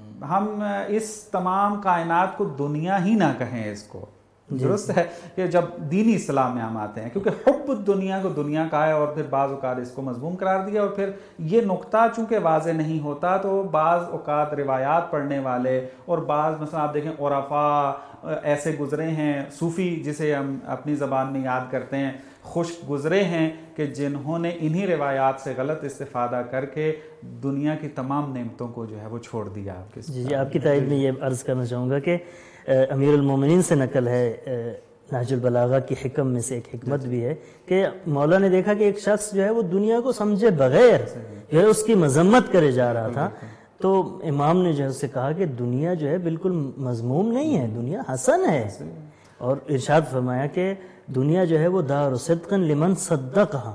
ہم اس تمام کائنات کو دنیا ہی نہ کہیں اس کو، درست ہے کہ جب دینی اصطلاح میں ہم آتے ہیں، کیونکہ حب دنیا کو دنیا کہا ہے اور پھر بعض اوقات اس کو مضموم قرار دیا، اور پھر یہ نقطہ چونکہ واضح نہیں ہوتا تو بعض اوقات روایات پڑھنے والے اور بعض مثلا آپ دیکھیں عرفاء ایسے گزرے ہیں، صوفی جسے ہم اپنی زبان میں یاد کرتے ہیں، خشک گزرے ہیں کہ جنہوں نے انہی روایات سے غلط استفادہ کر کے دنیا کی تمام نعمتوں کو جو ہے وہ چھوڑ دیا۔ آپ کے جی جی آپ کی تائید میں یہ عرض کرنا چاہوں گا کہ امیر المومنین سے نقل ہے نہج البلاغہ کی حکم میں سے ایک حکمت بھی ہے کہ مولا نے دیکھا کہ ایک شخص جو ہے وہ دنیا کو سمجھے بغیر جو ہے اس کی مذمت کرے جا رہا تھا، تو امام نے جو ہے اس سے کہا کہ دنیا جو ہے بالکل مذموم نہیں ہے، دنیا حسن ہے، اور ارشاد فرمایا کہ دنیا جو ہے وہ دار صدق لمن صدقہا،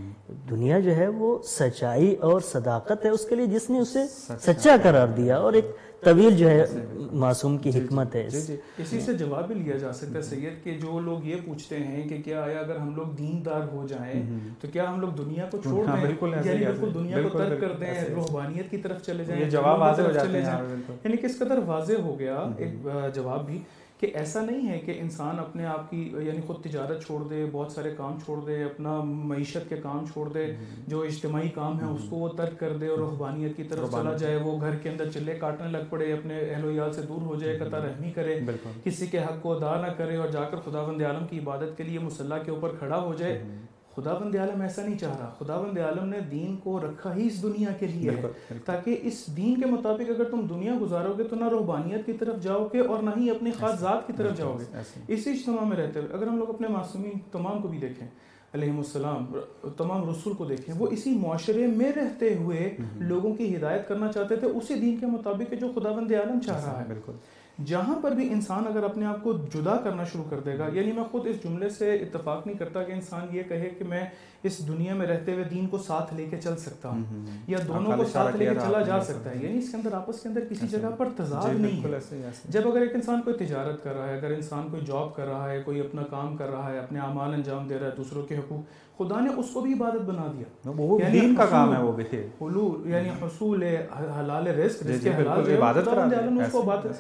دنیا جو ہے وہ سچائی اور صداقت ہے اس کے لیے جس نے اسے سچا قرار دیا، اور ایک طویل جو ہے معصوم کی حکمت ہے۔ اسی سے جواب بھی لیا جا سکتا ہے سید کہ جو لوگ یہ پوچھتے ہیں کہ کیا آیا اگر ہم لوگ دیندار ہو جائیں تو کیا ہم لوگ دنیا کو چھوڑ دیں، یعنی بالکل دنیا کو ترک کر دیں، روحانیت کی طرف چلے جائیں، یہ جواب واضح ہو جاتے ہیں، یعنی کس قدر واضح ہو گیا ایک جواب بھی کہ ایسا نہیں ہے کہ انسان اپنے آپ کی یعنی خود تجارت چھوڑ دے، بہت سارے کام چھوڑ دے، اپنا معیشت کے کام چھوڑ دے، جو اجتماعی کام ہے اس کو وہ ترک کر دے اور رہبانیت کی طرف چلا جائے، وہ گھر کے اندر چلے کاٹنے لگ پڑے، اپنے اہل و عیال سے دور ہو جائے، قطع رحمی کرے، کسی کے حق کو ادا نہ کرے اور جا کر خداوند عالم کی عبادت کے لیے مصلی کے اوپر کھڑا ہو جائے۔ خداوند عالم ایسا نہیں چاہ رہا، خداوند عالم نے دین کو رکھا ہی اس دنیا کے لیے ہے تاکہ اس دین کے مطابق اگر تم دنیا گزارو گے تو نہ روحانیت کی طرف جاؤ گے اور نہ ہی اپنی خاص ذات کی طرف جاؤ گے۔ اسی اجتماع میں رہتے ہوئے اگر ہم لوگ اپنے معصومین تمام کو بھی دیکھیں، علیہم السلام، تمام رسول کو دیکھیں، وہ اسی معاشرے میں رہتے ہوئے لوگوں کی ہدایت کرنا چاہتے تھے اسی دین کے مطابق جو خداوند عالم چاہ رہا ہے۔ بالکل جہاں پر بھی انسان اگر اپنے آپ کو جدا کرنا شروع کر دے گا، یعنی میں خود اس جملے سے اتفاق نہیں کرتا کہ انسان یہ کہے کہ میں اس دنیا میں رہتے ہوئے دین کو ساتھ لے کے چل سکتا ہوں یا دونوں کو ساتھ لے کے چلا جا سکتا ہے، یعنی اس کے اندر آپس کے اندر کسی جگہ پر تضاد نہیں ہے۔ جب اگر ایک انسان کوئی تجارت کر رہا ہے، اگر انسان کوئی جاب کر رہا ہے، کوئی اپنا کام کر رہا ہے، اپنے اعمال انجام دے رہا ہے، دوسروں کے حقوق، خدا نے اس کو بھی عبادت بنا دیا، وہ دین کا کام ہے، وہ بھی حلول یعنی حصول حلال رزق، جس کے حلال عبادت کرا دیا اس کو عبادت، یعنی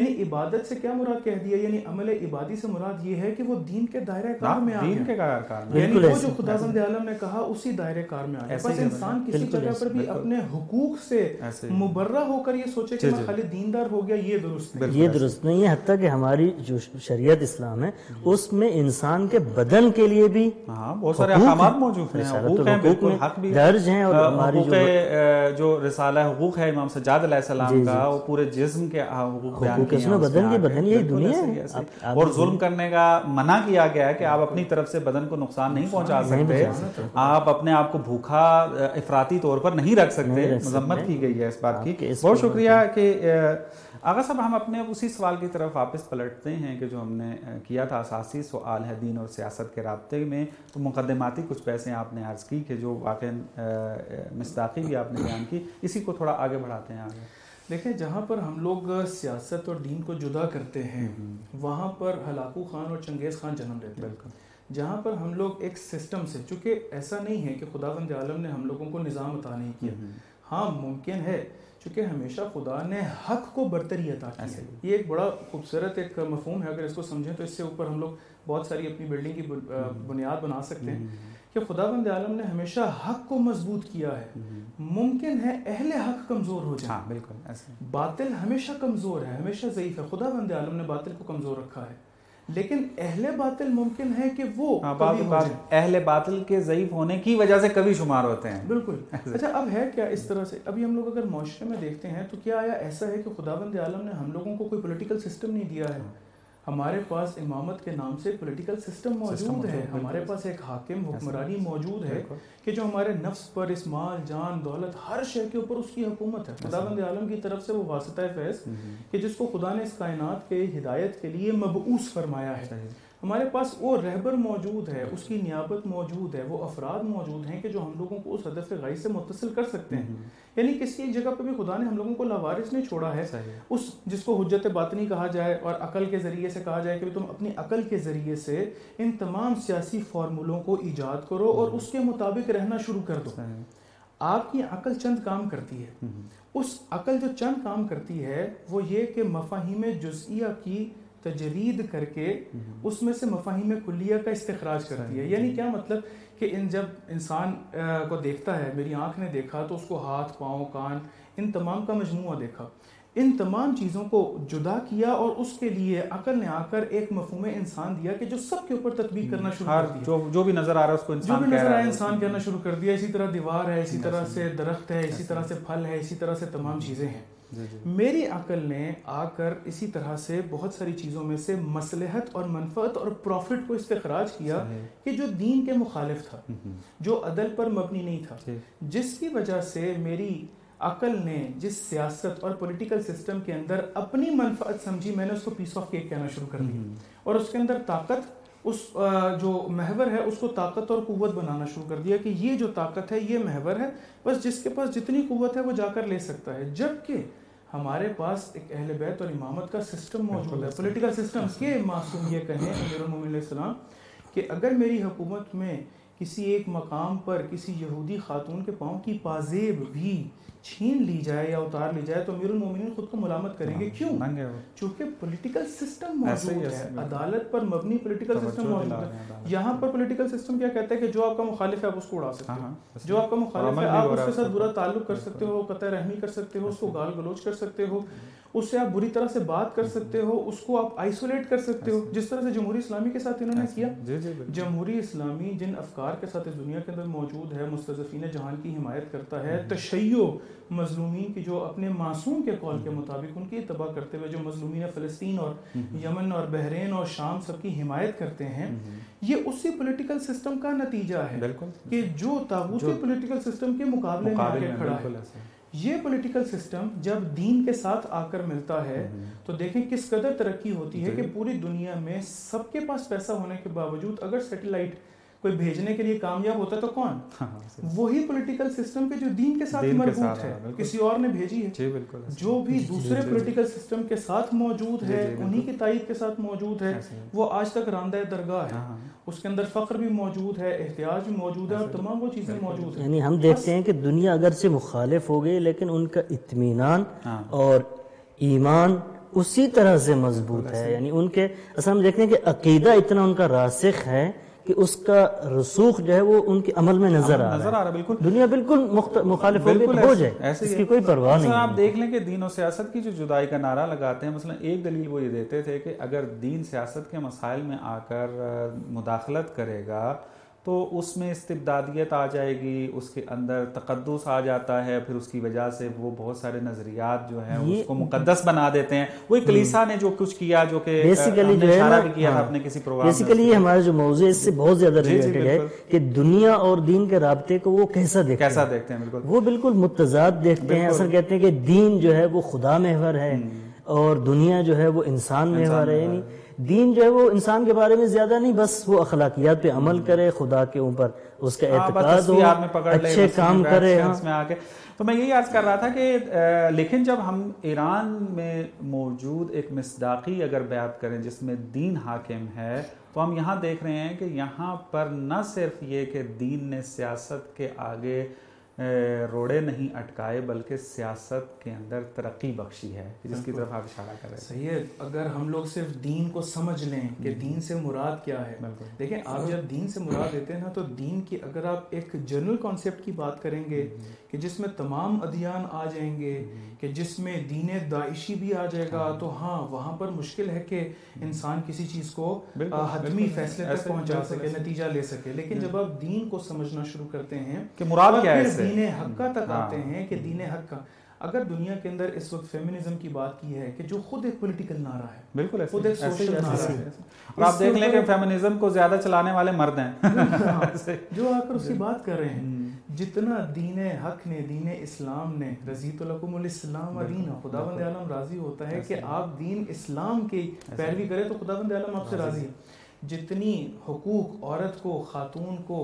یعنی عبادت سے کیا مراد کہہ دیا, یعنی عمل عبادی سے مراد یہ ہے کہ وہ دین کے دائرہ کار میں آ گیا, دین کے کار میں, یعنی وہ جو خداوند عالم نے کہا اسی دائرہ کار میں آ گیا. بس انسان کسی جگہ پر بھی اپنے حقوق سے مبرہ ہو کر یہ سوچے کہ میں خالی دیندار ہو گیا, یہ درست نہیں, یہ درست نہیں ہے. حتیٰ کہ ہماری جو شریعت اسلام ہے اس میں انسان کے بدن کے لیے بھی بہت سارے احکامات موجود ہیں, حقوق ہیں, حق بھی درج ہیں. اور ہماری جو رسالہ حقوق ہے امام سجاد علیہ السلام کا, وہ پورے جسم کے حقوق بیان کیے ہیں, بدن کے بدن یہی دنیا ہے. اور ظلم کرنے کا منع کیا گیا ہے کہ آپ اپنی طرف سے بدن کو نقصان نہیں پہنچا سکتے, آپ اپنے آپ کو بھوکا افراطی طور پر نہیں رکھ سکتے, مذمت کی گئی ہے اس بات کی. بہت شکریہ. کہ آغا صاحب ہم اپنے اسی سوال کی طرف واپس پلٹتے ہیں کہ جو ہم نے کیا تھا, اساسی سوال ہے دین اور سیاست کے رابطے میں. تو مقدماتی کچھ بحثیں آپ نے عرض کی کہ جو واقعا مصداقی بھی آپ نے بیان کی, اسی کو تھوڑا آگے بڑھاتے ہیں. آگے دیکھیں, جہاں پر ہم لوگ سیاست اور دین کو جدا کرتے ہیں وہاں پر ہلاکو خان اور چنگیز خان جنم لیتے ہیں. بالکل. جہاں پر ہم لوگ ایک سسٹم سے, چونکہ ایسا نہیں ہے کہ خداوند عالم نے ہم لوگوں کو نظام عطا نہیں کیا, ہاں ممکن ہے چونکہ ہمیشہ خدا نے حق کو برتری عطا کی ہے. یہ ایک بڑا خوبصورت ایک مفہوم ہے, اگر اس کو سمجھیں تو اس سے اوپر ہم لوگ بہت ساری اپنی بلڈنگ کی بنیاد بنا سکتے ہیں کہ خداوند عالم نے ہمیشہ حق کو مضبوط کیا ہے. ممکن ہے اہل حق کمزور ہو جائیں, بالکل ایسے, باطل ہمیشہ کمزور ہے, ہمیشہ ضعیف ہے. خداوند عالم نے باطل کو کمزور رکھا ہے, لیکن اہل باطل ممکن ہے کہ وہ اہل باطل کے ضعیف ہونے کی وجہ سے کبھی شمار ہوتے ہیں. بالکل. اچھا, اب ہے کیا اس طرح سے, ابھی ہم لوگ اگر معاشرے میں دیکھتے ہیں تو کیا آیا ایسا ہے کہ خداوند عالم نے ہم لوگوں کو کوئی پولیٹیکل سسٹم نہیں دیا ہے؟ ہمارے پاس امامت کے نام سے پولیٹیکل سسٹم موجود ہے, ہمارے پاس ایک حاکم حکمرانی موجود ہے کہ جو ہمارے نفس پر, اس مال جان دولت ہر شے کے اوپر اس کی حکومت ہے. خداوند عالم کی طرف سے وہ واسطہ فیض کہ جس کو خدا نے اس کائنات کے ہدایت کے لیے مبعوث فرمایا ہے. ہمارے پاس وہ رہبر موجود ہے, اس کی نیابت موجود ہے, وہ افراد موجود ہیں کہ جو ہم لوگوں کو اس ہدف غائب سے متصل کر سکتے ہیں. یعنی کسی ایک جگہ پہ بھی خدا نے ہم لوگوں کو لاوارث نہیں چھوڑا ہے. اس جس کو حجت باطنی کہا جائے اور عقل کے ذریعے سے کہا جائے کہ تم اپنی عقل کے ذریعے سے ان تمام سیاسی فارمولوں کو ایجاد کرو اور اس کے مطابق رہنا شروع کر دو. آپ کی عقل چند کام کرتی ہے, اس عقل جو چند کام کرتی ہے وہ یہ کہ مفاہیم جزئیہ کی تجرید کر کے اس میں سے مفاہیم کلیہ کا استخراج کرتی ہے. یعنی کیا مطلب کہ ان جب انسان کو دیکھتا ہے, میری آنکھ نے دیکھا تو اس کو ہاتھ, پاؤں, کان, ان تمام کا مجموعہ دیکھا, ان تمام چیزوں کو جدا کیا اور اس کے لیے عقل نے آ کر ایک مفہوم انسان دیا کہ جو سب کے اوپر تطبیق کرنا شروع کر دیا. جو جو بھی نظر آ رہا ہے اس کو انسان جو بھی نظر آیا انسان کہنا شروع کر دیا. اسی طرح دیوار ہے, اسی طرح سے درخت ہے, اسی طرح سے پھل ہے, اسی طرح سے تمام چیزیں ہیں. میری عقل نے آ کر اسی طرح سے بہت ساری چیزوں میں سے مصلحت اور منفعت اور پروفٹ کو استخراج کیا کہ جو دین کے مخالف تھا, جو عدل پر مبنی نہیں تھا, جس کی وجہ سے میری عقل نے جس سیاست اور پولیٹیکل سسٹم کے اندر اپنی منفعت سمجھی, میں نے اس کو پیس آف کیک کہنا شروع کر دیا اور اس کے اندر طاقت, اس جو محور ہے اس کو طاقت اور قوت بنانا شروع کر دیا کہ یہ جو طاقت ہے یہ محور ہے, بس جس کے پاس جتنی قوت ہے وہ جا کر لے سکتا ہے. جبکہ ہمارے پاس ایک اہل بیت اور امامت کا سسٹم موجود ہے, پولیٹیکل سسٹم. کہ معصوم یہ کہیں امیر المومنین علیہ السلام کہ اگر میری حکومت میں کسی ایک مقام پر کسی یہودی خاتون کے پاؤں کی پازیب بھی چھین لی جائے یا اتار لی جائے تو امیر المومنین خود کو ملامت کریں گے. کیوں؟ چونکہ پولیٹیکل سسٹم موجود ہے, عدالت پر مبنی پولیٹیکل سسٹم موجود ہے. یہاں پر پولیٹیکل سسٹم کیا کہتا ہے کہ جو آپ کا مخالف ہے آپ اس کو اڑا سکتے ہو, جو آپ کا مخالف ہے آپ اس کے ساتھ برا تعلق کر سکتے ہو, قطع رحمی کر سکتے ہو, اس کو گال گلوچ کر سکتے ہو, اس سے آپ بری طرح سے بات کر سکتے ہو, اس کو آپ آئسولیٹ کر سکتے ہو, جس طرح سے جمہوری اسلامی کے ساتھ انہوں نے کیا. جمہوری اسلامی جن افکار کے ساتھ اس دنیا کے اندر موجود ہے, مستضعفین جہان کی حمایت کرتا ہے, تشیع مظلومین کی جو اپنے معصوم کے قول کے مطابق ان کی اتباع کرتے ہوئے جو مظلومین فلسطین اور یمن اور بحرین اور شام سب کی حمایت کرتے ہیں, یہ اسی پولیٹیکل سسٹم کا نتیجہ ہے کہ جو طاغوتی پولیٹیکل سسٹم کے مقابلے میں آ کے کھڑا ہے. یہ پولیٹیکل سسٹم جب دین کے ساتھ آ کر ملتا ہے تو دیکھیں کس قدر ترقی ہوتی ہے کہ پوری دنیا میں سب کے پاس پیسہ ہونے کے باوجود اگر سیٹلائٹ کوئی بھیجنے کے لیے کامیاب ہوتا ہے تو کون؟ وہی پولیٹیکل سسٹم کے جو دین کے ساتھ مربوط ہے, کسی اور نے بھیجی ہے. جو بھی دوسرے پولیٹیکل سسٹم کے ساتھ موجود ہے, انہی کی تائید کے ساتھ موجود ہے, وہ آج تک راندہ درگاہ ہے. اس کے اندر فقر بھی موجود ہے, احتیاج بھی موجود ہے اور تمام وہ چیزیں موجود ہیں. یعنی ہم دیکھتے ہیں کہ دنیا اگرچہ مخالف ہو گئی لیکن ان کا اطمینان اور ایمان اسی طرح سے مضبوط ہے. یعنی ان کے اصل ہم دیکھتے ہیں کہ عقیدہ اتنا ان کا راسخ ہے کہ اس کا رسوخ جو ہے وہ ان کے عمل میں نظر آ رہا ہے. بالکل دنیا بالکل مخالف ہو جائے, اس کی کوئی پرواہ نہیں. آپ دیکھ لیں کہ دین و سیاست کی جو جدائی کا نعرہ لگاتے ہیں, مثلا ایک دلیل وہ یہ دیتے تھے کہ اگر دین سیاست کے مسائل میں آ کر مداخلت کرے گا تو اس میں استبدادیت آ جائے گی, اس کے اندر تقدس آ جاتا ہے, پھر اس کی وجہ سے وہ بہت سارے نظریات جو ہیں اس کو مقدس بنا دیتے ہیں. وہی کلیسا نے جو کچھ کیا, جو کہ بیسیکلی جو ہے نا, کیا تھا اپنے کسی پروگرام میں, بیسیکلی یہ ہمارا جو موضوع ہے اس سے بہت زیادہ ریلیٹڈ ہے کہ دنیا اور دین کے رابطے کو وہ کیسا دیکھتے ہیں. کیسا دیکھتے ہیں بالکل وہ بالکل متضاد دیکھتے ہیں. اصل کہتے ہیں کہ دین جو ہے وہ خدا محور ہے اور دنیا جو ہے وہ انسان محور ہے. یعنی دین جو ہے وہ انسان کے بارے میں زیادہ نہیں, بس وہ اخلاقیات پہ عمل کرے, خدا کے اوپر اس کا اعتقاد ہو, اچھے کام کرے. تو میں یہی عرض کر رہا تھا کہ لیکن جب ہم ایران میں موجود ایک مصداقی اگر بیعت کریں جس میں دین حاکم ہے, تو ہم یہاں دیکھ رہے ہیں کہ یہاں پر نہ صرف یہ کہ دین نے سیاست کے آگے روڑے نہیں اٹکائے بلکہ سیاست کے اندر ترقی بخشی ہے, جس کی طرف آپ اشارہ کر رہے ہیں. صحیح ہے. اگر ہم لوگ صرف دین کو سمجھ لیں کہ دین سے مراد کیا ہے, دیکھیں آپ جب دین سے مراد دیتے ہیں نا, تو دین کی اگر آپ ایک جنرل کانسیپٹ کی بات کریں گے کہ جس میں تمام ادیان آ جائیں گے, کہ جس میں دین داعشی بھی آ جائے گا, تو ہاں وہاں پر مشکل ہے کہ انسان کسی چیز کو حتمی فیصلے تک پہنچا سکے, نتیجہ لے سکے. لیکن جب آپ دین کو سمجھنا شروع کرتے ہیں کہ مراد کیا ہے, دین حقہ تک آتے ہیں کہ دین حق کا, اگر دنیا کے اندر اس وقت فیمنزم کی بات کی ہے کہ جو خود ایک پولیٹیکل نعرہ ہے, بالکل خود ایک سوشل نعرہ ہے, اور آپ دیکھ لیں کہ فیمنزم کو زیادہ چلانے والے مرد ہیں جو آ کر اس کی بات کر رہے ہیں. جتنا دین حق نے, دین اسلام نے, رضیت لکم الاسلام دینا, خداوند عالم راضی ہوتا ہے کہ آپ دین اسلام کی پیروی کریں تو خداوند عالم آپ سے راضی ہے. جتنی حقوق عورت کو, خاتون کو,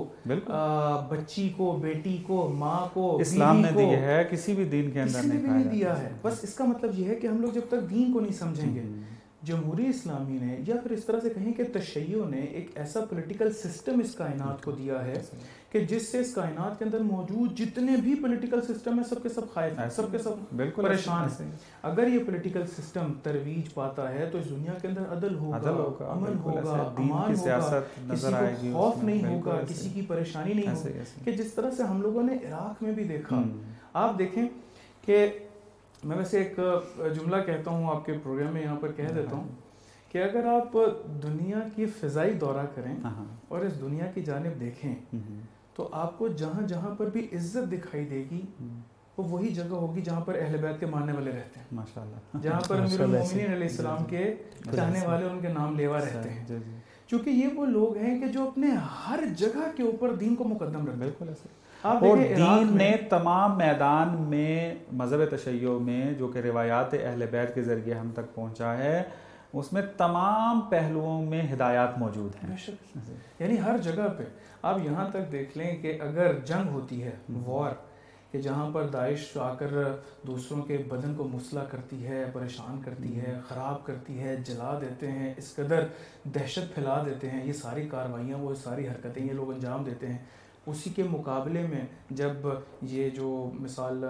بچی کو, بیٹی کو, ماں کو اسلام نے دی ہے, کسی بھی دین کے اندر نہیں دیا ہے. بس اس کا مطلب یہ ہے کہ ہم لوگ جب تک دین کو نہیں سمجھیں گے, جمہوری اسلامی نے یا پھر اس طرح سے کہیں کہ تشیع نے ایک ایسا پولیٹیکل سسٹم اس کائنات کو دیا ہے کہ جس سے اس کائنات کے اندر موجود جتنے بھی پولیٹیکل سسٹم ہیں سب کے سب خائف ہیں, سب کے سب پریشان ہیں. اگر یہ پولیٹیکل سسٹم ترویج پاتا ہے تو اس دنیا کے اندر عدل ہوگا, امن ہوگا, امان ہوگا, کسی کو خوف نہیں ہوگا, کسی کی پریشانی نہیں ہوگی. کہ جس طرح سے ہم لوگوں نے عراق میں بھی دیکھا, آپ دیکھیں کہ میں ویسے ایک جملہ کہتا ہوں آپ کے پروگرام میں یہاں پر کہہ دیتا ہوں کہ اگر آپ دنیا کی فضائی دورہ کریں اور اس دنیا کی جانب دیکھیں تو آپ کو جہاں جہاں پر بھی عزت دکھائی دے گی وہ وہی جگہ ہوگی جہاں پر اہل بیت کے ماننے والے رہتے ہیں, ماشاءاللہ, جہاں پر امیر المومنین علیہ السلام کے چاہنے والے ان کے نام لیوا رہتے ہیں. چونکہ یہ وہ لوگ ہیں کہ جو اپنے ہر جگہ کے اوپر دین کو مقدم رکھتے ہیں. بالکل ایسے. اور دین نے تمام میدان میں مذہب تشیع میں جو کہ روایات اہل بیت کے ذریعے ہم تک پہنچا ہے, اس میں تمام پہلوؤں میں ہدایات موجود ہیں. یعنی ہر جگہ پہ آپ یہاں تک دیکھ لیں کہ اگر جنگ ہوتی ہے, وار, کہ جہاں پر داعش آ کر دوسروں کے بدن کو مسلح کرتی ہے, پریشان کرتی ہے, خراب کرتی ہے, جلا دیتے ہیں, اس قدر دہشت پھیلا دیتے ہیں, یہ ساری کارروائیاں, وہ ساری حرکتیں یہ لوگ انجام دیتے ہیں. اسی کے مقابلے میں جب یہ جو مثال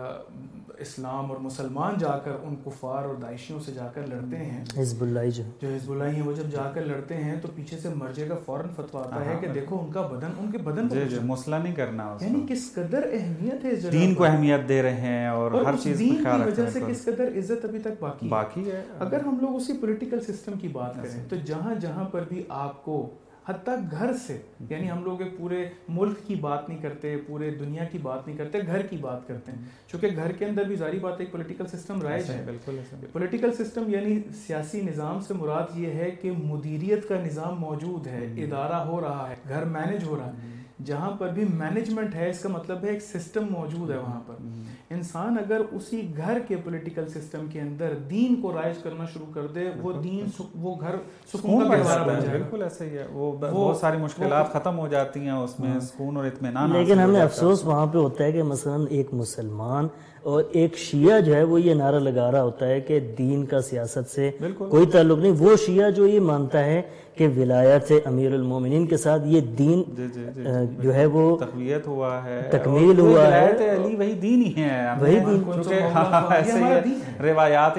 اسلام اور مسلمان جا کر ان کفار اور داعشیوں سے جا کر لڑتے ہیں, حزب اللہ جو جو حزب اللہ ہیں, وہ جب جا کر لڑتے ہیں تو پیچھے سے مرجے کا فوراً فتویٰ آتا ہے کہ دیکھو ان کا بدن, ان کے بدن کو مسلح نہیں کرنا. یعنی کس قدر اہمیت ہے دین کو, اہمیت دے رہے ہیں اور ہر چیز دین کی وجہ سے کس قدر عزت ابھی تک باقی باقی ہے. اگر ہم لوگ اسی پولیٹیکل سسٹم کی بات کریں تو جہاں جہاں پر بھی آپ کو حتیٰ گھر سے, یعنی ہم لوگ ایک پورے ملک کی بات نہیں کرتے, پورے دنیا کی بات نہیں کرتے, گھر کی بات کرتے ہیں, چونکہ گھر کے اندر بھی ظاہری بات ایک پولیٹیکل سسٹم رائج ہے. بالکل پولیٹیکل سسٹم یعنی سیاسی نظام سے مراد یہ ہے کہ مدیریت کا نظام موجود ہے, ادارہ ہو رہا ہے, گھر مینج ہو رہا ہے. جہاں پر بھی مینجمنٹ ہے اس کا مطلب ہے ایک سسٹم موجود ہے وہاں پر. انسان اگر اسی گھر کے پولیٹیکل سسٹم کے اندر دین کو رائج کرنا شروع کر دے, وہ دین وہ گھر سکون کا گہوارہ بن جائے. بالکل ایسا ہی ہے, وہ بہت ساری مشکلات ختم ہو جاتی ہیں اس میں, سکون اور اطمینان. لیکن ہمیں افسوس وہاں پہ ہوتا ہے کہ مثلا ایک مسلمان और एक शिया जो है वो ये नारा लगा रहा होता है कि दीन का सियासत से कोई ताल्लुक नहीं। वो शिया जो ये मानता है कि विलायत से अमीरुल मोमिनीन के साथ ये दीन जी, जी, जी, जो है वो तकवीयत हुआ है, तकमील हुआ है, अली वही दीन ही है, वही दीन रिवायात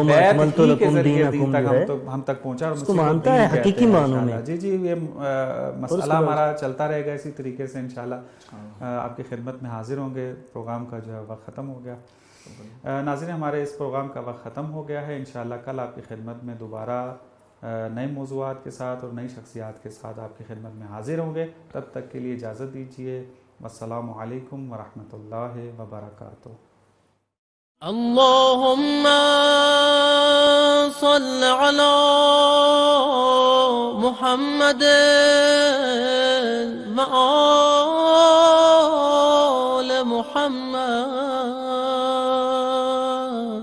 हम तक पहुंचा, उसको मानता है हकीकी मानों में। जी जी ये मसला हमारा चलता रहेगा इसी तरीके से इंशाल्लाह आपकी खिदमत में हाजिर होंगे। प्रोग्राम का जो है वक्त ख़त्म हो गया। नाज़रीन हमारे इस प्रोग्राम का वक्त ख़त्म हो गया है। इंशाल्लाह कल आपकी खिदमत में दोबारा नए मौज़ूआत के साथ और नई शख्सियात के साथ आपकी खिदमत में हाजिर होंगे। तब तक के लिए इजाज़त दीजिए। वस्सलामु अलैकुम वरहमतुल्लाहि वबरकातुहू। अल्लाहुम्मा सल्लि अला मुहम्मद व आले मुहम्मद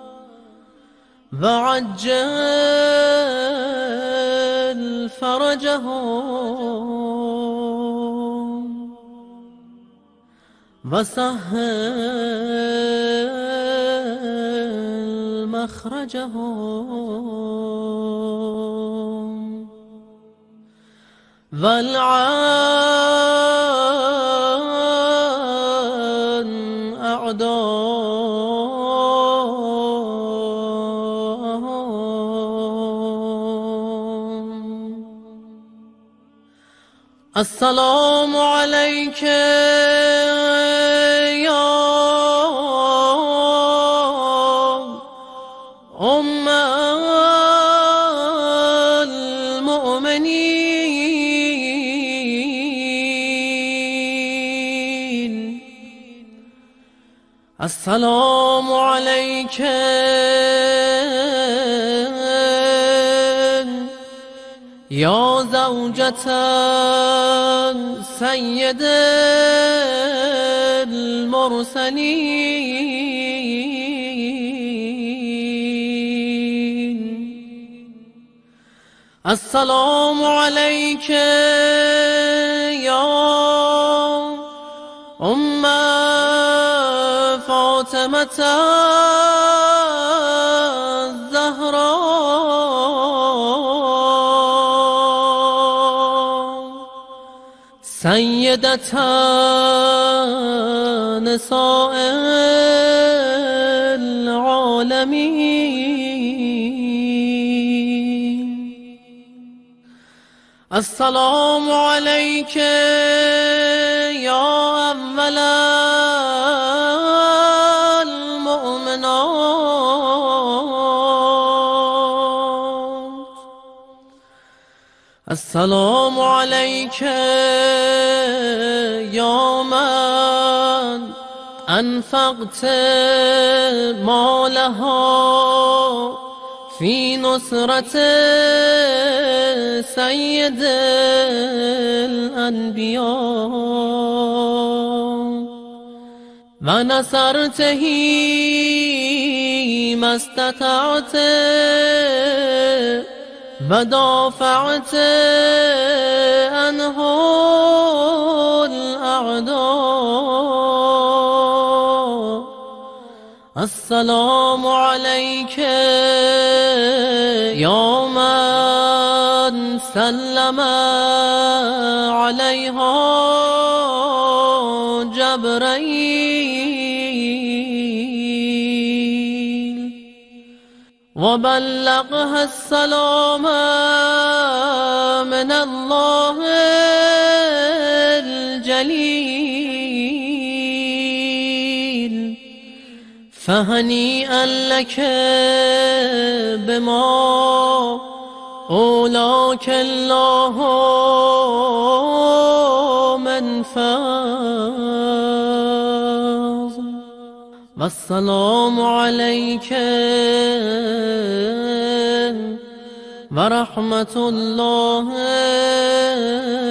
वअज्जल फरजहुम वसहल मखरजहुम वलअन अअदाहुम। अस्सलामु अलैका या उम्मल मुमिनीन। अस्सलामु अलैका या ज़ौजता सय्यदल मुरसलीन। अस्सलामु अलैका या उम्मा फातिमता ज़हरा। सय्यदता निसाइल आलमीन। अस्सलामु अलैका या अव्वलल मुमिनात। अस्सलामु अलैका या मन अनफक़त मालहा फी नुसरत सय्यदिल अनबिया व नसरतही मस्ततअत ودافعت عنه الأعداء. السلام عليك يا من سلم عليها جبرائيل وبلغها السلام من الله الجليل. فهنيئا لك بما أولاك الله من فاز. والسلام عليك ورحمة الله